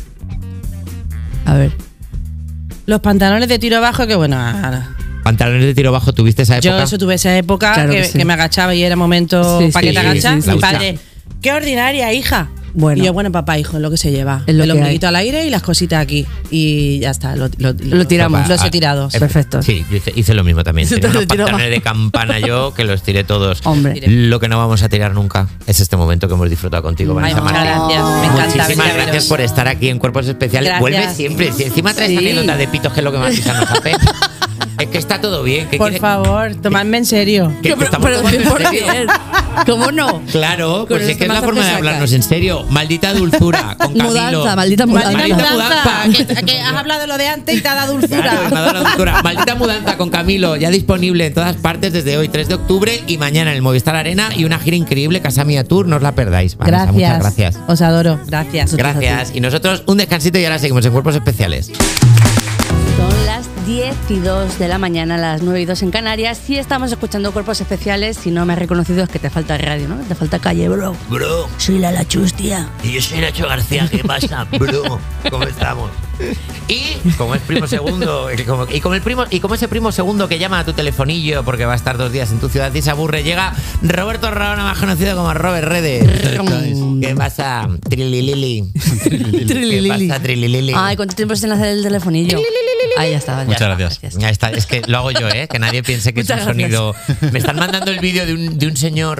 A ver. Los pantalones de tiro bajo, que bueno, ahora. Pantalones de tiro bajo, ¿tuviste esa época? Yo eso tuve esa época Claro que, que sí. que me agachaba y era momento Sí, para sí, que te sí, agachas. sí, sí. Mi La padre, qué ordinaria, hija. Bueno. Y yo, bueno, papá, hijo, es lo que se lleva. Es lo el que ombliguito hay. al aire y las cositas aquí. Y ya está, lo, lo, Lo tiramos. Los Ah, he tirado. eh, Perfecto. Sí, yo hice, hice lo mismo también. Yo Tenía te unos lo tiro pantalones de campana yo que los tiré todos. Hombre. Lo que no vamos a tirar nunca es este momento que hemos disfrutado contigo, Ay, Vanessa muchas Martín. gracias. Me encanta Muchísimas venir a gracias veros. por estar aquí en Cuerpos Especiales. Gracias. Vuelve siempre. Si encima traes Sí. anécdotas de pitos, que es lo que más risa nos hace. Es que está todo bien. ¿Qué Por quiere- favor, tomadme en serio. que- que Pero, estamos pero tomando cien en por serio. cien. ¿Cómo no? Claro, Con pues es este que es la mazo forma que de sacas. hablarnos en serio. Maldita dulzura con Camilo. Mudanza, maldita mudanza. Maldita Maldita mudanza. mudanza. Que, que has hablado de lo de antes y te ha dado dulzura. Claro, me ha dado la dulzura. Maldita mudanza con Camilo, ya disponible en todas partes desde hoy, tres de octubre, y mañana en el Movistar Arena, y una gira increíble, Casa Mía Tour, no os la perdáis. Vanessa, Gracias. muchas gracias. Os adoro. Gracias. Gracias. Y nosotros un descansito y ahora seguimos en Cuerpos Especiales. Son las diez y dos de la mañana, las nueve y dos en Canarias. Si estamos escuchando Cuerpos Especiales, si no me has reconocido es que te falta radio, ¿no? Te falta calle, bro. Bro, Soy la Lachustia. y yo soy Nacho García, ¿qué pasa, bro? ¿Cómo estamos? Y como es primo segundo, y como, y como el primo, y como ese primo segundo que llama a tu telefonillo porque va a estar dos días en tu ciudad y se aburre, llega Roberto Raona, más conocido como Robert Redes. ¿Qué pasa? Trililili. ¿Qué pasa, Trililili? Ay, ¿cuánto tiempo se hace el telefonillo? Ahí ya está. Muchas gracias. Ya está, es que lo hago yo, ¿eh? Que nadie piense que es un Muchas gracias. sonido. Me están mandando el vídeo de un, de un señor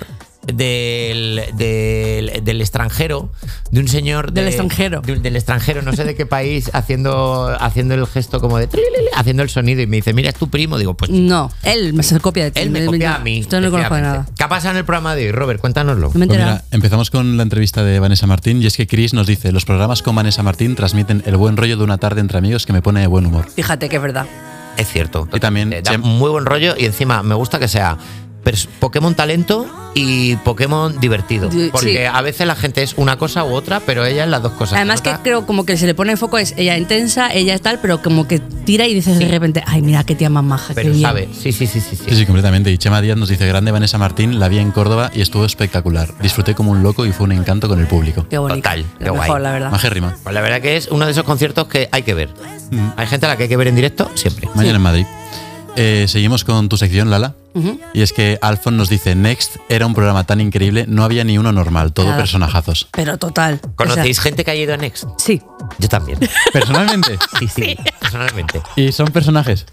del, del, del extranjero, de un señor de, Del extranjero. de- del extranjero, no sé de qué país, haciendo, haciendo el gesto como de trililili, haciendo el sonido y me dice, mira, es tu primo. Digo, pues No, él me se copia de ti. él me copia a mí. Esto no lo conozco de nada. efectivamente. ¿Qué ha pasado en el programa de hoy, Robert? Cuéntanoslo. No me he Pues enterado. mira, empezamos con la entrevista de Vanessa Martín y es que Chris nos dice, los programas con Vanessa Martín transmiten el buen rollo de una tarde entre amigos que me pone de buen humor. Fíjate que es verdad. Es cierto. Y también Eh, da muy buen rollo y encima me gusta que sea pers- Pokémon talento y Pokémon divertido. Sí. Porque a veces la gente es una cosa u otra, pero ella es las dos cosas. Además que ¿Nota? creo como que se le pone en foco es ella intensa, ella es tal, pero como que tira y dices de repente, ay, mira qué tía más maja, qué Pero bien. sabe, sí, sí, sí, sí. sí. Sí, sí, completamente. Y Chema Díaz nos dice, grande Vanessa Martín, la vi en Córdoba y estuvo espectacular. Disfruté como un loco y fue un encanto con el público. Qué bonito. Total, qué Lo guay. mejor, la verdad. Majérrima. Pues la verdad que es uno de esos conciertos que hay que ver. Mm. Hay gente a la que hay que ver en directo siempre. Mañana en Madrid. Eh, seguimos con tu sección, Lala. Ujú. Y es que Alfon nos dice, Next era un programa tan increíble, no había ni uno normal, todo Nada. personajazos. Pero total. ¿Conocéis gente que ha ido a Next? Sí. Yo también. ¿Personalmente? Sí, sí, personalmente. ¿Y son personajes?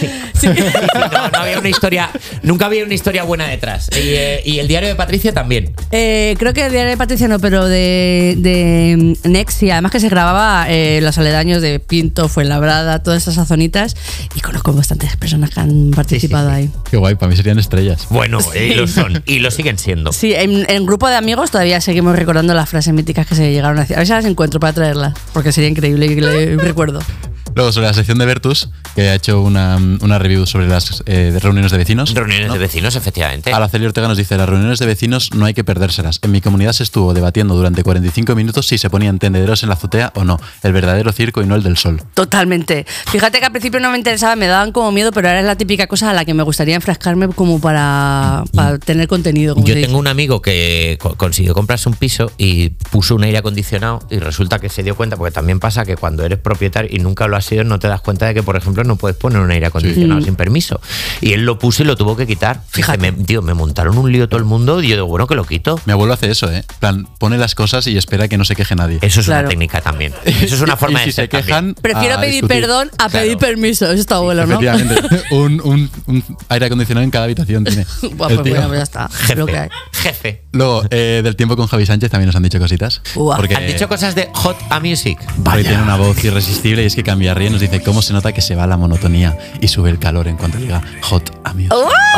No, no había una historia, nunca había una historia buena detrás. Y, eh, y el diario de Patricia también. Eh, creo que el diario de Patricia no, pero de, de Next, y además que se grababa eh, los aledaños de Pinto, Fuenlabrada, todas esas zonitas, y conozco bastantes personas que han participado ahí. Qué guay, para mí serían estrellas. Bueno, Sí. eh, lo son. Y lo siguen siendo. Sí, en, en grupo de amigos todavía seguimos recordando las frases míticas que se llegaron a decir. A ver si las encuentro para traerlas, porque sería increíble que le recuerdo. Luego, sobre la sección de Vertus, que ha hecho una, una review sobre las eh, de reuniones de vecinos. Reuniones ¿no? de vecinos, efectivamente. Araceli Ortega nos dice, las reuniones de vecinos no hay que perdérselas. En mi comunidad se estuvo debatiendo durante cuarenta y cinco minutos si se ponían tendederos en la azotea o no. El verdadero circo y no el del sol. Totalmente. Fíjate que al principio no me interesaba, me daban como miedo, pero ahora es la típica cosa a la que me gustaría enfrascarme como para, para tener contenido. Como Yo se tengo dice. un amigo que co- consiguió comprarse un piso y puso un aire acondicionado y resulta que se dio cuenta, porque también pasa que cuando eres propietario y nunca lo has sido, no te das cuenta de que, por ejemplo, no puedes poner un aire acondicionado Sí. sin permiso. Y él lo puso y lo tuvo que quitar. Fíjate, me, tío, me montaron un lío todo el mundo y yo digo, bueno, que lo quito. Mi abuelo hace eso, ¿eh? En plan, pone las cosas y espera que no se queje nadie. Eso es Claro. una técnica también. Eso es una forma y de si ser se quejan, también. Prefiero a pedir discutir. perdón a pedir Claro. permiso. Eso está bueno, ¿no? Efectivamente. un, un- un aire acondicionado en cada habitación tiene. Buah, el pues tío. bueno, pues ya está. Es lo que hay. Jefe. Luego, eh, del tiempo con Javi Sánchez también nos han dicho cositas. Uah. Porque Han dicho cosas de Hot a Music. Javi tiene una voz irresistible y es que Cambiarría nos dice cómo se nota que se va la monotonía y sube el calor en cuanto diga Hot a Music.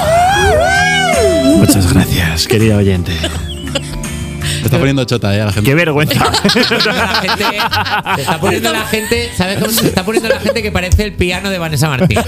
Muchas gracias, querida oyente. Te está poniendo chota, ¿eh? A la gente. Qué vergüenza. La gente, se está poniendo la gente, ¿sabes cómo se está poniendo la gente que parece el piano de Vanessa Martín?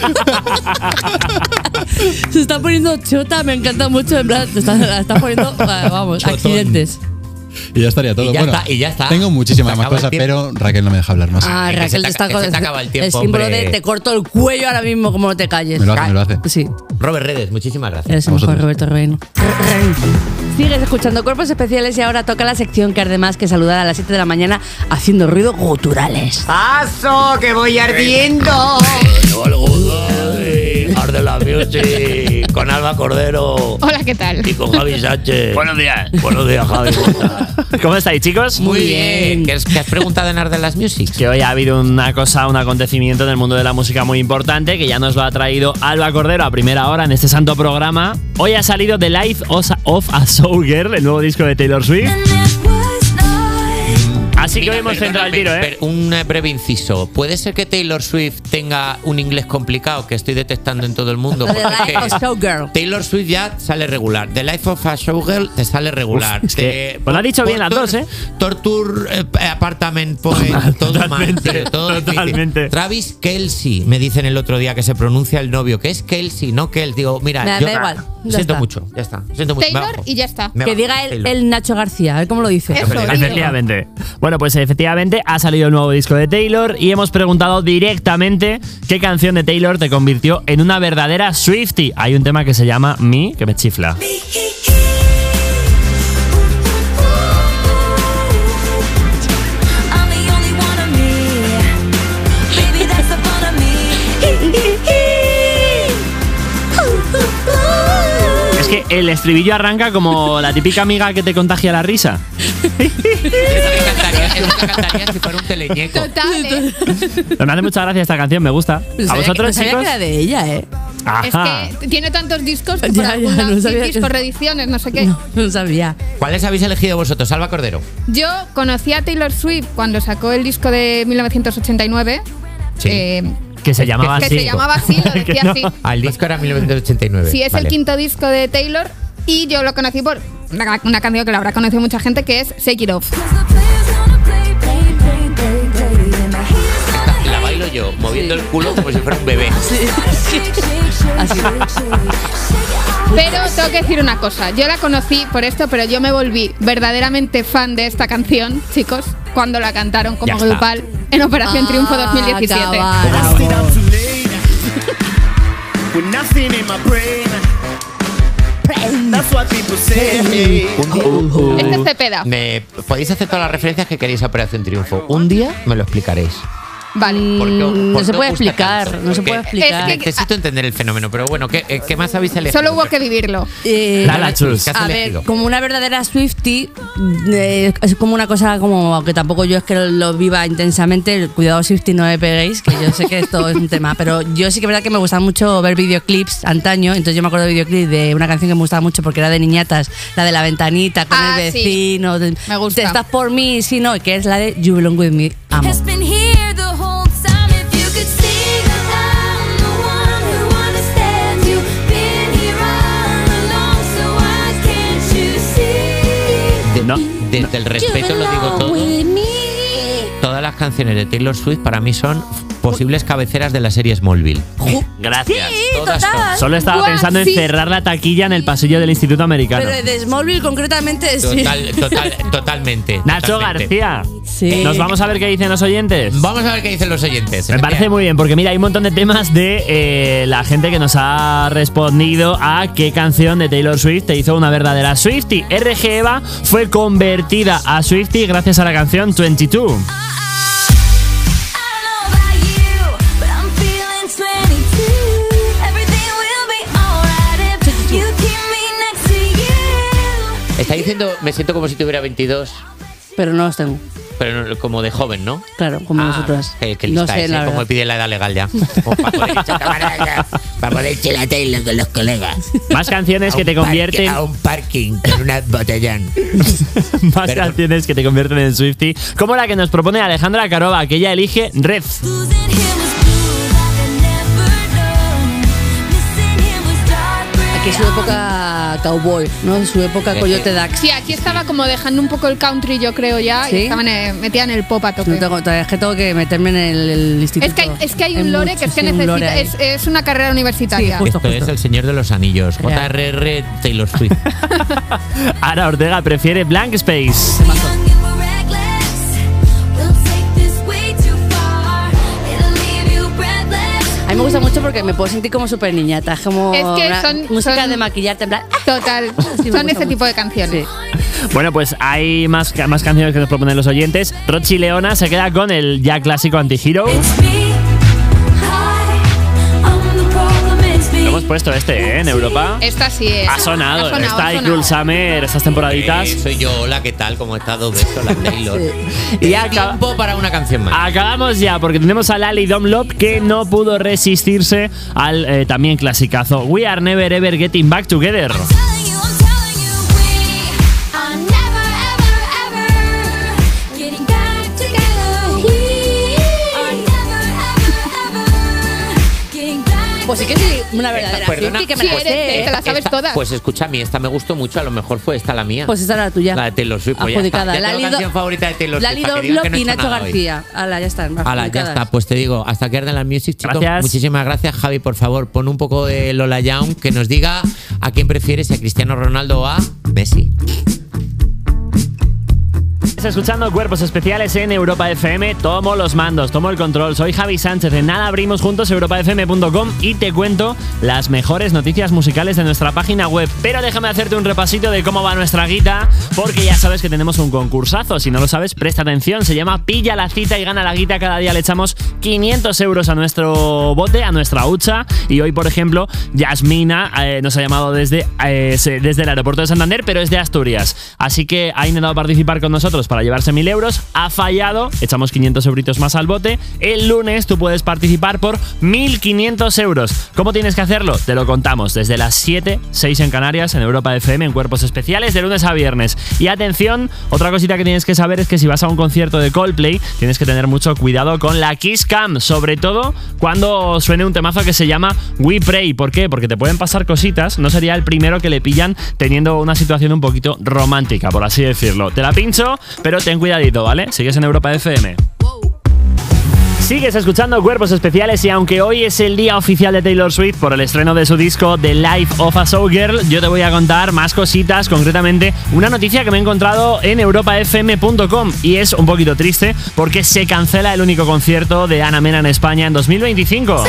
Se está poniendo chota, me encanta mucho. En plan, te está, la está poniendo, vamos, Chotón. accidentes. Y ya estaría todo. Y ya bueno, está, y ya está. Tengo muchísimas Se más acaba el cosas, tiempo. pero Raquel no me deja hablar más. Ah, que se Raquel te- te está que se te acaba el tiempo, el símbolo hombre. de te corto el cuello ahora mismo, como no te calles. Me lo hace, me lo hace. Sí, Robert Redes, muchísimas gracias. eres el A mejor, vosotros. Roberto Reino. Sigues escuchando Cuerpos Especiales y ahora toca la sección que arde más que saludar a las siete de la mañana haciendo ruido guturales. ¡Paso, que voy ardiendo! Arde la music con Alba Cordero Hola, ¿qué tal? y con Javi Sánchez. Buenos días. Buenos días, Javi. ¿Cómo estás? ¿Cómo estáis, chicos? Muy bien. ¿Qué, es- qué has preguntado en Arde las Music? Que hoy ha habido una cosa, un acontecimiento en el mundo de la música muy importante que ya nos lo ha traído Alba Cordero a primera hora en este santo programa. Hoy ha salido The Life of a Showgirl, el nuevo disco de Taylor Swift. Así que Mira, hoy hemos centrado el tiro, perdóname, ¿eh? per- Un eh, breve inciso. ¿Puede ser que Taylor Swift tenga un inglés complicado que estoy detectando en todo el mundo? The Porque es Life que of Showgirl. Taylor Swift ya sale regular. The Life of a Showgirl te sale regular. Uf, es que- Te- pues lo ha dicho bien las dos, ¿eh? Torture eh, Apartment Point. Todo mal, Totalmente, tío, todo difícil. totalmente. Travis Kelce, me dicen el otro día que se pronuncia el novio, que es Kelce, no Kel. Digo, mira, Me da yo igual, ya siento está. mucho, ya está. Siento mucho. me Taylor bajo. y ya está. Me Que bajo, diga el, Taylor. el Nacho García, a ver cómo lo dice. Eso, tío. Efectivamente. Bueno, pues efectivamente ha salido el nuevo disco de Taylor y hemos preguntado directamente qué canción de Taylor te convirtió en una verdadera Swiftie. Hay un tema que se llama Me, que me chifla. Es que el estribillo arranca como la típica amiga que te contagia la risa. Es lo que cantaría si fuera un teleñeco. Total, ¿eh? Pero me hace mucha gracia esta canción, me gusta. ¿A vosotros, no sabía chicos? que era de ella, ¿eh? Ajá. Es que tiene tantos discos que por Ya, algún ya, lado no sí, sabía que- discos, reediciones, no sé qué. No, no sabía. ¿Cuáles habéis elegido vosotros, Salva Cordero? Yo conocí a Taylor Swift cuando sacó el disco de mil novecientos ochenta y nueve. Sí. eh, Que se llamaba que así. se llamaba así, lo Que decía no. así. Ah, el disco era mil novecientos ochenta y nueve. Sí, es Vale. el quinto disco de Taylor y yo lo conocí por una, una canción que la habrá conocido mucha gente que es Shake It Off. La bailo yo, moviendo el culo como si fuera un bebé. Así. Pero tengo que decir una cosa, yo la conocí por esto, pero yo me volví verdaderamente fan de esta canción, chicos, cuando la cantaron como Ya está. grupal en Operación Triunfo dos mil diecisiete. Este es Cepeda. Me, podéis hacer todas las referencias que queréis a Operación Triunfo. Un día me lo explicaréis. Vale. ¿Por qué- Mm, por no se qué puede os gusta explicar, tanto? no se Porque puede explicar. Es que- Necesito entender el fenómeno, pero bueno, ¿qué, eh, ¿qué más habéis elegido? Solo hubo que vivirlo. Eh, Dala, chus. ¿Qué has a elegido? ver, como una verdadera Swiftie, eh, es como una cosa como que tampoco yo es que lo viva intensamente. Cuidado, Swiftie, no me peguéis, que yo sé que esto es un tema. Pero yo sí que es verdad que me gustaba mucho ver videoclips antaño. Entonces yo me acuerdo de videoclips de una canción que me gustaba mucho porque era de niñatas, la de la ventanita con Ah, el sí. vecino. de- Me gusta. Te estás por mí, sí, no, que es la de You Belong With Me. Amo. De- No. Desde el respeto lo digo todo. Todas las canciones de Taylor Swift para mí son posibles cabeceras de la serie Smallville. Gracias. Sí, Todas total. Solo estaba Buah, pensando en sí. cerrar la taquilla en el pasillo del Instituto Americano. Pero de Smallville concretamente sí. Total, total, totalmente. Nacho totalmente. García. Sí. Nos vamos a ver qué dicen los oyentes. Vamos a ver qué dicen los oyentes. Me parece muy bien, porque mira, hay un montón de temas de eh, la gente que nos ha respondido a qué canción de Taylor Swift te hizo una verdadera Swiftie. R G Eva fue convertida a Swiftie gracias a la canción veintidós. Está diciendo, me siento como si tuviera veintidós, Pero no los tengo. pero no- como de joven, ¿no? Claro, como Ah, nosotras. Qué, qué No lista sé, es, la ¿eh? verdad. Como pide la edad legal ya. Como para poder echar camarada, para poder echar la Taylor con los colegas. Más canciones A que un te parque- convierten. A un parking con una botellón. Más Perdón. canciones que te convierten en Swiftie, como la que nos propone Alejandra Caroba, que ella elige Red. Aquí es su época cowboy, ¿no? Su época Coyote Dax. Sí, aquí estaba como dejando un poco el country, yo creo ya, ¿Sí? y estaban eh, metida en el pop a tope. No tengo, todavía es que tengo que meterme en el, el instituto. Es que, hay, es que hay Hay un lore que es que muchísimo lore necesita. ahí. Es, es una carrera universitaria. Sí, justo. Esto es El Señor de los Anillos. Real. J R R Taylor Swift. Ara Ortega prefiere Blank Space. A mí me gusta mucho porque me puedo sentir como súper niñata. Es como Es que una son- música son- de maquillarte, en plan. Total. Sí, me Son gusta ese mucho. tipo de canciones. Bueno, pues hay más, ca- más canciones que nos proponen los oyentes. Rochi Leona se queda con el ya clásico Anti-Hero. Lo hemos puesto este, ¿eh? En Europa. Esta sí es. Ha sonado, Ha sonado, está ha ahí sonado. Cruel Summer, estas temporaditas. Eh, soy yo, hola, ¿qué tal? ¿Cómo he estado? Beso, la Taylor. Y Y acaba- tiempo para una canción más. Acabamos ya, porque tenemos a Lali Domlop que no pudo resistirse al eh, también clasicazo We Are Never Ever Getting Back Together. Pues sí que sí, una verdadera Perdona. Swiftie que me Sí, la eres, sé, eh, te la sabes Esta- todas. Pues escucha, a mí esta me gustó mucho, a lo mejor fue esta la mía. Pues esa era la tuya. La de Taylor Swift, pues ya está. Adjudicada. Ya tengo Lali Do- canción favorita de Taylor Swift. Lali para que digan Domlop que no he y hecho Nacho nada hoy. García. Ala, ya están. Hala, ya adjudicadas. está. Pues te digo, hasta aquí Arden la Music, chicos. Gracias. Muchísimas gracias, Javi. Por favor, pon un poco de Lola Young, que nos diga a quién prefiere, si a Cristiano Ronaldo o a Messi. Estás escuchando Cuerpos Especiales en Europa F M. Tomo los mandos, tomo el control. Soy Javi Sánchez. En nada abrimos juntos europa f m punto com y te cuento las mejores noticias musicales de nuestra página web. Pero déjame hacerte un repasito de cómo va nuestra guita, porque ya sabes que tenemos un concursazo. Si no lo sabes, presta atención. Se llama Pilla la cita y gana la guita. Cada día le echamos quinientos euros a nuestro bote, a nuestra hucha. Y hoy, por ejemplo, Yasmina eh, nos ha llamado desde, eh, desde el aeropuerto de Santander, pero es de Asturias. Así que ha intentado participar con nosotros para llevarse mil euros, ha fallado, echamos quinientos euritos más al bote. El lunes tú puedes participar por mil quinientos euros. ¿Cómo tienes que hacerlo? Te lo contamos desde las siete, seis en Canarias, en Europa F M, en Cuerpos Especiales, de lunes a viernes. Y atención, otra cosita que tienes que saber es que si vas a un concierto de Coldplay, tienes que tener mucho cuidado con la Kiss Cam, sobre todo cuando suene un temazo que se llama We Pray. ¿Por qué? Porque te pueden pasar cositas, no sería el primero que le pillan teniendo una situación un poquito romántica, por así decirlo. Te la pincho, pero ten cuidadito, ¿vale? Sigues en Europa F M. Sigues escuchando Cuerpos Especiales y aunque hoy es el día oficial de Taylor Swift por el estreno de su disco The Life of a Showgirl, yo te voy a contar más cositas, concretamente una noticia que me he encontrado en europa f m punto com y es un poquito triste porque se cancela el único concierto de Ana Mena en España en dos mil veinticinco.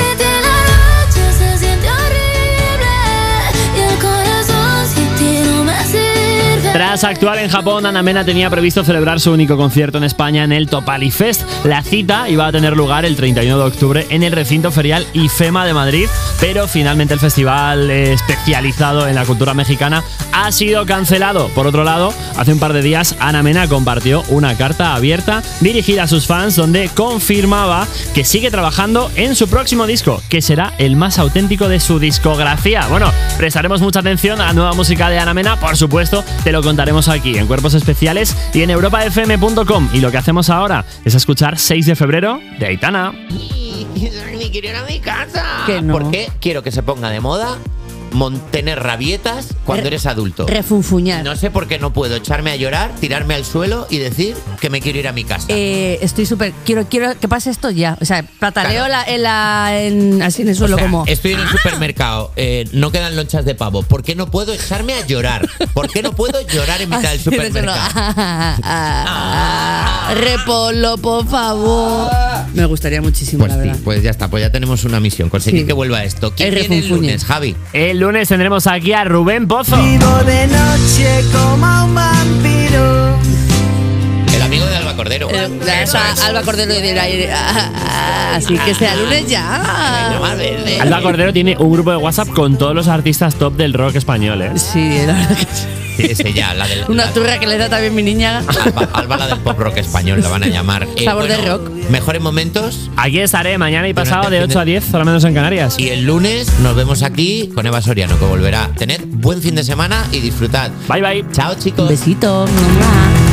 Tras actuar en Japón, Ana Mena tenía previsto celebrar su único concierto en España en el Topali Fest. La cita iba a tener lugar el treinta y uno de octubre en el recinto ferial IFEMA de Madrid, pero finalmente el festival especializado en la cultura mexicana ha sido cancelado. Por otro lado, hace un par de días Ana Mena compartió una carta abierta dirigida a sus fans donde confirmaba que sigue trabajando en su próximo disco, que será el más auténtico de su discografía. Bueno, prestaremos mucha atención a la nueva música de Ana Mena, por supuesto, te lo contaremos aquí en Cuerpos Especiales y en europa f m punto com. Y lo que hacemos ahora es escuchar seis de febrero de Aitana. Ni quiero ir a mi casa. Que no. ¿Por qué? Quiero que se ponga de moda mon- tener rabietas cuando Re- eres adulto. Refunfuñar. No sé por qué no puedo echarme a llorar, tirarme al suelo y decir que me quiero ir a mi casa. Eh, estoy súper. Quiero, quiero que pase esto ya. O sea, pataleo Claro. la, en la, en- así en el suelo O sea, como. estoy en el supermercado, eh, no quedan lonchas de pavo. ¿Por qué no puedo echarme a llorar? ¿Por qué no puedo llorar en mitad del Así en el suelo. supermercado? Ah, ah, ah, Repolo, por favor. Me gustaría muchísimo, Pues la sí, verdad. pues ya está, pues ya tenemos una misión, conseguir Sí. que vuelva esto. ¿Quién El viene el refunfuñe. lunes, Javi? El lunes tendremos aquí a Rubén Pozo. Vivo de noche como un vampiro. El amigo de Alba Cordero. Eh, ya Eso está es. Alba Cordero del aire. Ah, ah, así que sea lunes ya. Más verde. Alba Cordero tiene un grupo de WhatsApp con todos los artistas top del rock español, ¿eh? Sí, la verdad que sí. Sí, ese ya, la del. Una la- turra que le da también mi niña. Alba, Alba, la del pop rock español, la van a llamar. Eh, Sabor de rock. Mejores momentos. Aquí estaré mañana y Durante pasado el de fin de- ocho a diez, hora menos en Canarias. Y el lunes nos vemos aquí con Eva Soriano, que volverá. Tened buen fin de semana y disfrutad. Bye, bye. Chao, chicos. Un besito. Mamá.